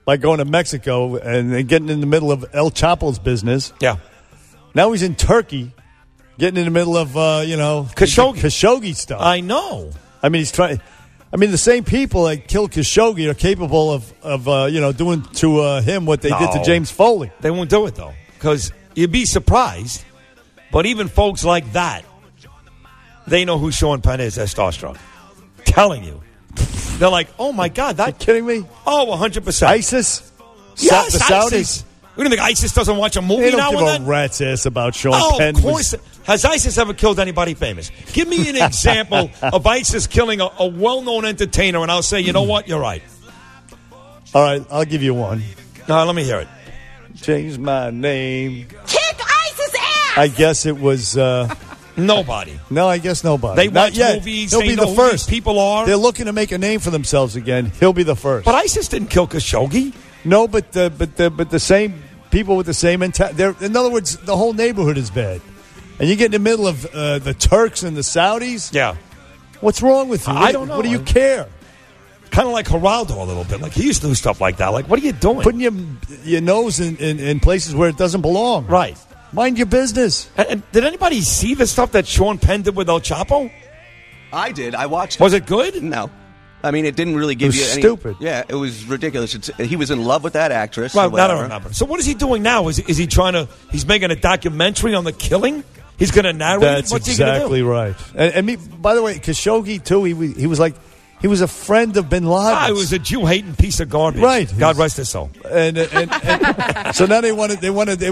S7: by going to Mexico and getting in the middle of El Chapo's business.
S6: Yeah.
S7: Now he's in Turkey, getting in the middle of, Khashoggi stuff.
S6: I know.
S7: I mean, he's trying. I mean, the same people that killed Khashoggi are capable of doing to him what they did to James Foley.
S6: They won't do it, though, because you'd be surprised. But even folks like that, they know who Sean Penn is. They're starstruck. Telling you. They're like, oh, my God.
S7: You're kidding me?
S6: Oh, 100%.
S7: ISIS?
S6: Yes,
S7: the
S6: ISIS.
S7: Saudis?
S6: You don't think ISIS doesn't watch a movie now and then?
S7: They don't give a rat's ass about Sean Penn.
S6: Of course. Has ISIS ever killed anybody famous? Give me an example of ISIS killing a well-known entertainer, and I'll say, you know what? You're right.
S7: All right, I'll give you one.
S6: No, let me hear it.
S7: Change my name.
S9: Kick ISIS ass!
S7: I guess it was...
S6: Nobody.
S7: No, I guess nobody.
S6: They
S7: Not
S6: watch
S7: yet.
S6: movies.
S7: He'll
S6: They
S7: be
S6: know
S7: the
S6: who
S7: first.
S6: these people are.
S7: They're looking to make a name for themselves again. He'll be the first.
S6: But ISIS didn't kill Khashoggi.
S7: No, but the same people with the same intent. In other words, the whole neighborhood is bad, and you get in the middle of the Turks and the Saudis.
S6: Yeah.
S7: What's wrong with you?
S6: I don't know.
S7: What do you care?
S6: Kind of like Geraldo a little bit. Like he used to do stuff like that. Like, what are you doing?
S7: Putting your nose in places where it doesn't belong.
S6: Right.
S7: Mind your business.
S6: And did anybody see the stuff that Sean Penn did with El Chapo?
S8: I did. I watched it.
S6: Was it good?
S8: No. I mean, it didn't really give
S7: It was
S8: you any...
S7: stupid.
S8: Yeah, it was ridiculous. He was in love with that actress.
S6: Right,
S8: or
S6: I don't
S8: whatever.
S6: remember. So what is he doing now? Is he trying to... He's making a documentary on the killing? He's going to narrate?
S7: That's
S6: What's
S7: exactly
S6: he gonna
S7: right. And me, by the way, Khashoggi, too, he was like... He was a friend of Bin Laden.
S6: He was a Jew-hating piece of garbage.
S7: Right.
S6: God rest his soul.
S7: And so now they want to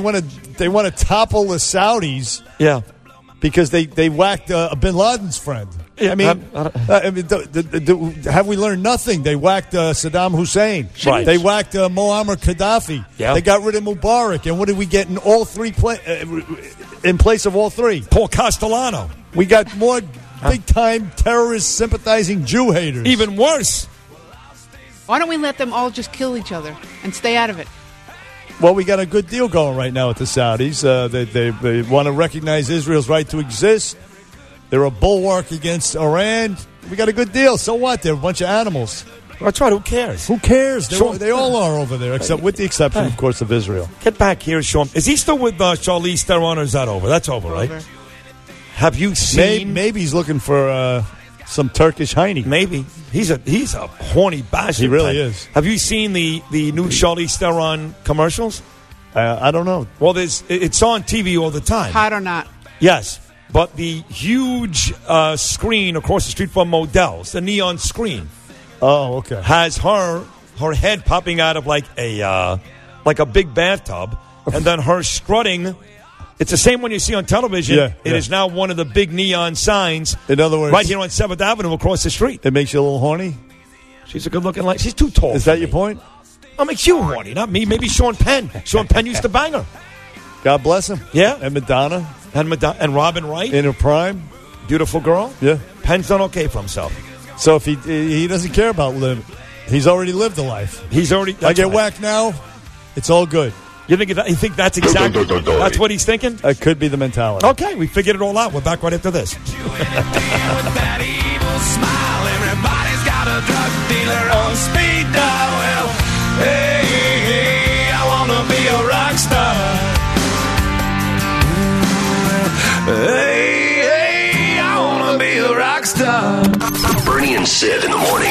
S7: topple the Saudis.
S6: Yeah.
S7: Because they whacked Bin Laden's friend.
S6: Yeah,
S7: I mean, have we learned nothing? They whacked Saddam Hussein.
S6: Right.
S7: They whacked Muammar Gaddafi.
S6: Yeah.
S7: They got rid of Mubarak. And what did we get in all three in place of all three?
S6: Paul Castellano.
S7: We got more big-time terrorist sympathizing Jew haters.
S6: Even worse.
S4: Why don't we let them all just kill each other and stay out of it?
S7: Well, we got a good deal going right now with the Saudis. They want to recognize Israel's right to exist. They're a bulwark against Iran. We got a good deal. So what? They're a bunch of animals.
S6: That's right. Who cares?
S7: Who cares?
S6: Sure.
S7: They all are over there, except with the exception, of course, of Israel.
S6: Get back here, Sean. Is he still with Charlize Theron, or is that over? That's over, right? Have you seen?
S7: Maybe he's looking for some Turkish hiney.
S6: Maybe he's a horny bastard.
S7: He really
S6: type.
S7: is.
S6: Have you seen the new Charlize Theron commercials?
S7: I don't know.
S6: Well, it's on TV all the time.
S4: Hot or not?
S6: Yes, but the huge screen across the street from Modell's, the neon screen.
S7: Oh, okay.
S6: Has her head popping out of like a big bathtub, and then her strutting. It's the same one you see on television.
S7: Yeah,
S6: It is now one of the big neon signs.
S7: In other words,
S6: right here on 7th Avenue across the street.
S7: It makes you a little horny?
S6: She's a good-looking lady. She's too tall.
S7: Is that your point?
S6: It makes you horny, not me. Maybe Sean Penn. Sean Penn used to bang her.
S7: God bless him.
S6: Yeah.
S7: And Madonna.
S6: And Robin Wright.
S7: In her prime.
S6: Beautiful girl.
S7: Yeah.
S6: Penn's done okay for himself.
S7: So if he doesn't care about living, he's already lived the life. I get whacked now, it's all good.
S6: You think that's exactly that's what he's thinking?
S7: It could be the mentality.
S6: Okay, we figured it all out. We're back right after this.
S11: Everybody's got a drug dealer on speed dial. Well, hey, I wanna be a rock star. Hey, I wanna be a rock star.
S1: Bernie and Sid in the morning.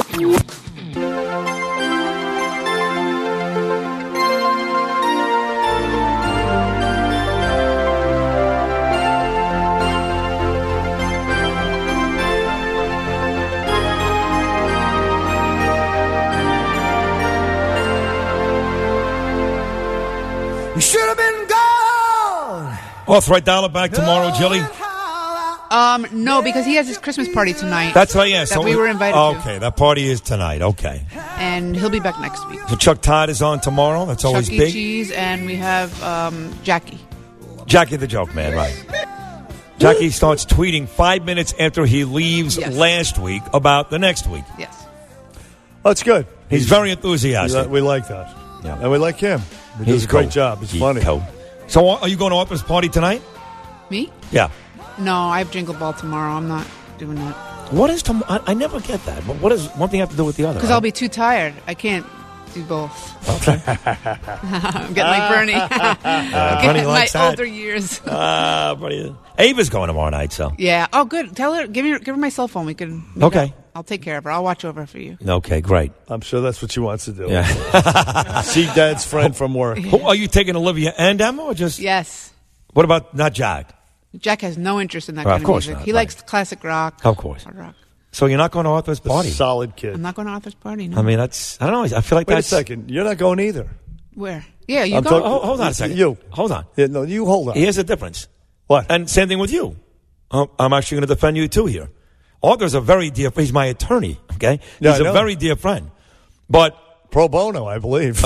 S11: You should have been gone.
S6: Right dial back tomorrow, Jilly.
S4: No, because he has his Christmas party tonight.
S6: That's right, yeah.
S4: That we were invited to.
S6: Okay, that party is tonight. Okay.
S4: And he'll be back next week.
S6: So Chuck Todd is on tomorrow. That's always
S4: Chuck E.
S6: big.
S4: Cheese, and we have Jackie.
S6: Jackie the Joke Man, right. Jackie starts tweeting 5 minutes after he leaves last week about the next week.
S4: Yes.
S7: Oh, it's good.
S6: He's very enthusiastic.
S7: We like that.
S6: Yeah.
S7: And we like him. He does a great job. It's funny.
S6: So are you going to Arthur's party tonight?
S4: Me?
S6: Yeah.
S4: No, I have Jingle Ball tomorrow. I'm not doing that.
S6: What is tomorrow? I never get that. But what does one thing have to do with the other?
S4: Because I'll be too tired. I can't Do both. Okay. I'm getting like Bernie.
S6: Bernie
S4: my
S6: likes that.
S4: older years.
S6: Bernie. Ava's going tomorrow night, so.
S4: Yeah. Oh, good. Tell her. Give her my cell phone. We can.
S6: Okay.
S4: I'll take care of her. I'll watch over her for you.
S6: Okay, great.
S7: I'm sure that's what she wants to do.
S6: Yeah.
S7: See Dad's friend from work.
S6: Who, are you taking Olivia and Emma, or just?
S4: Yes.
S6: What about not Jack?
S4: Jack has no interest in that
S6: Well,
S4: kind
S6: of course
S4: music.
S6: not,
S4: He
S6: right.
S4: likes classic rock.
S6: Of course.
S4: Hard rock.
S6: So you're not going to Arthur's party?
S7: Solid kid.
S4: I'm not going to Arthur's party. No.
S6: I mean, that's. I don't know. I feel like
S7: Wait
S6: that's.
S7: a second. You're not going either.
S4: Where? Yeah, you
S7: I'm
S4: go.
S6: Hold on a second.
S7: You.
S6: Hold on.
S7: Yeah, no, you hold on.
S6: Here's the difference.
S7: What?
S6: And same thing with you. I'm actually going to defend you too here. Arthur's a very dear. He's my attorney. Okay.
S7: Yeah,
S6: He's
S7: I know.
S6: a very dear friend. But
S7: pro bono, I believe.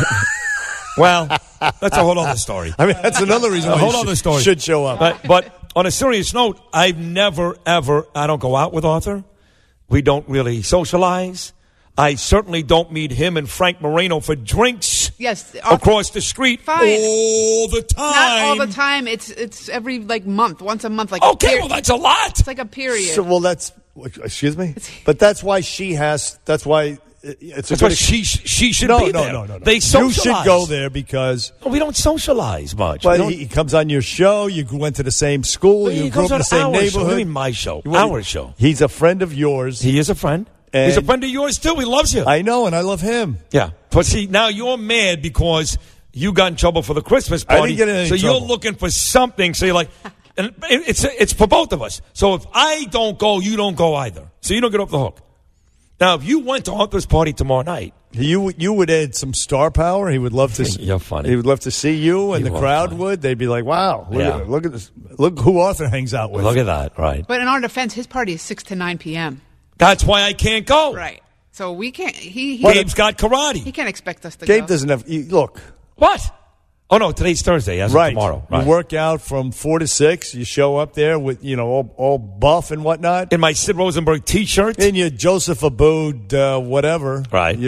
S6: Well, that's a whole other story.
S7: I mean, that's another reason why
S6: a whole
S7: you
S6: other story
S7: should show up.
S6: But on a serious note, I've never ever. I don't go out with Arthur. We don't really socialize. I certainly don't meet him and Frank Moreno for drinks.
S4: Yes,
S6: across the street
S4: fine.
S6: all the time.
S4: Not all the time. It's every month, once a month. Like
S6: okay, well that's a lot.
S4: It's like a period.
S7: So, well, that's excuse me, but that's why she has. That's why it's.
S6: That's why she should be there.
S7: No.
S6: They socialize.
S7: You should go there because
S6: we don't socialize much.
S7: But he comes on your show. You went to the same school. You grew up in the same neighborhood.
S6: Show. What do you mean my show? Our show.
S7: He's a friend of yours.
S6: He is a friend.
S7: And
S6: he's a friend of yours too. He loves you.
S7: I know, and I love him.
S6: Yeah, but see, now you're mad because you got in trouble for the Christmas party.
S7: I didn't get in any
S6: so
S7: trouble.
S6: You're looking for something. So you're like, and it's for both of us. So if I don't go, you don't go either. So you don't get off the hook. Now, if you went to Arthur's party tomorrow night,
S7: you would add some star power. He would love to.
S6: You're funny.
S7: He would love to see you, and the crowd would. They'd be like, "Wow, look at this! Look who Arthur hangs out with."
S6: Look at that, right?
S4: But in our defense, his party is 6 to 9 p.m.
S6: That's why I can't go.
S4: Right. So we can't.
S6: Gabe's got karate.
S4: He can't expect us to
S7: Gabe
S4: go.
S7: doesn't have. Look.
S6: What? Oh no, today's Thursday. As
S7: right.
S6: Of tomorrow. Right.
S7: You work out from 4 to 6. You show up there with all buff and whatnot.
S6: In my Sid Rosenberg T-shirt.
S7: In your Joseph Abood whatever.
S6: Right.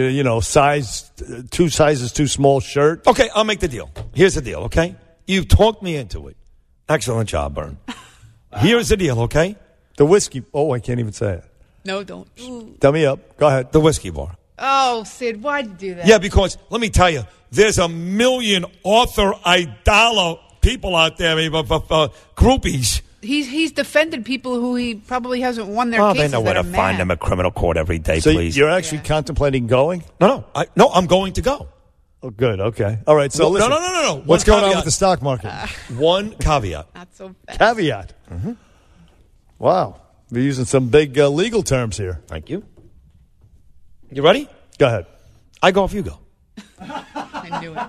S7: Size 2 sizes too small shirt.
S6: Okay, I'll make the deal. Here's the deal. Okay, you talked me into it. Excellent job, Bern. Here's the deal. Okay.
S7: The whiskey. Oh, I can't even say it.
S4: No, don't.
S7: Tell me up. Go ahead.
S6: The whiskey bar.
S4: Oh, Sid, why'd you do that?
S6: Yeah, because let me tell you, there's a million Arthur Idala people out there, groupies.
S4: He's defended people who he probably hasn't won their
S6: Oh,
S4: cases.
S6: they know where to
S4: that are
S6: find
S4: mad.
S6: them at criminal court every day,
S7: So
S6: please.
S7: you're actually contemplating going?
S6: No, I'm going to go.
S7: Oh, good. Okay. All right. So
S6: Well,
S7: listen.
S6: No.
S7: What's
S6: One
S7: going on
S6: caveat.
S7: with the stock market?
S6: One caveat.
S4: Not so bad.
S7: Caveat.
S6: Mm-hmm.
S7: Wow. We're using some big legal terms here.
S6: Thank you. You ready?
S7: Go ahead.
S6: I go if you go.
S4: I knew it.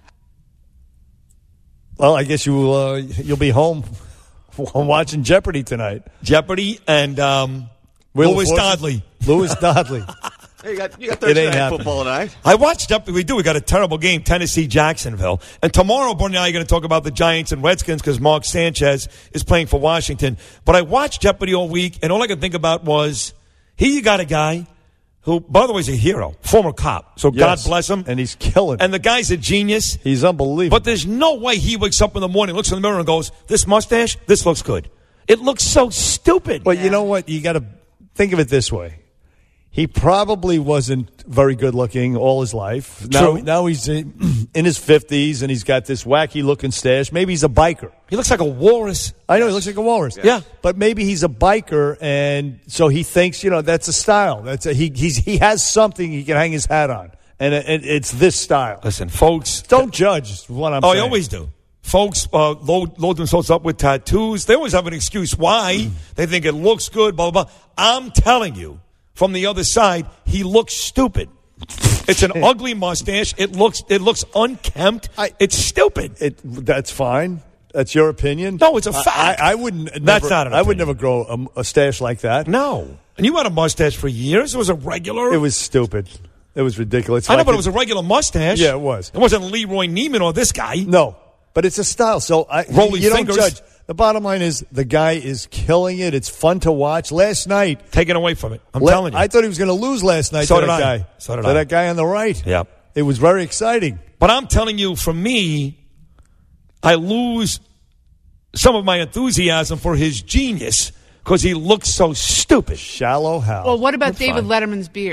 S7: Well, I guess you'll be home watching Jeopardy tonight.
S6: Jeopardy and Louis Dodley.
S7: Louis Dodley.
S8: Hey, you got
S7: It
S8: Thursday
S7: ain't
S8: night
S7: happening.
S8: football tonight.
S6: I watched Jeopardy. We do. We got a terrible game, Tennessee-Jacksonville. And tomorrow, Bernie and I are going to talk about the Giants and Redskins because Mark Sanchez is playing for Washington. But I watched Jeopardy all week, and all I could think about was, here you got a guy who, by the way, is a hero, former cop. So God
S7: Yes.
S6: bless him.
S7: And he's killing it.
S6: And the guy's a genius.
S7: He's unbelievable.
S6: But there's no way he wakes up in the morning, looks in the mirror, and goes, this mustache, this looks good. It looks so stupid.
S7: But you know what? You got to think of it this way. He probably wasn't very good looking all his life. Now he's in his 50s and he's got this wacky looking stash. Maybe he's a biker.
S6: He looks like a walrus.
S7: I know, he looks like a walrus.
S6: Yeah.
S7: But maybe he's a biker, and so he thinks, that's a style. He has something he can hang his hat on, and it's this style.
S6: Listen, folks.
S7: Don't judge is what I'm saying.
S6: I always do. Folks load themselves up with tattoos. They always have an excuse why. They think it looks good, blah, blah, blah. I'm telling you, from the other side, he looks stupid. It's an ugly mustache. It looks unkempt. It's stupid.
S7: That's fine. That's your opinion.
S6: No, it's a fact.
S7: I wouldn't.
S6: That's not an
S7: I would
S6: opinion.
S7: never grow a stash like that.
S6: No. And you had a mustache for years. It was a regular.
S7: It was stupid. It was ridiculous.
S6: I know, but it was a regular mustache.
S7: Yeah, it was.
S6: It wasn't Leroy Neiman or this guy.
S7: No, but it's a style. So
S6: Rolly
S7: you
S6: fingers.
S7: don't judge. The bottom line is the guy is killing it. It's fun to watch. Last night,
S6: taken away from it. I'm telling you.
S7: I thought he was going to lose last night.
S6: So
S7: to
S6: did
S7: that
S6: I.
S7: guy.
S6: So did
S7: to
S6: I.
S7: that guy on the right.
S6: Yep.
S7: It was very exciting.
S6: But I'm telling you, for me, I lose some of my enthusiasm for his genius because he looks so stupid.
S7: Shallow how?
S4: Well, what about David Letterman's beard?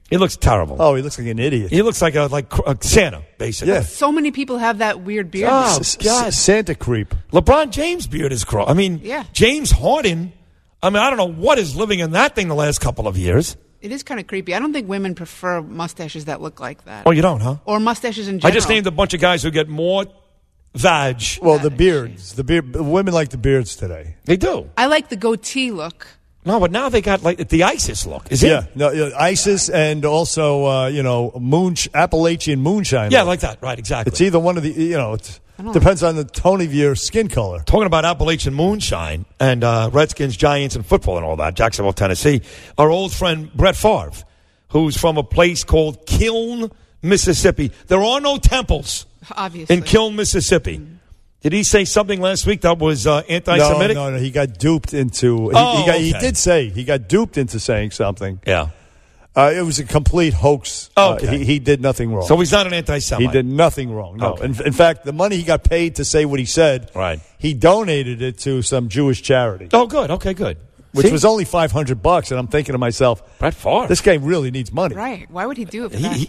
S6: He looks terrible.
S7: Oh, he looks like an idiot.
S6: He looks like a Santa, basically.
S7: Yeah.
S4: So many people have that weird beard.
S6: Oh, God.
S7: Santa creep.
S6: LeBron James' beard is cropped. I mean,
S4: Yeah.
S6: James Harden, I don't know what is living in that thing the last couple of years.
S4: It is kind of creepy. I don't think women prefer mustaches that look like that.
S6: Oh, you don't, huh?
S4: Or mustaches in general.
S6: I just named a bunch of guys who get more vag.
S7: Well, the beards. Women like the beards today.
S6: They do.
S4: I like the goatee look.
S6: No, but now they got like the ISIS look. Is it?
S7: Yeah, no, ISIS and also Appalachian moonshine.
S6: Yeah,
S7: look.
S6: like that. Right, exactly.
S7: It's either one of the. It depends on the tone of your skin color.
S6: Talking about Appalachian moonshine and Redskins, Giants, and football and all that, Jacksonville, Tennessee. Our old friend Brett Favre, who's from a place called Kiln, Mississippi. There are no temples,
S4: obviously,
S6: in Kiln, Mississippi. Mm-hmm. Did he say something last week that was anti-Semitic?
S7: No. He got duped into. He did say he got duped into saying something.
S6: Yeah.
S7: It was a complete hoax.
S6: Okay.
S7: He did nothing wrong.
S6: So he's not an anti-Semite.
S7: He did nothing wrong. No.
S6: Okay.
S7: In fact, the money he got paid to say what he said,
S6: right,
S7: he donated it to some Jewish charity.
S6: Oh, good. Okay, good.
S7: Which was only $500, and I'm thinking to myself,
S6: Brett Favre,
S7: this guy really needs money.
S4: Right? Why would he do it for that?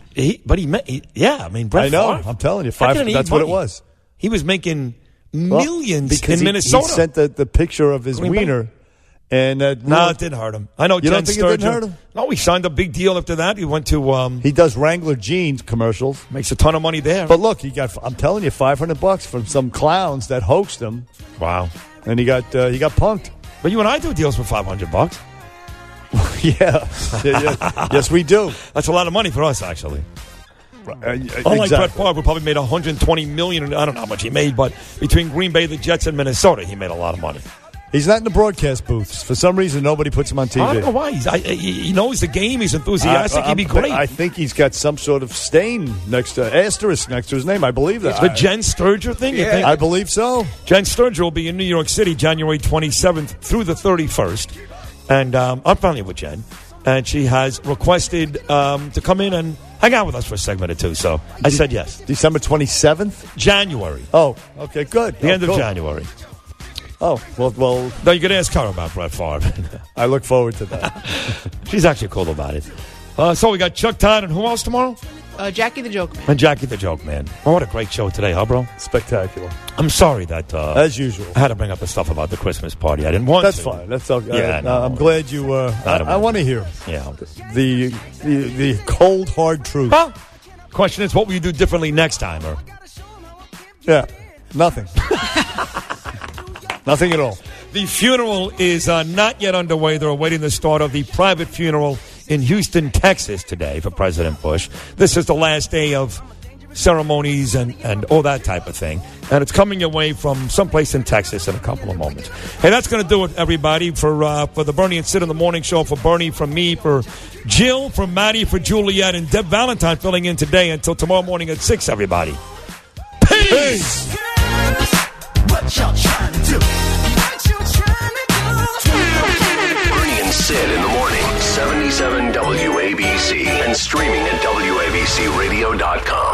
S6: Brett
S7: I know.
S6: Favre.
S7: I'm telling you, that's what it was.
S6: He was making millions in Minnesota.
S7: He sent the picture of his wiener. And
S6: no, it didn't hurt him. I know.
S7: You don't think it didn't hurt him?
S6: No, he signed a big deal after that. He went to.
S7: He does Wrangler jeans commercials.
S6: Makes a ton of money there.
S7: But look, I'm telling you, $500 from some clowns that hoaxed him.
S6: Wow.
S7: And he got punked.
S6: But you and I do deals for $500.
S7: Yeah. Yes, we do.
S6: That's a lot of money for us, actually.
S7: Unlike
S6: Brett Favre, who probably made $120 million. I don't know how much he made, but between Green Bay, the Jets, and Minnesota, he made a lot of money.
S7: He's not in the broadcast booths. For some reason, nobody puts him on TV.
S6: I don't know why. He knows the game. He's enthusiastic. He'd be great.
S7: I think he's got some sort of asterisk next to his name. I believe that.
S6: The Jen Sturger thing?
S7: Yeah,
S6: you think?
S7: I believe so.
S6: Jen Sturger will be in New York City January 27th through the 31st. And I'm friendly with Jen. And she has requested to come in and hang out with us for a segment or two. So I said yes.
S7: December 27th?
S6: January.
S7: Oh, okay, good.
S6: The end of January.
S7: Oh, well.
S6: No, you can ask her about Brett Favre.
S7: I look forward to that.
S6: She's actually cool about it. So we got Chuck Todd and who else tomorrow?
S4: Jackie the Joke Man.
S6: And Jackie the Joke Man. Oh, what a great show today, huh, bro?
S7: Spectacular.
S6: I'm sorry that...
S7: as usual.
S6: I had to bring up the stuff about the Christmas party. I didn't want
S7: That's
S6: to.
S7: Fine. That's okay.
S6: Yeah,
S7: I'm glad you... I want to hear the cold, hard truth.
S6: Well, question is, what will you do differently next time? Or?
S7: Yeah, nothing. Nothing at all.
S6: The funeral is not yet underway. They're awaiting the start of the private funeral in Houston, Texas today for President Bush. This is the last day of ceremonies and all that type of thing. And it's coming away from someplace in Texas in a couple of moments. Hey, that's going to do it, everybody, for the Bernie and Sid in the Morning Show. For Bernie, from me, for Jill, for Maddie, for Juliet, and Deb Valentine filling in today until tomorrow morning at 6, everybody. Peace!
S1: What y'all trying to do? Bernie and Sid in the morning, 77 WABC, and streaming at WABCRadio.com.